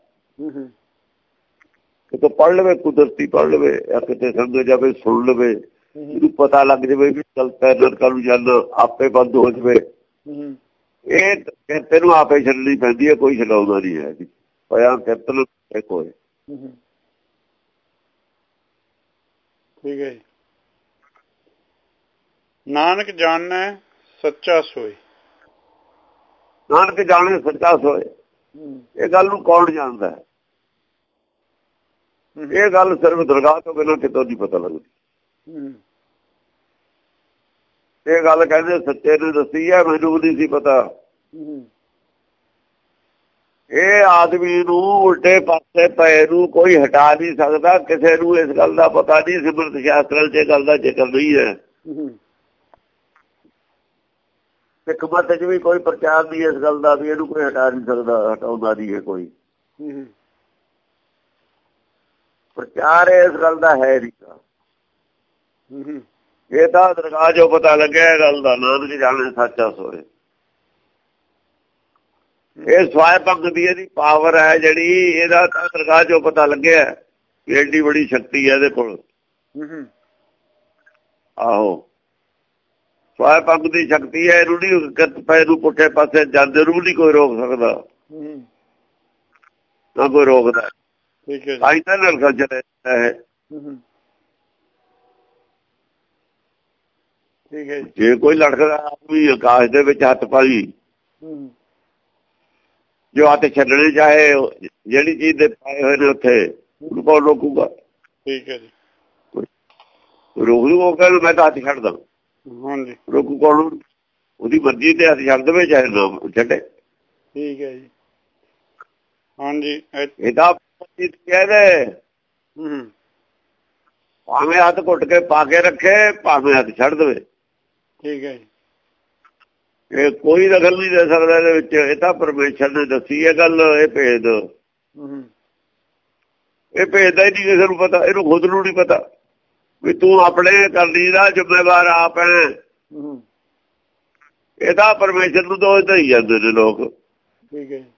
ਕਿਤੇ ਪੜ੍ਹ ਲਵੇ, ਕੁਦਰਤੀ ਪੜ੍ਹ ਲਵੇ, ਜਾਂ ਕਿਤੇ ਸਮਝ ਜਾਵੇ, ਸੁਣ ਲਵੇ, ਇਹਨੂੰ ਪਤਾ ਲੱਗ ਜਾਵੇ ਵੀ ਗਲਤ ਹੈ, ਨਰਕਾਂ ਨੂੰ ਜਾਂਦਾ ਆਪੇ ਬੰਦ ਹੋ ਜਾਵੇ। ਇਹ ਕਿਰਤ ਨੂੰ ਆਪੇ ਛੱਡਣੀ ਪੈਂਦੀ ਹੈ, ਕੋਈ ਛਡਾਉਂਦਾ ਨਹੀਂ ਹੈ ਜੀ। ਪਿਆ ਕਿਰਤ ਨੂੰ ਕੋਏ। ਠੀਕ ਹੈ ਜੀ। ਨਾਨਕ ਜਾਣੈ ਸੱਚਾ ਸੋਏ, ਨਾਨਕ ਜਾਣੇ ਸੱਚਾ ਸੋਏ। ਇਹ ਗੱਲ ਨੂੰ ਕੌਣ ਜਾਣਦਾ ਹੈ? ਇਹ ਗੱਲ ਸਿਰਫ ਦਰਗਾਹ ਤੋਂ ਬਿਨਾਂ ਕਿਤੋਂ ਨਹੀਂ ਪਤਾ ਲੱਗਦੀ। ਇਹ ਗੱਲ ਕਹਿੰਦੇ ਸੱਚੇ ਨੇ ਦੱਸੀ ਹੈ, ਮੈਨੂੰ ਵੀ ਨਹੀਂ ਸੀ ਪਤਾ। ਇਹ ਆਦਮੀ ਨੂੰ ਉਲਟੇ ਪਾਸੇ ਪਏ ਨੂੰ ਕੋਈ ਹਟਾ ਨਹੀਂ ਸਕਦਾ, ਕਿਸੇ ਨੂੰ ਇਸ ਗੱਲ ਦਾ ਪਤਾ ਨਹੀਂ। ਸਿਮਰਤ ਸ਼ਾਸਤਰਾਂ 'ਚ ਇਹ ਗੱਲ ਦਾ ਜ਼ਿਕਰ ਨਹੀਂ ਹੈ, ਸਿੱਖ ਮਤ 'ਚ ਵੀ ਕੋਈ ਪ੍ਰਚਾਰ ਨਹੀਂ ਇਸ ਗੱਲ ਦਾ ਵੀ ਇਹਨੂੰ ਕੋਈ ਹਟਾ ਨਹੀਂ ਸਕਦਾ, ਹਟਾਉਂਦਾ ਨਹੀਂ ਹੈ ਕੋਈ ਪ੍ਰਚਾਰ, ਇਸ ਗੱਲ ਦਾ ਹੈ ਨਹੀਂ। ਇਹ ਤਾਂ ਦਰਗਾਹ ਜੋ ਪਤਾ ਲੱਗਿਆ ਇਹ ਗੱਲ ਦਾ, ਨਾਨਕ ਜਾਣੇ ਸੱਚਾ ਸੋਏ। ਇਹ ਸਵਾਇ ਭੰਗ ਦੀ ਇਹਦੀ ਪਾਵਰ ਹੈ ਜਿਹੜੀ, ਇਹਦਾ ਤਾਂ ਦਰਗਾਹ ਜੋ ਪਤਾ ਲੱਗਿਆ ਐਡੀ ਬੜੀ ਸ਼ਕਤੀ ਹੈ ਇਹਦੇ ਕੋਲ। ਆਹੋ, ਸਵਾਇ ਭੰਗ ਦੀ ਸ਼ਕਤੀ ਹੈ, ਇਹਨੂੰ ਨਹੀਂ ਕਿਰਤ ਪੈ ਨੂੰ ਪੁੱਠੇ ਪਾਸੇ ਜਾਂਦੇ ਨੂੰ ਨਹੀਂ ਕੋਈ ਰੋਕ ਸਕਦਾ, ਨਾ ਕੋਈ ਰੋਕਦਾ। ਆਈ ਤਾਂ ਨਰਕਾਂ ਚ ਹੈ। ਜੇ ਕੋਈ ਲੜਕਦਾ ਆਦਮੀ ਆਕਾਸ਼ ਦੇ ਵਿੱਚ ਹੱਥ ਪਾਈ, ਜੋ ਹੱਥ ਛੱਡਣੇ ਚਾਹੇ ਜਿਹੜੀ ਚੀਜ਼ ਦੇ ਪਾਏ ਹੋਏ ਨੇ ਉੱਥੇ, ਉਹਨੂੰ ਕੌਣ ਰੋਕੂਗਾ? ਠੀਕ ਹੈ ਜੀ। ਰੋਕ ਲੂ, ਉਹ ਕਹਿੰਦਾ ਮੈਂ ਤਾਂ ਹੱਥ ਛੱਡਦਾ, ਰੋਕੂ ਕੌਣ? ਉਹਦੀ ਮਰਜ਼ੀ ਤੇ ਹੱਥ ਛੱਡ ਦੇਵੇ ਚਾਹੇ ਨਾ ਛੱਡੇ। ਠੀਕ ਹੈ ਜੀ। ਹਾਂਜੀ, ਇਹ ਤਾਂ ਕਹਿੰਦੇ ਭਾਵੇਂ ਹੱਥ ਘੁੱਟ ਕੇ ਪਾ ਕੇ ਰੱਖੇ, ਭਾਵੇਂ ਹੱਥ ਛੱਡ ਦੇਵੇ। ਠੀਕ ਹੈ ਜੀ। ਇਹ ਕੋਈ ਦਖਲ ਨਹੀਂ ਦੇ ਸਕਦਾ ਇਹਦੇ ਵਿੱਚ। ਇਹ ਤਾਂ ਪਰਮੇਸ਼ਰ ਨੇ ਦੱਸੀ ਹੈ ਗੱਲ, ਇਹ ਭੇਦ। ਇਹ ਭੇਦ ਦਾ ਹੀ ਨਹੀਂ ਕਿਸੇ ਨੂੰ ਪਤਾ, ਇਹਨੂੰ ਖੁਦ ਨੂੰ ਨਹੀਂ ਪਤਾ ਵੀ ਤੂੰ ਆਪਣੇ ਕਰਨੀ ਦਾ ਜ਼ਿੰਮੇਵਾਰ ਆਪ ਹੈ। ਇਹ ਤਾਂ ਪਰਮੇਸ਼ਰ ਨੂੰ ਦੋਸ਼ ਦੇਈ ਜਾਂਦੇ ਨੇ ਲੋਕ। ਠੀਕ ਹੈ।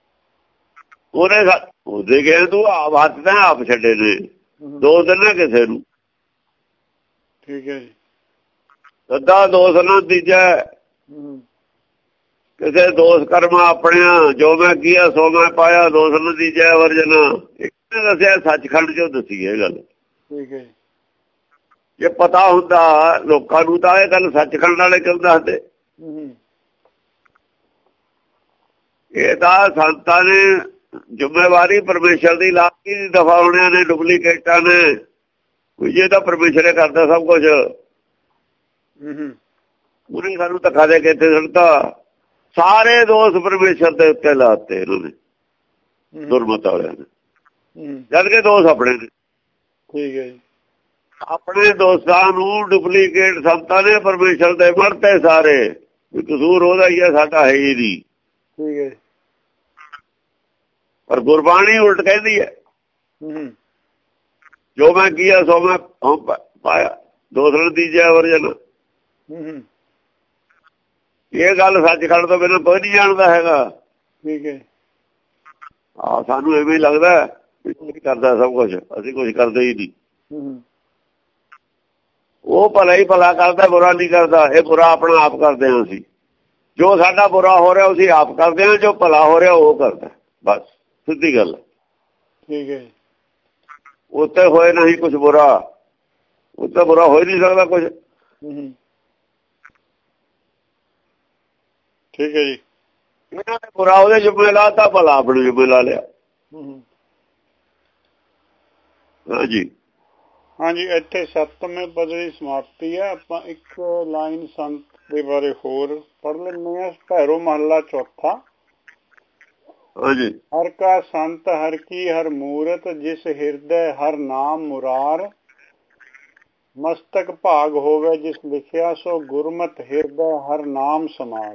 ਉਹਦੇ ਗਏ ਤੂੰ ਆਪ ਹੱਥ ਤਾਂ ਆਪ ਛੱਡੇ ਨੇ, ਦੋਸ਼ ਦੇਣਾ ਕਿਸੇ ਨੂੰ। ਠੀਕ ਹੈ ਜੀ। ਸਦਾ ਦੋਸ਼ ਨਾ ਤੀਜਾ, ਕਿਸੇ ਦੋਸ਼ ਕਰਮਾ ਆਪਣਿਆ, ਜੋ ਮੈਂ ਕੀਆ ਸੋ ਮੈਂ ਪਾਇਆ, ਦੋਸ਼ ਨਤੀਜਾ ਵਰਜਨ। ਇਹਨੇ ਦੱਸਿਆ ਸੱਚਖੰਡ ਚੋਂ ਦੱਸੀ ਇਹ ਗੱਲ। ਠੀਕ ਹੈ। ਜੇ ਪਤਾ ਹੁੰਦਾ ਲੋਕਾਂ ਨੂੰ ਤਾਂ ਇਹ ਗੱਲ ਸੱਚਖੰਡ ਵਾਲੇ ਕਿਉਂ ਦੱਸਦੇ? ਇਹ ਤਾਂ ਸੰਤਾਂ ਨੇ ਜ਼ਿੰਮੇਵਾਰੀ ਪਰਮੇਸ਼ਰ ਦੀ ਲਾਤੀ, ਦਫਾ ਹੋਣਿਆਂ ਨੇ, ਡੁਪਲੀਕੇਟਾਂ ਨੇ। ਕੋਈ ਜੇ ਤਾਂ ਪਰਮੇਸ਼ਰ ਕਰਦਾ ਸਭ ਕੁਛ, ਉਹਨੇ ਸਾਨੂੰ ਧੱਕਾ ਦੇ ਕੇ ਇੱਥੇ ਸੁੱਟਤਾ। ਸਾਰੇ ਦੋਸ਼ ਪਰਮੇਸ਼ਰ ਦੇ ਉੱਤੇ ਲਾਤੇ ਇਹਨਾਂ ਨੇ, ਦੁਰਮਤ ਵਾਲਿਆਂ ਨੇ, ਜਦ ਕਿ ਦੋਸ਼ ਆਪਣੇ ਨੇ। ਠੀਕ ਹੈ ਜੀ। ਆਪਣੇ ਦੋਸਤਾਂ ਨੂੰ ਡੁਪਲੀਕੇਟ ਸੰਤਾਂ ਨੇ ਪਰਮੇਸ਼ਰ ਦੇ ਮਰਤੇ ਸਾਰੇ, ਵੀ ਕਸੂਰ ਉਹਦਾ ਹੀ ਹੈ, ਸਾਡਾ ਹੈ ਹੀ ਨਹੀਂ। ਠੀਕ ਹੈ। ਪਰ ਗੁਰਬਾਣੀ ਉਲਟ ਕਹਿੰਦੀ ਹੈ, ਜੋ ਮੈਂ ਕੀਆ ਸੋ ਮੈਂ ਪਾਇਆ, ਦੋਸ਼ ਨਤੀਜਾ ਵਰਜਨ। ਇਹ ਗੱਲ ਸੱਚਖੰਡ ਤੋਂ ਬਿਨਾਂ ਕੋਈ ਨਹੀਂ ਜਾਣਦਾ ਹੈਗਾ। ਠੀਕ ਹੈ। ਸਾਨੂੰ ਐਵੇਂ ਹੀ ਲੱਗਦਾ ਕਰਦਾ ਸਭ ਕੁਛ, ਅਸੀਂ ਕੁਛ ਕਰਦੇ ਹੀ ਨਹੀਂ। ਉਹ ਭਲਾ ਹੀ ਭਲਾ ਕਰਦਾ, ਬੁਰਾ ਨਹੀਂ ਕਰਦਾ। ਇਹ ਬੁਰਾ ਆਪਣਾ ਆਪ ਕਰਦੇ ਹਾਂ ਅਸੀਂ, ਜੋ ਸਾਡਾ ਬੁਰਾ ਹੋ ਰਿਹਾ ਅਸੀਂ ਆਪ ਕਰਦੇ ਹਾਂ, ਜੋ ਭਲਾ ਹੋ ਰਿਹਾ ਉਹ ਕਰਦਾ, ਬਸ ਸਿੱਧੀ ਗੱਲ। ਠੀਕ ਹੈ ਜੀ। ਉੱਤੇ ਹੋਏ ਨਹੀਂ ਕੁਝ ਬੁਰਾ, ਉੱਤੇ ਬੁਰਾ ਹੋ ਹੀ ਨਹੀਂ ਸਕਦਾ ਕੁਝ। ਠੀਕ ਹੈ ਜੀ। ਇਹਨਾਂ ਨੇ ਬੁਰਾ ਉਹਦੇ ਜੁਮੇ ਲਾਤਾ, ਭਲਾ ਆਪਣੇ ਜੁਮੇ ਲਾ ਲਿਆ। ਹਾਂਜੀ ਹਾਂਜੀ, ਇੱਥੇ 7ਵੇਂ ਪਦ ਦੀ ਸਮਾਪਤੀ ਹੈ। ਆਪਾਂ ਇੱਕ ਲਾਈਨ ਸੰਤ ਦੇ ਬਾਰੇ ਹੋਰ ਪੜ੍ਹ ਲੈਂਦੇ ਹਾਂ। ਭੈਰੋ ਮਹੱਲਾ ਚੌਥਾ। ਹਾਂਜੀ। ਹਰ ਕਾ ਸੰਤ ਹਰ ਕੀ ਹਰ ਮੂਰਤ, ਜਿਸ ਹਿਰਦੈ ਹਰ ਨਾਮ ਮੁਰਾਰ। ਮਸਤਕ ਭਾਗ ਹੋਵੇ ਜਿਸ ਲਿਖਿਆ, ਸੋ ਗੁਰਮਤ ਹਿਰਦੈ ਹਰ ਨਾਮ ਸਮਾਰ।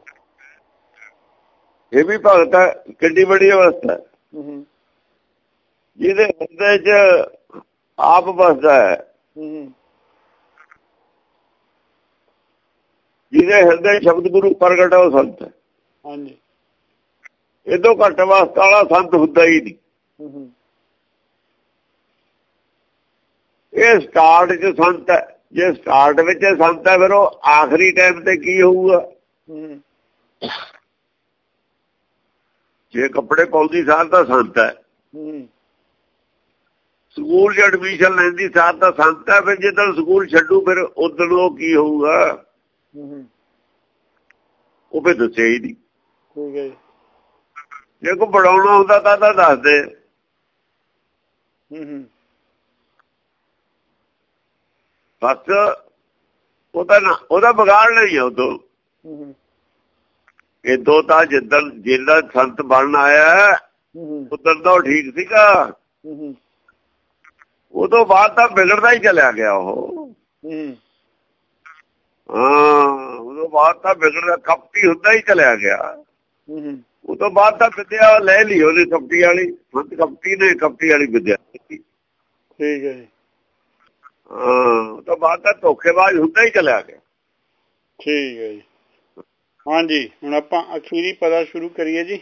ਇਹ ਵੀ ਭਗਤ ਹੈ, ਕਿੱਡੀ ਬੜੀ ਅਵਸਥਾ ਹੈ। ਜਿਹਦੇ ਹਿਰਦੇ ਚ ਆਪ ਵਸਦਾ ਹੈ, ਜਿਹਦੇ ਹਿਰਦੇ ਸ਼ਬਦ ਗੁਰੂ ਪ੍ਰਗਟ ਹੈ, ਉਹ ਸੰਤ ਹੈ। ਹਾਂਜੀ। ਇਹਦੋਂ ਘੱਟ ਅਵਸਥਾ ਵਾਲਾ ਸੰਤ ਹੁੰਦਾ ਹੀ ਨਹੀਂ। ਇਹ ਸਟਾਰਟ ਚ ਸੰਤ ਹੈ। ਜੇ ਸਟਾਰਟ ਵਿੱਚ ਸੰਤ ਹੈ, ਫਿਰ ਉਹ ਆਖਰੀ ਟਾਈਮ ਤੇ ਕੀ ਹੋਊਗਾ? ਜੇ ਕੱਪੜੇ ਪਾਉਂਦੀ ਸਾਰ ਤਾਂ ਸੰਤ ਹੈ, ਸਕੂਲ ਚ ਐਡਮਿਸ਼ਨ ਲੈਂਦੀ ਸਾਰ ਤਾਂ ਸੰਤ ਹੈ। ਫਿਰ ਜਦੋਂ ਸਕੂਲ ਛੱਡੂ ਫਿਰ ਉਦੋਂ ਉਹ ਕੀ ਹੋਊਗਾ? ਉਹ ਫਿਰ ਦੱਸਿਆ ਹੀ ਨਹੀਂ। ਠੀਕ ਹੈ ਜੀ। ਜੇ ਕੋਈ ਪੜਾਉਣਾ ਹੁੰਦਾ ਤਾਂ ਦੱਸ ਦੇ। ਬਸ ਉਹਦਾ ਵਿਗਾੜਨਾ ਹੀ ਆ। ਉਦੋਂ ਤਾਂ ਜਿੱਦਣ ਜਿਹੜਾ ਸੰਤ ਬਣਨ ਆਇਆ ਉਦੋਂ ਤਾਂ ਉਹ ਠੀਕ ਸੀਗਾ। ਉਦੋਂ ਬਾਅਦ ਤਾਂ ਵਿਗੜਦਾ ਹੀ ਚਲਿਆ ਗਿਆ ਉਹ। ਹਾਂ, ਉਦੋਂ ਬਾਅਦ ਤਾਂ ਵਿਗੜਦਾ ਕਪਟੀ ਹੁੰਦਾ ਹੀ ਚਲਿਆ ਗਿਆ। ਉਦੋਂ ਬਾਅਦ ਤਾਂ ਵਿਦਿਆ ਲੈ ਲਈ ਉਹਨੇ ਕਪਟੀ ਵਾਲੀ। ਕਪਟੀ ਨੇ ਕਪਟੀ ਵਾਲੀ ਵਿਦਿਆ ਕੀਤੀ। ਠੀਕ ਹੈ ਜੀ। ਹਾਂ, ਉਹ ਤੋਂ ਬਾਅਦ ਤਾਂ ਧੋਖੇਬਾਜ਼ ਹੁੰਦਾ ਹੀ ਚਲਿਆ ਗਿਆ। ਠੀਕ ਹੈ ਜੀ। ਹਾਂਜੀ, ਹੁਣ ਆਪਾਂ ਅਖੀਰੀ ਪਦਾ ਸ਼ੁਰੂ ਕਰੀਏ ਜੀ।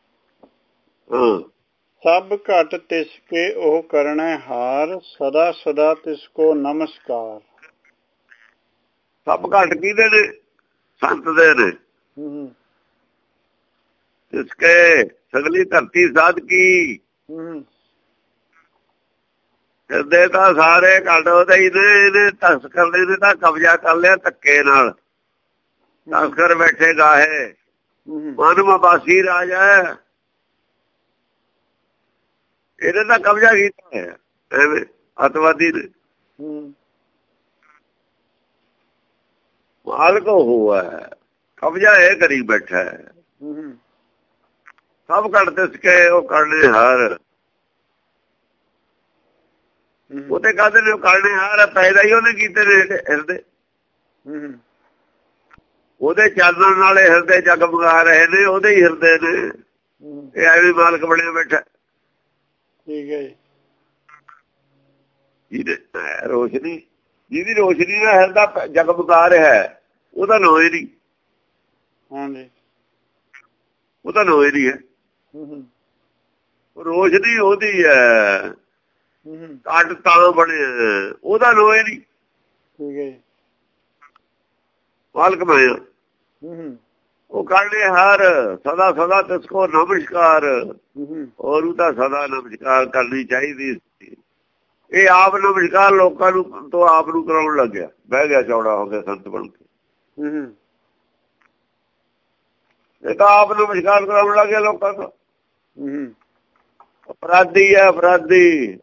ਸਭ ਘਟ ਤਿਸ ਕੇ ਉਹ ਕਰਨਾ ਹਾਰ, ਸਦਾ ਸਦਾ ਤਿਸ ਕੋ ਨਮਸਕਾਰ। ਸਭ ਘਟ ਕਿਹਦੇ ਨੇ? ਸੰਤ ਦੇ ਨੇ। ਤਿਸ ਕੇ ਸਗਲੀ ਧਰਤੀ ਸਾਧ ਕੀ। ਹਿਰਦੇ ਤਾਂ ਸਾਰੇ ਘਟ ਉਹਦੇ ਹੀ ਨੇ। ਇਹਨੇ ਤਸਕਰ ਨੇ ਤਾਂ ਕਬਜ਼ਾ ਕਰ ਲਿਆ ਧੱਕੇ ਨਾਲ। ਤਸਕਰ ਬੈਠੇ ਗਾਹੇ ਮਨ ਮਬਾਸੀ ਰਾਜਾ। ਇਹਨੇ ਤਾਂ ਕਬਜ਼ਾ ਕੀਤਾ ਹੈ ਐਵੇਂ ਅੱਤਵਾਦੀ ਨੇ। ਮਾਲਕ ਹੋਇਆ ਕਬਜ਼ਾ ਇਹ ਕਰੀ ਬੈਠਾ ਹੈ। ਸਭ ਘਟ ਦਿਸ ਕੇ ਉਹ ਕਰਨੇ ਹਾਰ। ਉਹ ਤੇ ਕਹਿੰਦੇ ਨੇ ਕਰਨੇ ਹਾਰ। ਪੈਦਾ ਹੀ ਉਹਨੇ ਕੀਤੇ ਨੇ ਹਿਰਦੇ। ਉਹਦੇ ਚਾਨਣ ਨਾਲੇ ਹਿਰਦੇ ਜਗਮਗਾ ਰਹੇ ਨੇ। ਉਹਦੇ ਹੀ ਹਿਰਦੇ ਨੇ। ਇਹ ਐਵੇਂ ਮਾਲਕ ਬਣਿਆ ਬੈਠਾ। ਠੀਕ ਹੈ ਜੀ। ਰੋਸ਼ਨੀ ਜਿਹਦੀ ਰੋਸ਼ਨੀ ਨਾਲ ਹਿਰਦਾ ਜਗਮਗਾ ਰਿਹਾ ਉਹਦਾ ਨਾਂ ਹੀ ਨਹੀਂ। ਹਾਂਜੀ, ਉਹਦਾ ਨਾਂ ਹੀ ਨਹੀਂ ਹੈ। ਰੋਸ਼ਨੀ ਉਹਦੀ ਹੈ। ਘੱਟ ਤਾਂ ਬਣਿਆ ਉਹਦਾ ਨਾਂ ਹੀ ਨਹੀਂ। ਠੀਕ ਹੈ ਜੀ। ਮਾਲਕ ਮੈਂ ਉਹ ਕਰਨੇ ਹਾਰ। ਸਦਾ ਸਦਾ ਤਿਸ ਕੋ ਨਮਸਕਾਰ। ਔਰ ਉਹਦਾ ਸਦਾ ਨਮਸਕਾਰ ਕਰਨੀ ਚਾਹੀਦੀ ਸੀ। ਇਹ ਆਪ ਨਮਸਕਾਰ ਲੋਕਾਂ ਨੂੰ ਤੋਂ ਆਪ ਨੂੰ ਕਰਾਉਣ ਲੱਗਿਆ। ਬਹਿ ਗਿਆ ਚੌੜਾ ਹੋ ਗਿਆ ਸੰਤ ਬਣ ਕੇ। ਇਹ ਤਾਂ ਆਪ ਨਮਸਕਾਰ ਕਰਾਉਣ ਲੱਗ ਗਿਆ ਲੋਕਾਂ ਤੋਂ। ਅਪਰਾਧੀ ਹੈ ਅਪਰਾਧੀ।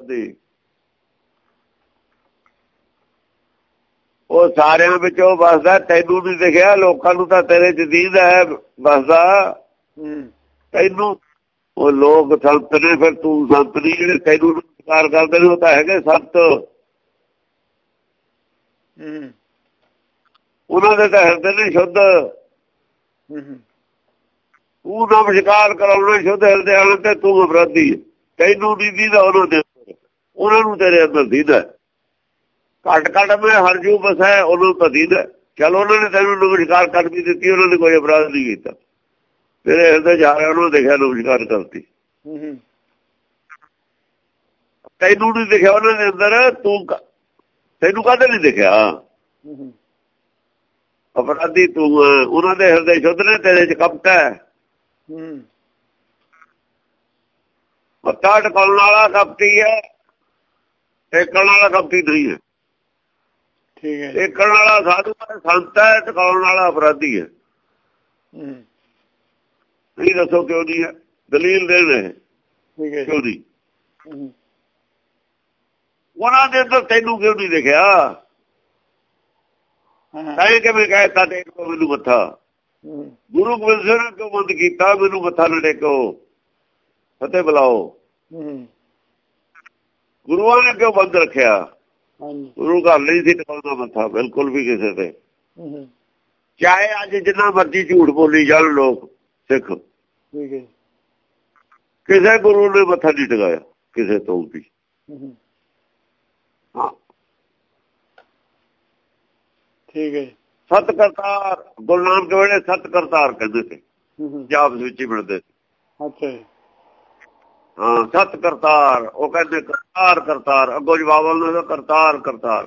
ਉਹ ਸਾਰਿਆਂ ਵਿੱਚ ਉਹ ਵਸਦਾ। ਤੈਨੂੰ ਨਹੀਂ ਦਿਖਿਆ, ਲੋਕਾਂ ਨੂੰ ਤਾਂ ਤੇਰੇ ਚ ਦੀਦਾ ਹੈ ਵਸਦਾ। ਤੈਨੂੰ ਉਹ ਲੋਕ ਸੰਤ ਨੇ, ਫਿਰ ਤੂੰ ਸੰਤ ਨਹੀਂ। ਜਿਹੜੇ ਤੈਨੂੰ ਨਮਸਕਾਰ ਕਰਦੇ ਨੇ ਉਹ ਤਾਂ ਹੈਗੇ ਸੰਤ। ਉਹਨਾਂ ਦੇ ਤਾਂ ਹਿਰਦੇ ਨੇ ਸ਼ੁੱਧ। ਤੂੰ ਨਮਸਕਾਰ ਕਰਾਉਣਾ ਸ਼ੁੱਧ ਹਿਰਦੇ ਵਾਲੇ ਤੇ ਤੂੰ ਅਪਰਾਧੀ। ਤੈਨੂੰ ਨਹੀਂ ਦੀਦਾ ਉਹਨਾਂ ਦੇ, ਉਹਨਾਂ ਨੂੰ ਤੇਰੇ ਅੰਦਰ ਦੀਦਾ। ਘੱਟ ਮੈਂ ਹਰ ਜੂ ਬਸਾ ਉਹਨੂੰ ਤਾਂ ਦੀਦਾ। ਚਲ ਉਹਨਾਂ ਨੇ ਤੈਨੂੰ ਨਮਸਕਾਰ ਕਰ ਵੀ ਦਿੱਤੀ। ਉਹਨਾਂ ਨੇ ਕੋਈ ਅਪਰਾਧ ਨਹੀਂ ਕੀਤਾ। ਤੇਰੇ ਹਿਰਦੇ ਜਾ ਰਿਹਾ ਉਹਨੂੰ ਦੇਖਿਆ ਨਮਸਕਾਰ ਕਰਤੀ। ਤੈਨੂੰ ਨਹੀਂ ਦਿਖਿਆ ਉਹਨਾਂ ਦੇ ਅੰਦਰ। ਤੈਨੂੰ ਕਾਹਦੇ ਨਹੀਂ ਦਿਖਿਆ? ਅਪਰਾਧੀ ਤੂੰ ਉਹਨਾਂ ਦੇ ਹਿਰਦੇ ਸ਼ੁੱਧ ਨੇ, ਤੇਰੇ ਚ ਕਪਟ ਹੈ। ਮੱਥਾ ਟਿਕਾਉਣ ਵਾਲਾ ਕਪਟੀ ਹੈ, ਟੇਕਣ ਵਾਲਾ ਕਪਟੀ ਨਹੀਂ ਹੈ। ਟੇਕਣ ਵਾਲਾ ਸਾਧੂ ਸੰਤ ਹੈ, ਟਿਕਾਉਣ ਵਾਲਾ ਅਪਰਾਧੀ ਹੈ। ਨਹੀਂ ਦੱਸੋ ਕਿਉਂ ਨਹੀਂ ਹੈ? ਦਲੀਲ ਦੇਣ ਕਿਉਂ ਨਹੀਂ? ਉਹਨਾਂ ਦੇ ਅੰਦਰ ਤੈਨੂੰ ਕਿਉਂ ਨਹੀਂ ਦਿਖਿਆ? ਤਾਂ ਕਿਵੇਂ ਕਹਿਤਾ ਟੇਕੋ ਮੈਨੂੰ ਮੱਥਾ? ਗੁਰੂ ਗੋਬਿੰਦ ਸਿੰਘ ਨੇ ਕਿਉਂ ਬੰਦ ਕੀਤਾ ਮੈਨੂੰ ਮੱਥਾ ਨਾ ਟੇਕੋ, ਫਤਿਹ ਬੁਲਾਓ? ਗੁਰੂਆਂ ਨੇ ਕਿਉਂ ਬੰਦ ਰੱਖਿਆ? ਗੁਰੂ ਘਰ ਨਹੀਂ ਸੀ ਟਿਕਾਉਂਦਾ ਮੱਥਾ ਬਿਲਕੁਲ ਵੀ ਕਿਸੇ ਤੇ। ਚਾਹੇ ਅੱਜ ਜਿੰਨਾ ਮਰਜ਼ੀ ਝੂਠ ਬੋਲੀ ਜਾਣ ਲੋਕ ਸਿੱਖ, ਕਿਸੇ ਗੁਰੂ ਨੇ ਮੱਥਾ ਨਹੀਂ ਟਿਕਾਇਆ ਕਿਸੇ ਤੋਂ ਵੀ। ਹਾਂ ਠੀਕ ਹੈ। ਸਤ ਕਰਤਾਰ ਗੁਰੂ ਨਾਨਕ ਵੇਲੇ ਸਤ ਕਰਤਾਰ ਕਹਿੰਦੇ ਸੀ, ਜਾਪਸ ਵਿੱਚ ਹੀ ਮਿਲਦੇ ਸੀ। ਅੱਛਾ ਜੀ। ਹਾਂ ਸਤ ਕਰਤਾਰ, ਉਹ ਕਹਿੰਦੇ ਕਰਤਾਰ ਕਰਤਾਰ, ਅੱਗੋਂ ਜਵਾਬ ਆਉਂਦਾ ਕਰਤਾਰ ਕਰਤਾਰ।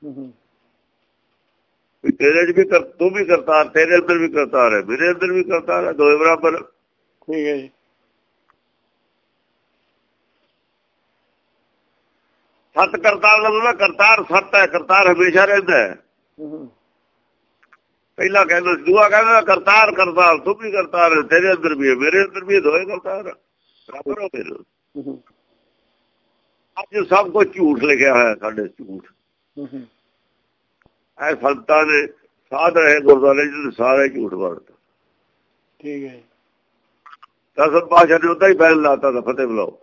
ਤੇਰੇ ਚ ਵੀ ਤੂੰ ਵੀ ਕਰਤਾਰ, ਤੇਰੇ ਅੰਦਰ ਵੀ ਕਰਤਾਰ ਹੈ, ਮੇਰੇ ਅੰਦਰ ਵੀ ਕਰਤਾਰ ਹੈ, ਦੋਵੇਂ ਬਰਾਬਰ। ਠੀਕ ਹੈ ਜੀ। ਸਤ ਕਰਤਾਰ ਦਾ ਮਤਲਬ ਕਰਤਾਰ ਸਤ ਹੈ, ਕਰਤਾਰ ਹਮੇਸ਼ਾ ਰਹਿੰਦਾ ਹੈ। ਪਹਿਲਾਂ ਕਹਿੰਦਾ ਦੂਆ ਕਹਿੰਦਾ ਕਰਤਾਰ ਕਰਤਾਰ, ਤੂੰ ਵੀ ਕਰਤਾਰ ਹੈ, ਤੇਰੇ ਅੰਦਰ ਵੀ ਹੈ, ਮੇਰੇ ਅੰਦਰ ਵੀ, ਦੋਵੇਂ ਕਰਤਾਰ ਬਰਾਬਰ ਹੋ ਗਏ। ਅੱਜ ਸਭ ਕੁਝ ਝੂਠ ਲਿਖਿਆ ਹੋਇਆ ਸਾਡੇ, ਝੂਠ। ਇਹ ਸੰਤਾਂ ਨੇ ਸਾਧ ਰਹੇ ਗੁਰਦੁਆਰੇ ਜਿਹਨੇ ਸਾਰੇ ਝੂਠ ਵਰਤਾ। ਠੀਕ ਹੈ। ਦਸਮ ਪਾਤਸ਼ਾਹ ਨੇ ਉਦਾਂ ਹੀ ਫੈਲ ਲਾਤਾ ਤਾਂ ਫਤਿਹ ਬੁਲਾਓ।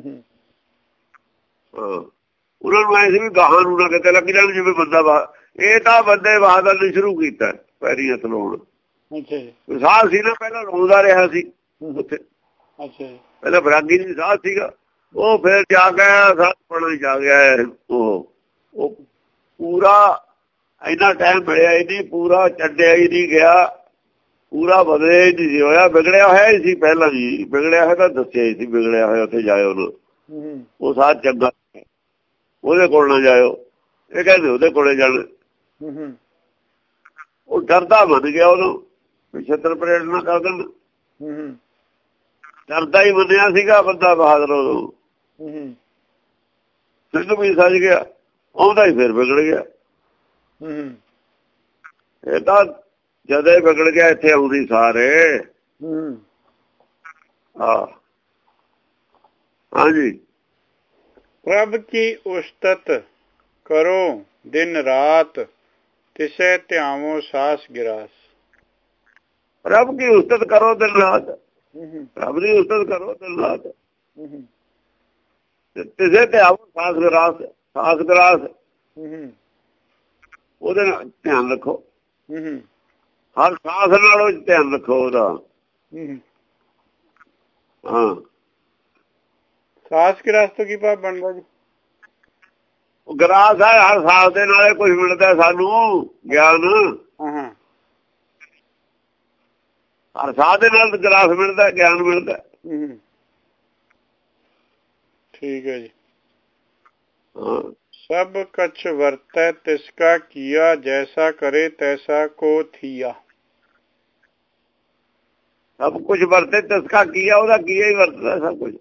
ਉਹਨਾਂ ਨੂੰ ਐ ਸੀ ਵੀ ਗਾਹਾਂ ਨੂੰ ਨਾ ਕਿਤੇ ਲੱਗ ਜਾਣ, ਜਿਵੇਂ ਬੰਦਾ ਇਹ ਤਾਂ ਬੰਦੇ ਬਹਾਦਰ ਨੇ ਸ਼ੁਰੂ ਕੀਤਾ ਪੈਰੀ ਹੱਥ ਲਾਉਣ। ਸਾਧ ਸੀ ਨਾ ਪਹਿਲਾਂ ਲਾਉਂਦਾ ਰਿਹਾ ਸੀ ਉੱਥੇ, ਪਹਿਲਾਂ ਬਰਾਗੀ ਦੀ ਸਾਧ ਸੀਗਾ, ਉਹ ਫਿਰ ਜਾ ਗਿਆ ਸਾਧ ਪੜਨ ਜਾ ਗਿਆ। ਉਹ ਪੂਰਾ ਇੰਨਾ ਟਾਈਮ ਮਿਲਿਆ ਹੀ ਨਹੀਂ, ਪੂਰਾ ਛੱਡਿਆ ਹੀ ਨਹੀਂ ਗਿਆ, ਪੂਰਾ ਬਦਲਿਆ ਹੀ ਨਹੀਂ ਹੋਇਆ। ਵਿਗੜਿਆ ਹੋਇਆ ਹੀ ਸੀ ਪਹਿਲਾਂ ਜੀ, ਵਿਗੜਿਆ ਹੋਇਆ ਤਾਂ ਦੱਸਿਆ ਹੀ ਸੀ, ਵਿਗੜਿਆ ਹੋਇਆ ਉੱਥੇ ਜਾਇਓ ਨਾ, ਉਹ ਸਾਧ ਚੰਗਾ ਉਹਦੇ ਕੋਲ ਨਾ ਜਾਇਓ, ਇਹ ਕਹਿੰਦੇ ਉਹਦੇ ਕੋਲੇ ਜਾਣ। ਉਹ ਡਰਦਾ ਮੰਨ ਗਿਆ ਉਹਨੂੰ ਛੱਤਰ ਪਰੇਡ ਨਾ ਕਰ ਦੇਣ, ਡਰਦਾ ਹੀ ਮੰਨਿਆ ਸੀਗਾ ਬੰਦਾ ਬਹਾਦਰ। ਉਦੋਂ ਸਿੰਘ ਵੀ ਸੱਜ ਗਿਆ, ਆਉਂਦਾ ਹੀ ਫਿਰ ਵਿਗੜ ਗਿਆ। ਇਹ ਤਾਂ ਜਦੇ ਵਿਗੜ ਗਿਆ ਇੱਥੇ ਆਉਂਦੀ ਸਾਰੇ। ਹਾਂਜੀ। ਪ੍ਰਭ ਕੀ ਉਸਤਤ ਕਰੋ ਦਿਨ ਰਾਤ, ਤਿਸੈ ਧਿਆਵੋ ਸਾਸ ਗਿਰਾਸ। ਪ੍ਰਭ ਕੀ ਉਸਤਤ ਕਰੋ ਦਿਨ ਰਾਤ, ਪ੍ਰਭ ਦੀ ਉਸਤਤ ਕਰੋ ਦਿਨ ਰਾਤ, ਤਿਸੈ ਧਿਆਵੋ ਸਾਸ ਗਿਰਾਸ। ਸਾਸ ਗਿਰਾਸ ਉਹਦੇ ਨਾਲ ਧਿਆਨ ਰੱਖੋ, ਹਰ ਸਾਸ ਨਾਲ ਉਹ ਧਿਆਨ ਰੱਖੋ ਉਹਦਾ। ਹਾਂ ਸਾਸ ਗਿਰਾਸ ਤੋਂ ਕੀ ਭਾਵ ਬਣਦਾ ਜੀ? ਉਹ ਗਰਾਸ ਹੈ, ਹਰ ਸਾਸ ਦੇ ਨਾਲ ਕੁਝ ਮਿਲਦਾ ਸਾਨੂੰ ਗਿਆਨ। ਹਰ ਸਾਸ ਦੇ ਨਾਲ ਗਰਾਸ ਮਿਲਦਾ, ਗਿਆਨ ਮਿਲਦਾ। ਠੀਕ ਹੈ ਜੀ। ਸਭ ਕਛ ਵਰਤੈ ਤਿਸਕਾ ਕੀਆ, ਜੈਸਾ ਕਰੇ ਤੈਸਾ ਕੋ ਥੀਆ। ਸਭ ਕੁਝ ਵਰਤੇ ਤਿਸਕਾ ਕੀਆ, ਉਹਦਾ ਕੀਆ ਹੀ ਵਰਤਦਾ ਸਭ ਕੁਝ।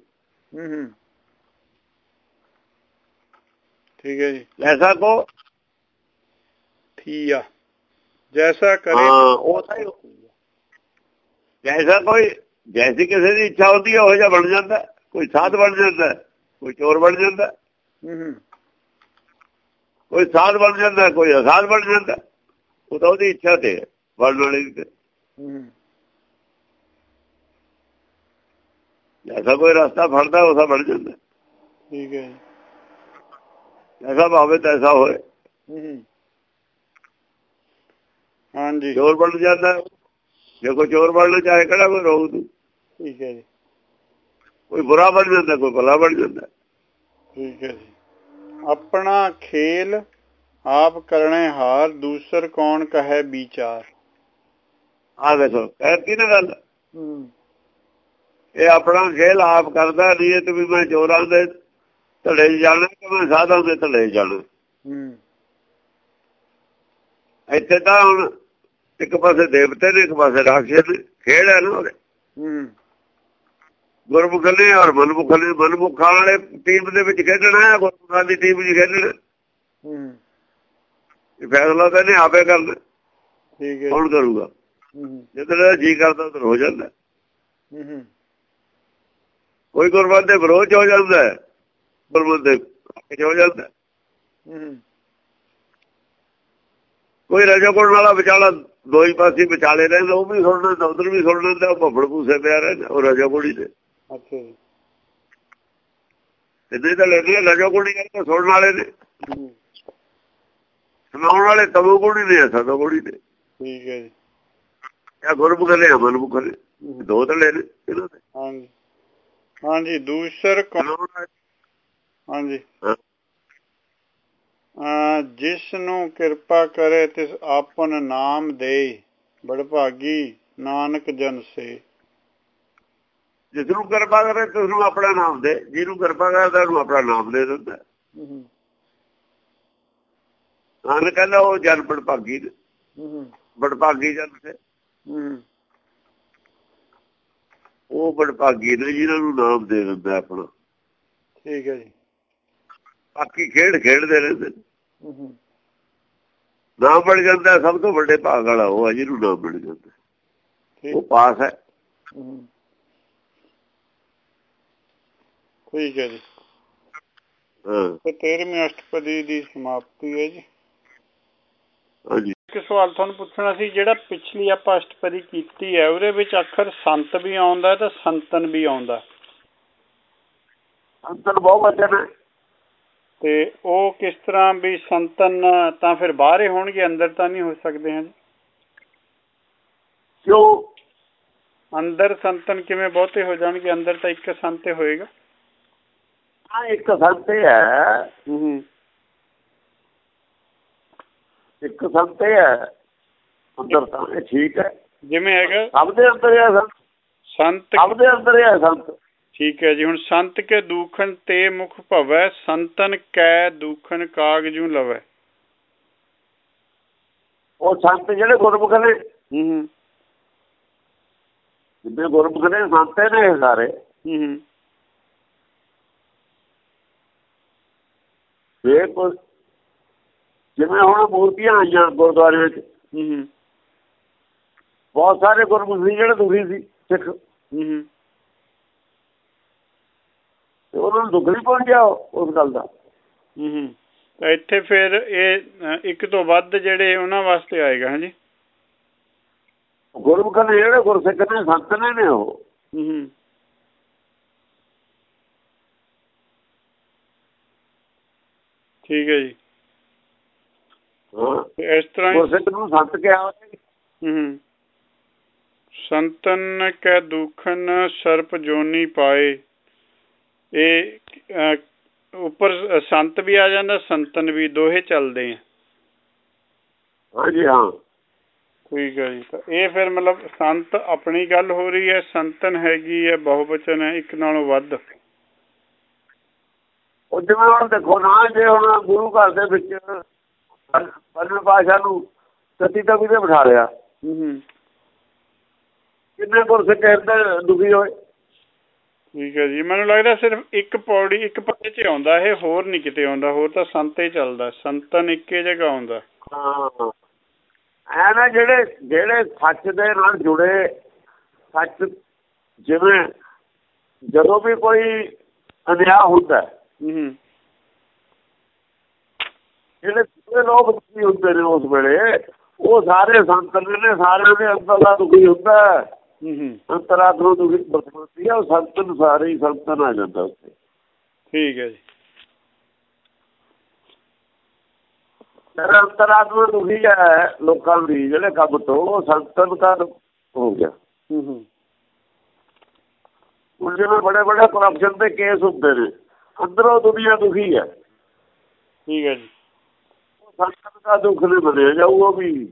ਠੀਕ ਹੈ ਜੀ। ਜੈਸਾ ਕੋ ਥੀਆ, ਜੈਸਾ ਕਰੇ ਜੈਸਾ ਕੋਈ, ਜੈਸੀ ਕਿਸੇ ਦੀ ਇੱਛਾ ਹੁੰਦੀ ਹੈ ਉਹ ਜਿਹਾ ਬਣ ਜਾਂਦਾ। ਕੋਈ ਸਾਧ ਬਣ ਜਾਂਦਾ, ਕੋਈ ਚੋਰ ਬਣ ਜਾਂਦਾ, ਕੋਈ ਸਾਧ ਬਣ ਜਾਂਦਾ, ਕੋਈ ਅਸਾਧ ਬਣ ਜਾਂਦਾ। ਉਹ ਤਾਂ ਉਹਦੀ ਇੱਛਾ ਤੇ ਬਣਨ ਵਾਲੀ ਤੇ। ਜੈਸਾ ਕੋਈ ਰਸਤਾ ਫੜਦਾ ਉਸਾ ਬਣ ਜਾਂਦਾ। ਠੀਕ ਹੈ। ਜੈਸਾ ਭਾਵੇਂ ਤੈਸਾ ਹੋਏ। ਹਾਂਜੀ। ਚੋਰ ਬਣ ਜਾਂਦਾ, ਜੇ ਕੋਈ ਚੋਰ ਬਣਨਾ ਚਾਹੇ ਕਿਹੜਾ ਕੋਈ ਰੋਕ ਤੂੰ। ਠੀਕ ਹੈ ਜੀ। ਕੋਈ ਬੁਰਾ ਬਣ ਜਾਂਦਾ, ਕੋਈ ਭਲਾ ਬਣ ਜਾਂਦਾ। ਠੀਕ ਹੈ ਜੀ। ਆਪਣਾ ਖੇਲ ਆਪ ਕਰਨੇ ਹਾਰ, ਦੂਸਰ ਕੌਣ ਕਹੇ ਵਿਚਾਰ। ਆ ਦੇਖੋ ਕਹਿਤੀ ਨਾ ਗੱਲ, ਇਹ ਆਪਣਾ ਖੇਲ ਆਪ ਕਰਦਾ। ਨੀਅਤ ਵੀ ਮੈਂ ਚੋਰਾਂ ਦੇ ਧੜੇ ਜਾਣਾ ਕਿ ਮੈਂ ਸਾਧਾਂ ਦੇ ਧੜੇ ਜਾਣਾ। ਇੱਥੇ ਤਾਂ ਹੁਣ ਇੱਕ ਪਾਸੇ ਦੇਵਤੇ ਨੇ, ਇੱਕ ਪਾਸੇ ਰਾਖਸ਼ ਨੇ। ਖੇਡ ਹੈ ਨਾ ਉਹਦੇ। ਗੁਰਮੁਖ ਨੇ ਔਰ ਮਨਮੁਖ ਨੇ। ਮਨਮੁਖਾਂ ਵਾਲੇ ਟੀਮ ਦੇ ਵਿੱਚ ਖੇਡਣਾ, ਗੁਰਮੁਖਾਂ ਦੀ ਟੀਮ ਵਿੱਚ ਖੇਡਣਾ। ਫੈਸਲਾ ਤਾਂ ਇਹਨੇ ਆਪੇ ਕਰਨਾ। ਕੌਣ ਕਰੂਗਾ? ਜਿੱਧਰ ਜੀ ਕਰਦਾ ਉਧਰ ਹੋ ਜਾਂਦਾ। ਕੋਈ ਗੁਰਮਤਿ ਦੇ ਵਿਰੋਧ ਚ ਹੋ ਜਾਂਦਾ, ਗੁਰਮਤਿ ਦੇ ਹੱਕ ਚ ਹੋ ਜਾਂਦਾ। ਕੋਈ ਰਜੋਗੁਣ ਵਾਲਾ ਵਿਚਾਲਾ ਦੋ ਹੀ ਪਾਸੇ ਵਿਚਾਲੇ ਰਹਿੰਦਾ, ਉਹ ਵੀ ਸੁਣ ਲੈਂਦਾ, ਉਧਰ ਵੀ ਸੁਣ ਲੈਂਦਾ। ਉਹ ਭੱਬੜ ਭੂਸੇ ਪਿਆ ਰਹਿੰਦਾ, ਉਹ ਰਜੋਗੁਣੀ ਦੇ। ਇੱਦਾਂ ਤਾਂ ਲੈਂਦੇ ਰਜੋਗੁਣੀ ਕਰਕੇ ਸੁਣਨ ਵਾਲੇ ਨੇ, ਸੁਣਾਉਣ ਵਾਲੇ ਤਮੋਗੁਣੀ ਨੇ, ਸਤੋਗੁਣੀ ਨੇ। ਠੀਕ ਹੈ ਜੀ। ਇਹ ਗੁਰਮੁਖ ਨੇ, ਮਨਮੁਖ ਨੇ, ਦੋ ਧੜੇ ਨੇ ਇਹਨਾਂ ਦੇ। ਹਾਂਜੀ ਹਾਂਜੀ। ਦੂਸਰ ਹਾਂਜੀ। ਜਿਸ ਨੂੰ ਕਿਰਪਾ ਕਰੇ ਤਿਸ ਆਪਨ ਨਾਮ ਦੇ, ਬੜਭਾਗੀ ਨਾਨਕ ਜਨ ਸੇ। ਜਿਸ ਨੂੰ ਕਿਰਪਾ ਕਰੇ ਤਿਸ ਨੂੰ ਆਪਣਾ ਨਾਮ ਦੇ। ਜਿਹਨੂੰ ਕਿਰਪਾ ਕਰਦਾ ਉਹਨੂੰ ਆਪਣਾ ਨਾਮ ਦੇ ਦਿੰਦਾ। ਨਾਨਕ ਕਹਿੰਦਾ ਉਹ ਜਨ ਬੜਭਾਗੀ ਨੇ, ਬੜਭਾਗੀ ਜਨ ਸੇ। ਉਹ ਬੜਭਾਗੀ ਨੇ ਜਿਹਨਾਂ ਨੂੰ ਨਾਮ ਦੇ ਦਿੰਦਾ ਆਪਣਾ। ਠੀਕ ਹੈ ਜੀ। ਬਾਕੀ ਖੇਡਦੇ ਰਹਿੰਦੇ। ਨਾਮ ਮਿਲ ਜਾਂਦਾ ਸਭ ਤੋਂ ਵੱਡੇ ਭਾਗ ਵਾਲਾ ਉਹ ਹੈ ਜਿਹਨੂੰ ਨਾਮ ਮਿਲ ਜਾਂਦਾ, ਉਹ ਪਾਸ ਹੈ। ਠੀਕ ਹੈ ਜੀ। 13ਵੀਂ ਅਸ਼ਟਪਦੀ ਦੀ ਸਮਾਪਤੀ ਹੈ ਜੀ। ਹਾਂਜੀ। ਇੱਕ ਸਵਾਲ ਤੁਹਾਨੂੰ ਪੁੱਛਣਾ ਸੀ, ਜਿਹੜਾ ਪਿਛਲੀ ਆਪਾਂ ਅਸ਼ਟਪਦੀ ਕੀਤੀ ਹੈ ਉਹਦੇ ਵਿੱਚ ਅੱਖਰ ਸੰਤ ਵੀ ਆਉਂਦਾ ਤੇ ਸੰਤਨ ਵੀ ਆਉਂਦਾ। ਸੰਤਨ ਬਹੁਤ ਵਚਨ ਹੈ। ਤੇ ਉਹ ਕਿਸ ਤਰ੍ਹਾਂ ਵੀ? ਸੰਤਨ ਤਾਂ ਫਿਰ ਬਾਹਰ ਹੀ ਹੋਣਗੇ, ਅੰਦਰ ਤਾਂ ਨਹੀਂ ਹੋ ਸਕਦੇ ਹਨ? ਕਿਉਂ? ਅੰਦਰ ਸੰਤਨ ਕਿਵੇਂ ਬਹੁਤੇ ਹੋ ਜਾਣਗੇ? ਅੰਦਰ ਤਾਂ ਇੱਕ ਸੰਤ ਹੋਏਗਾ। ਹਾਂ, ਇੱਕ ਸੰਤ ਹੈ। ਇੱਕ ਸੰਤ ਹੈ ਅੰਦਰ ਤਾਂ, ਇਹ ਠੀਕ ਹੈ। ਜਿਵੇਂ ਹੈਗਾ ਸਭ ਦੇ ਅੰਦਰ ਹੈ ਸੰਤ, ਸਭ ਦੇ ਅੰਦਰ ਹੈ ਸੰਤ। ਠੀਕ ਹੈ ਜੀ। ਹੁਣ ਸੰਤ ਕੇ ਦੂਖਨ ਤੇ ਮੁਖ ਭਵੈ, ਸੰਤਨ ਕੈ ਦੂਖਨ ਕਾਗਜੂ ਲਵੈ। ਉਹ ਸੰਤ ਜਿਹੜੇ ਗੁਰਮੁਖ ਨੇ, ਜਿੰਨੇ ਗੁਰਮੁਖ ਨੇ ਸੰਤ ਨੇ ਸਾਰੇ। ਜਿਵੇਂ ਹੁਣ ਮੂਰਤੀਆਂ ਆਈਆਂ ਗੁਰਦੁਆਰੇ ਵਿੱਚ, ਬਹੁਤ ਸਾਰੇ ਗੁਰਮੁਖ ਸੀ ਜਿਹੜੇ ਦੁਖੀ ਸੀ ਸਿੱਖ, ਤੇ ਉਹਨਾਂ ਨੂੰ ਦੁੱਖ ਨਹੀਂ ਪਹੁੰਚਿਆ ਉਸ ਗੱਲ ਦਾ। ਇੱਥੇ ਫਿਰ ਇਹ ਇੱਕ ਤੋਂ ਵੱਧ ਜਿਹੜੇ ਉਹਨਾਂ ਵਾਸਤੇ ਆਏਗਾ। ਹਾਂਜੀ। ਗੁਰਮੁਖ ਨੇ ਜਿਹੜੇ ਗੁਰਸਿੱਖ ਨੇ, ਸੰਤ ਨੇ ਉਹ। ਠੀਕ ਹੈ ਜੀ। ਇਸ ਤਰ੍ਹਾਂ ਗੁਰਸਿੱਖ ਨੂੰ ਸੰਤ ਕਿਹਾ। ਸੰਤਨ ਕੈ ਦੂਖਨ ਸਰਪ ਜੋਨੀ ਪਾਏ। ਇਹ ਉੱਪਰ ਸੰਤ ਵੀ ਆ ਜਾਂਦਾ, ਸੰਤਨ ਵੀ, ਦੋਹੇ ਚੱਲਦੇ ਆ। ਹਾਂਜੀ ਹਾਂ। ਠੀਕ ਹੈ ਜੀ। ਤਾਂ ਇਹ ਫਿਰ ਮਤਲਬ ਸੰਤ ਆਪਣੀ ਗੱਲ ਹੋ ਰਹੀ ਹੈ, ਸੰਤਨ ਹੈਗੀ ਹੈ ਬਹੁਵਚਨ ਹੈ, ਇੱਕ ਨਾਲੋਂ ਵੱਧ। ਉਹ ਜਿਵੇਂ ਹੁਣ ਦੇਖੋ ਨਾ, ਜੇ ਹੁਣ ਗੁਰੂ ਘਰ ਦੇ ਵਿੱਚ ਪੰਜਵੇਂ ਪਾਤਸ਼ਾਹ ਨੂੰ ਸਤੀ ਤਵੀ ਤੇ ਬਿਠਾ ਲਿਆ, ਕਿੰਨੇ ਗੁਰਸਿੱਖ ਹਿਰਦੇ ਦੁਖੀ ਹੋਏ। ਠੀਕ ਹੈ ਜੀ। ਮੈਨੂੰ ਲੱਗਦਾ ਸਿਰਫ ਇੱਕ ਪੌੜੀ ਇੱਕ ਪਾਸੇ 'ਚ ਆਉਂਦਾ ਇਹ, ਹੋਰ ਨਹੀਂ ਕਿਤੇ ਆਉਂਦਾ। ਹੋਰ ਤਾਂ ਸੰਤ ਹੀ ਚੱਲਦਾ, ਸੰਤਨ ਇੱਕੇ ਜਗ੍ਹਾ ਆਉਂਦਾ। ਹਾਂ, ਐ ਨਾ ਜਿਹੜੇ ਸੱਚ ਦੇ ਨਾਲ ਜੁੜੇ, ਸੱਚ, ਜਿਵੇਂ ਜਦੋਂ ਵੀ ਕੋਈ ਅਨਿਆਂ ਹੁੰਦਾ, ਜਿਹੜੇ ਲੋਕ ਦੁਖੀ ਹੁੰਦੇ ਨੇ ਉਸ ਵੇਲੇ, ਉਹ ਸਾਰੇ ਸੰਤ ਨੇ, ਸਾਰਿਆਂ ਦੇ ਅੰਦਰਲਾ ਦੁਖੀ ਹੁੰਦਾ। ਅੰਤਰਾਤਮਾ ਦੁਖੀ ਬਸਮਤੀ ਆ, ਉਹ ਸੰਤਨ ਸਾਰੇ ਹੀ ਸੰਤਨ ਆ ਜਾਂਦਾ ਉੱਥੇ। ਠੀਕ ਹੈ ਜੀ। ਅੰਤਰਾਤਮਾ ਦੁਖੀ ਹੈ ਲੋਕਾਂ ਦੀ ਜਿਹੜੇ ਕੰਮ ਤੋਂ, ਉਹ ਸੰਤਨ ਦਾ ਹੋ ਗਿਆ। ਹੁਣ ਜਿਵੇਂ ਬੜੇ ਬੜੇ ਕਰਪਸ਼ਨ ਦੇ ਕੇਸ ਹੁੰਦੇ ਨੇ, ਅੰਦਰੋਂ ਦੁਨੀਆ ਦੁਖੀ ਹੈ। ਠੀਕ ਹੈ ਜੀ। ਸੰਤਨ ਦਾ ਦੁੱਖ ਨਹੀਂ ਮੰਨਿਆ ਜਾਊ। ਉਹ ਵੀ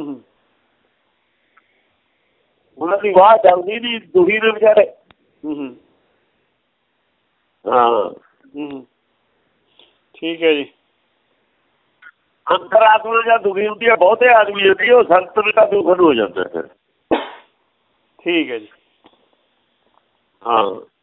ਉਹਨਾਂ ਦੀ ਵਾਹ ਚੱਲਦੀ ਨਹੀਂ, ਦੁਖੀ ਨੇ ਵਿਚਾਰੇ। ਹਾਂ। ਠੀਕ ਹੈ ਜੀ। ਅੰਤਰਾਤਮਾ ਜਾਂ ਦੁਖੀ ਹੁੰਦੀ ਹੈ, ਬਹੁਤੇ ਆਦਮੀ ਹੁੰਦੀ ਉਹ ਸੰਤ ਵੀ ਤਾਂ ਦੁਖਨ ਹੋ ਜਾਂਦਾ ਫਿਰ। ਠੀਕ ਹੈ ਜੀ। ਹਾਂ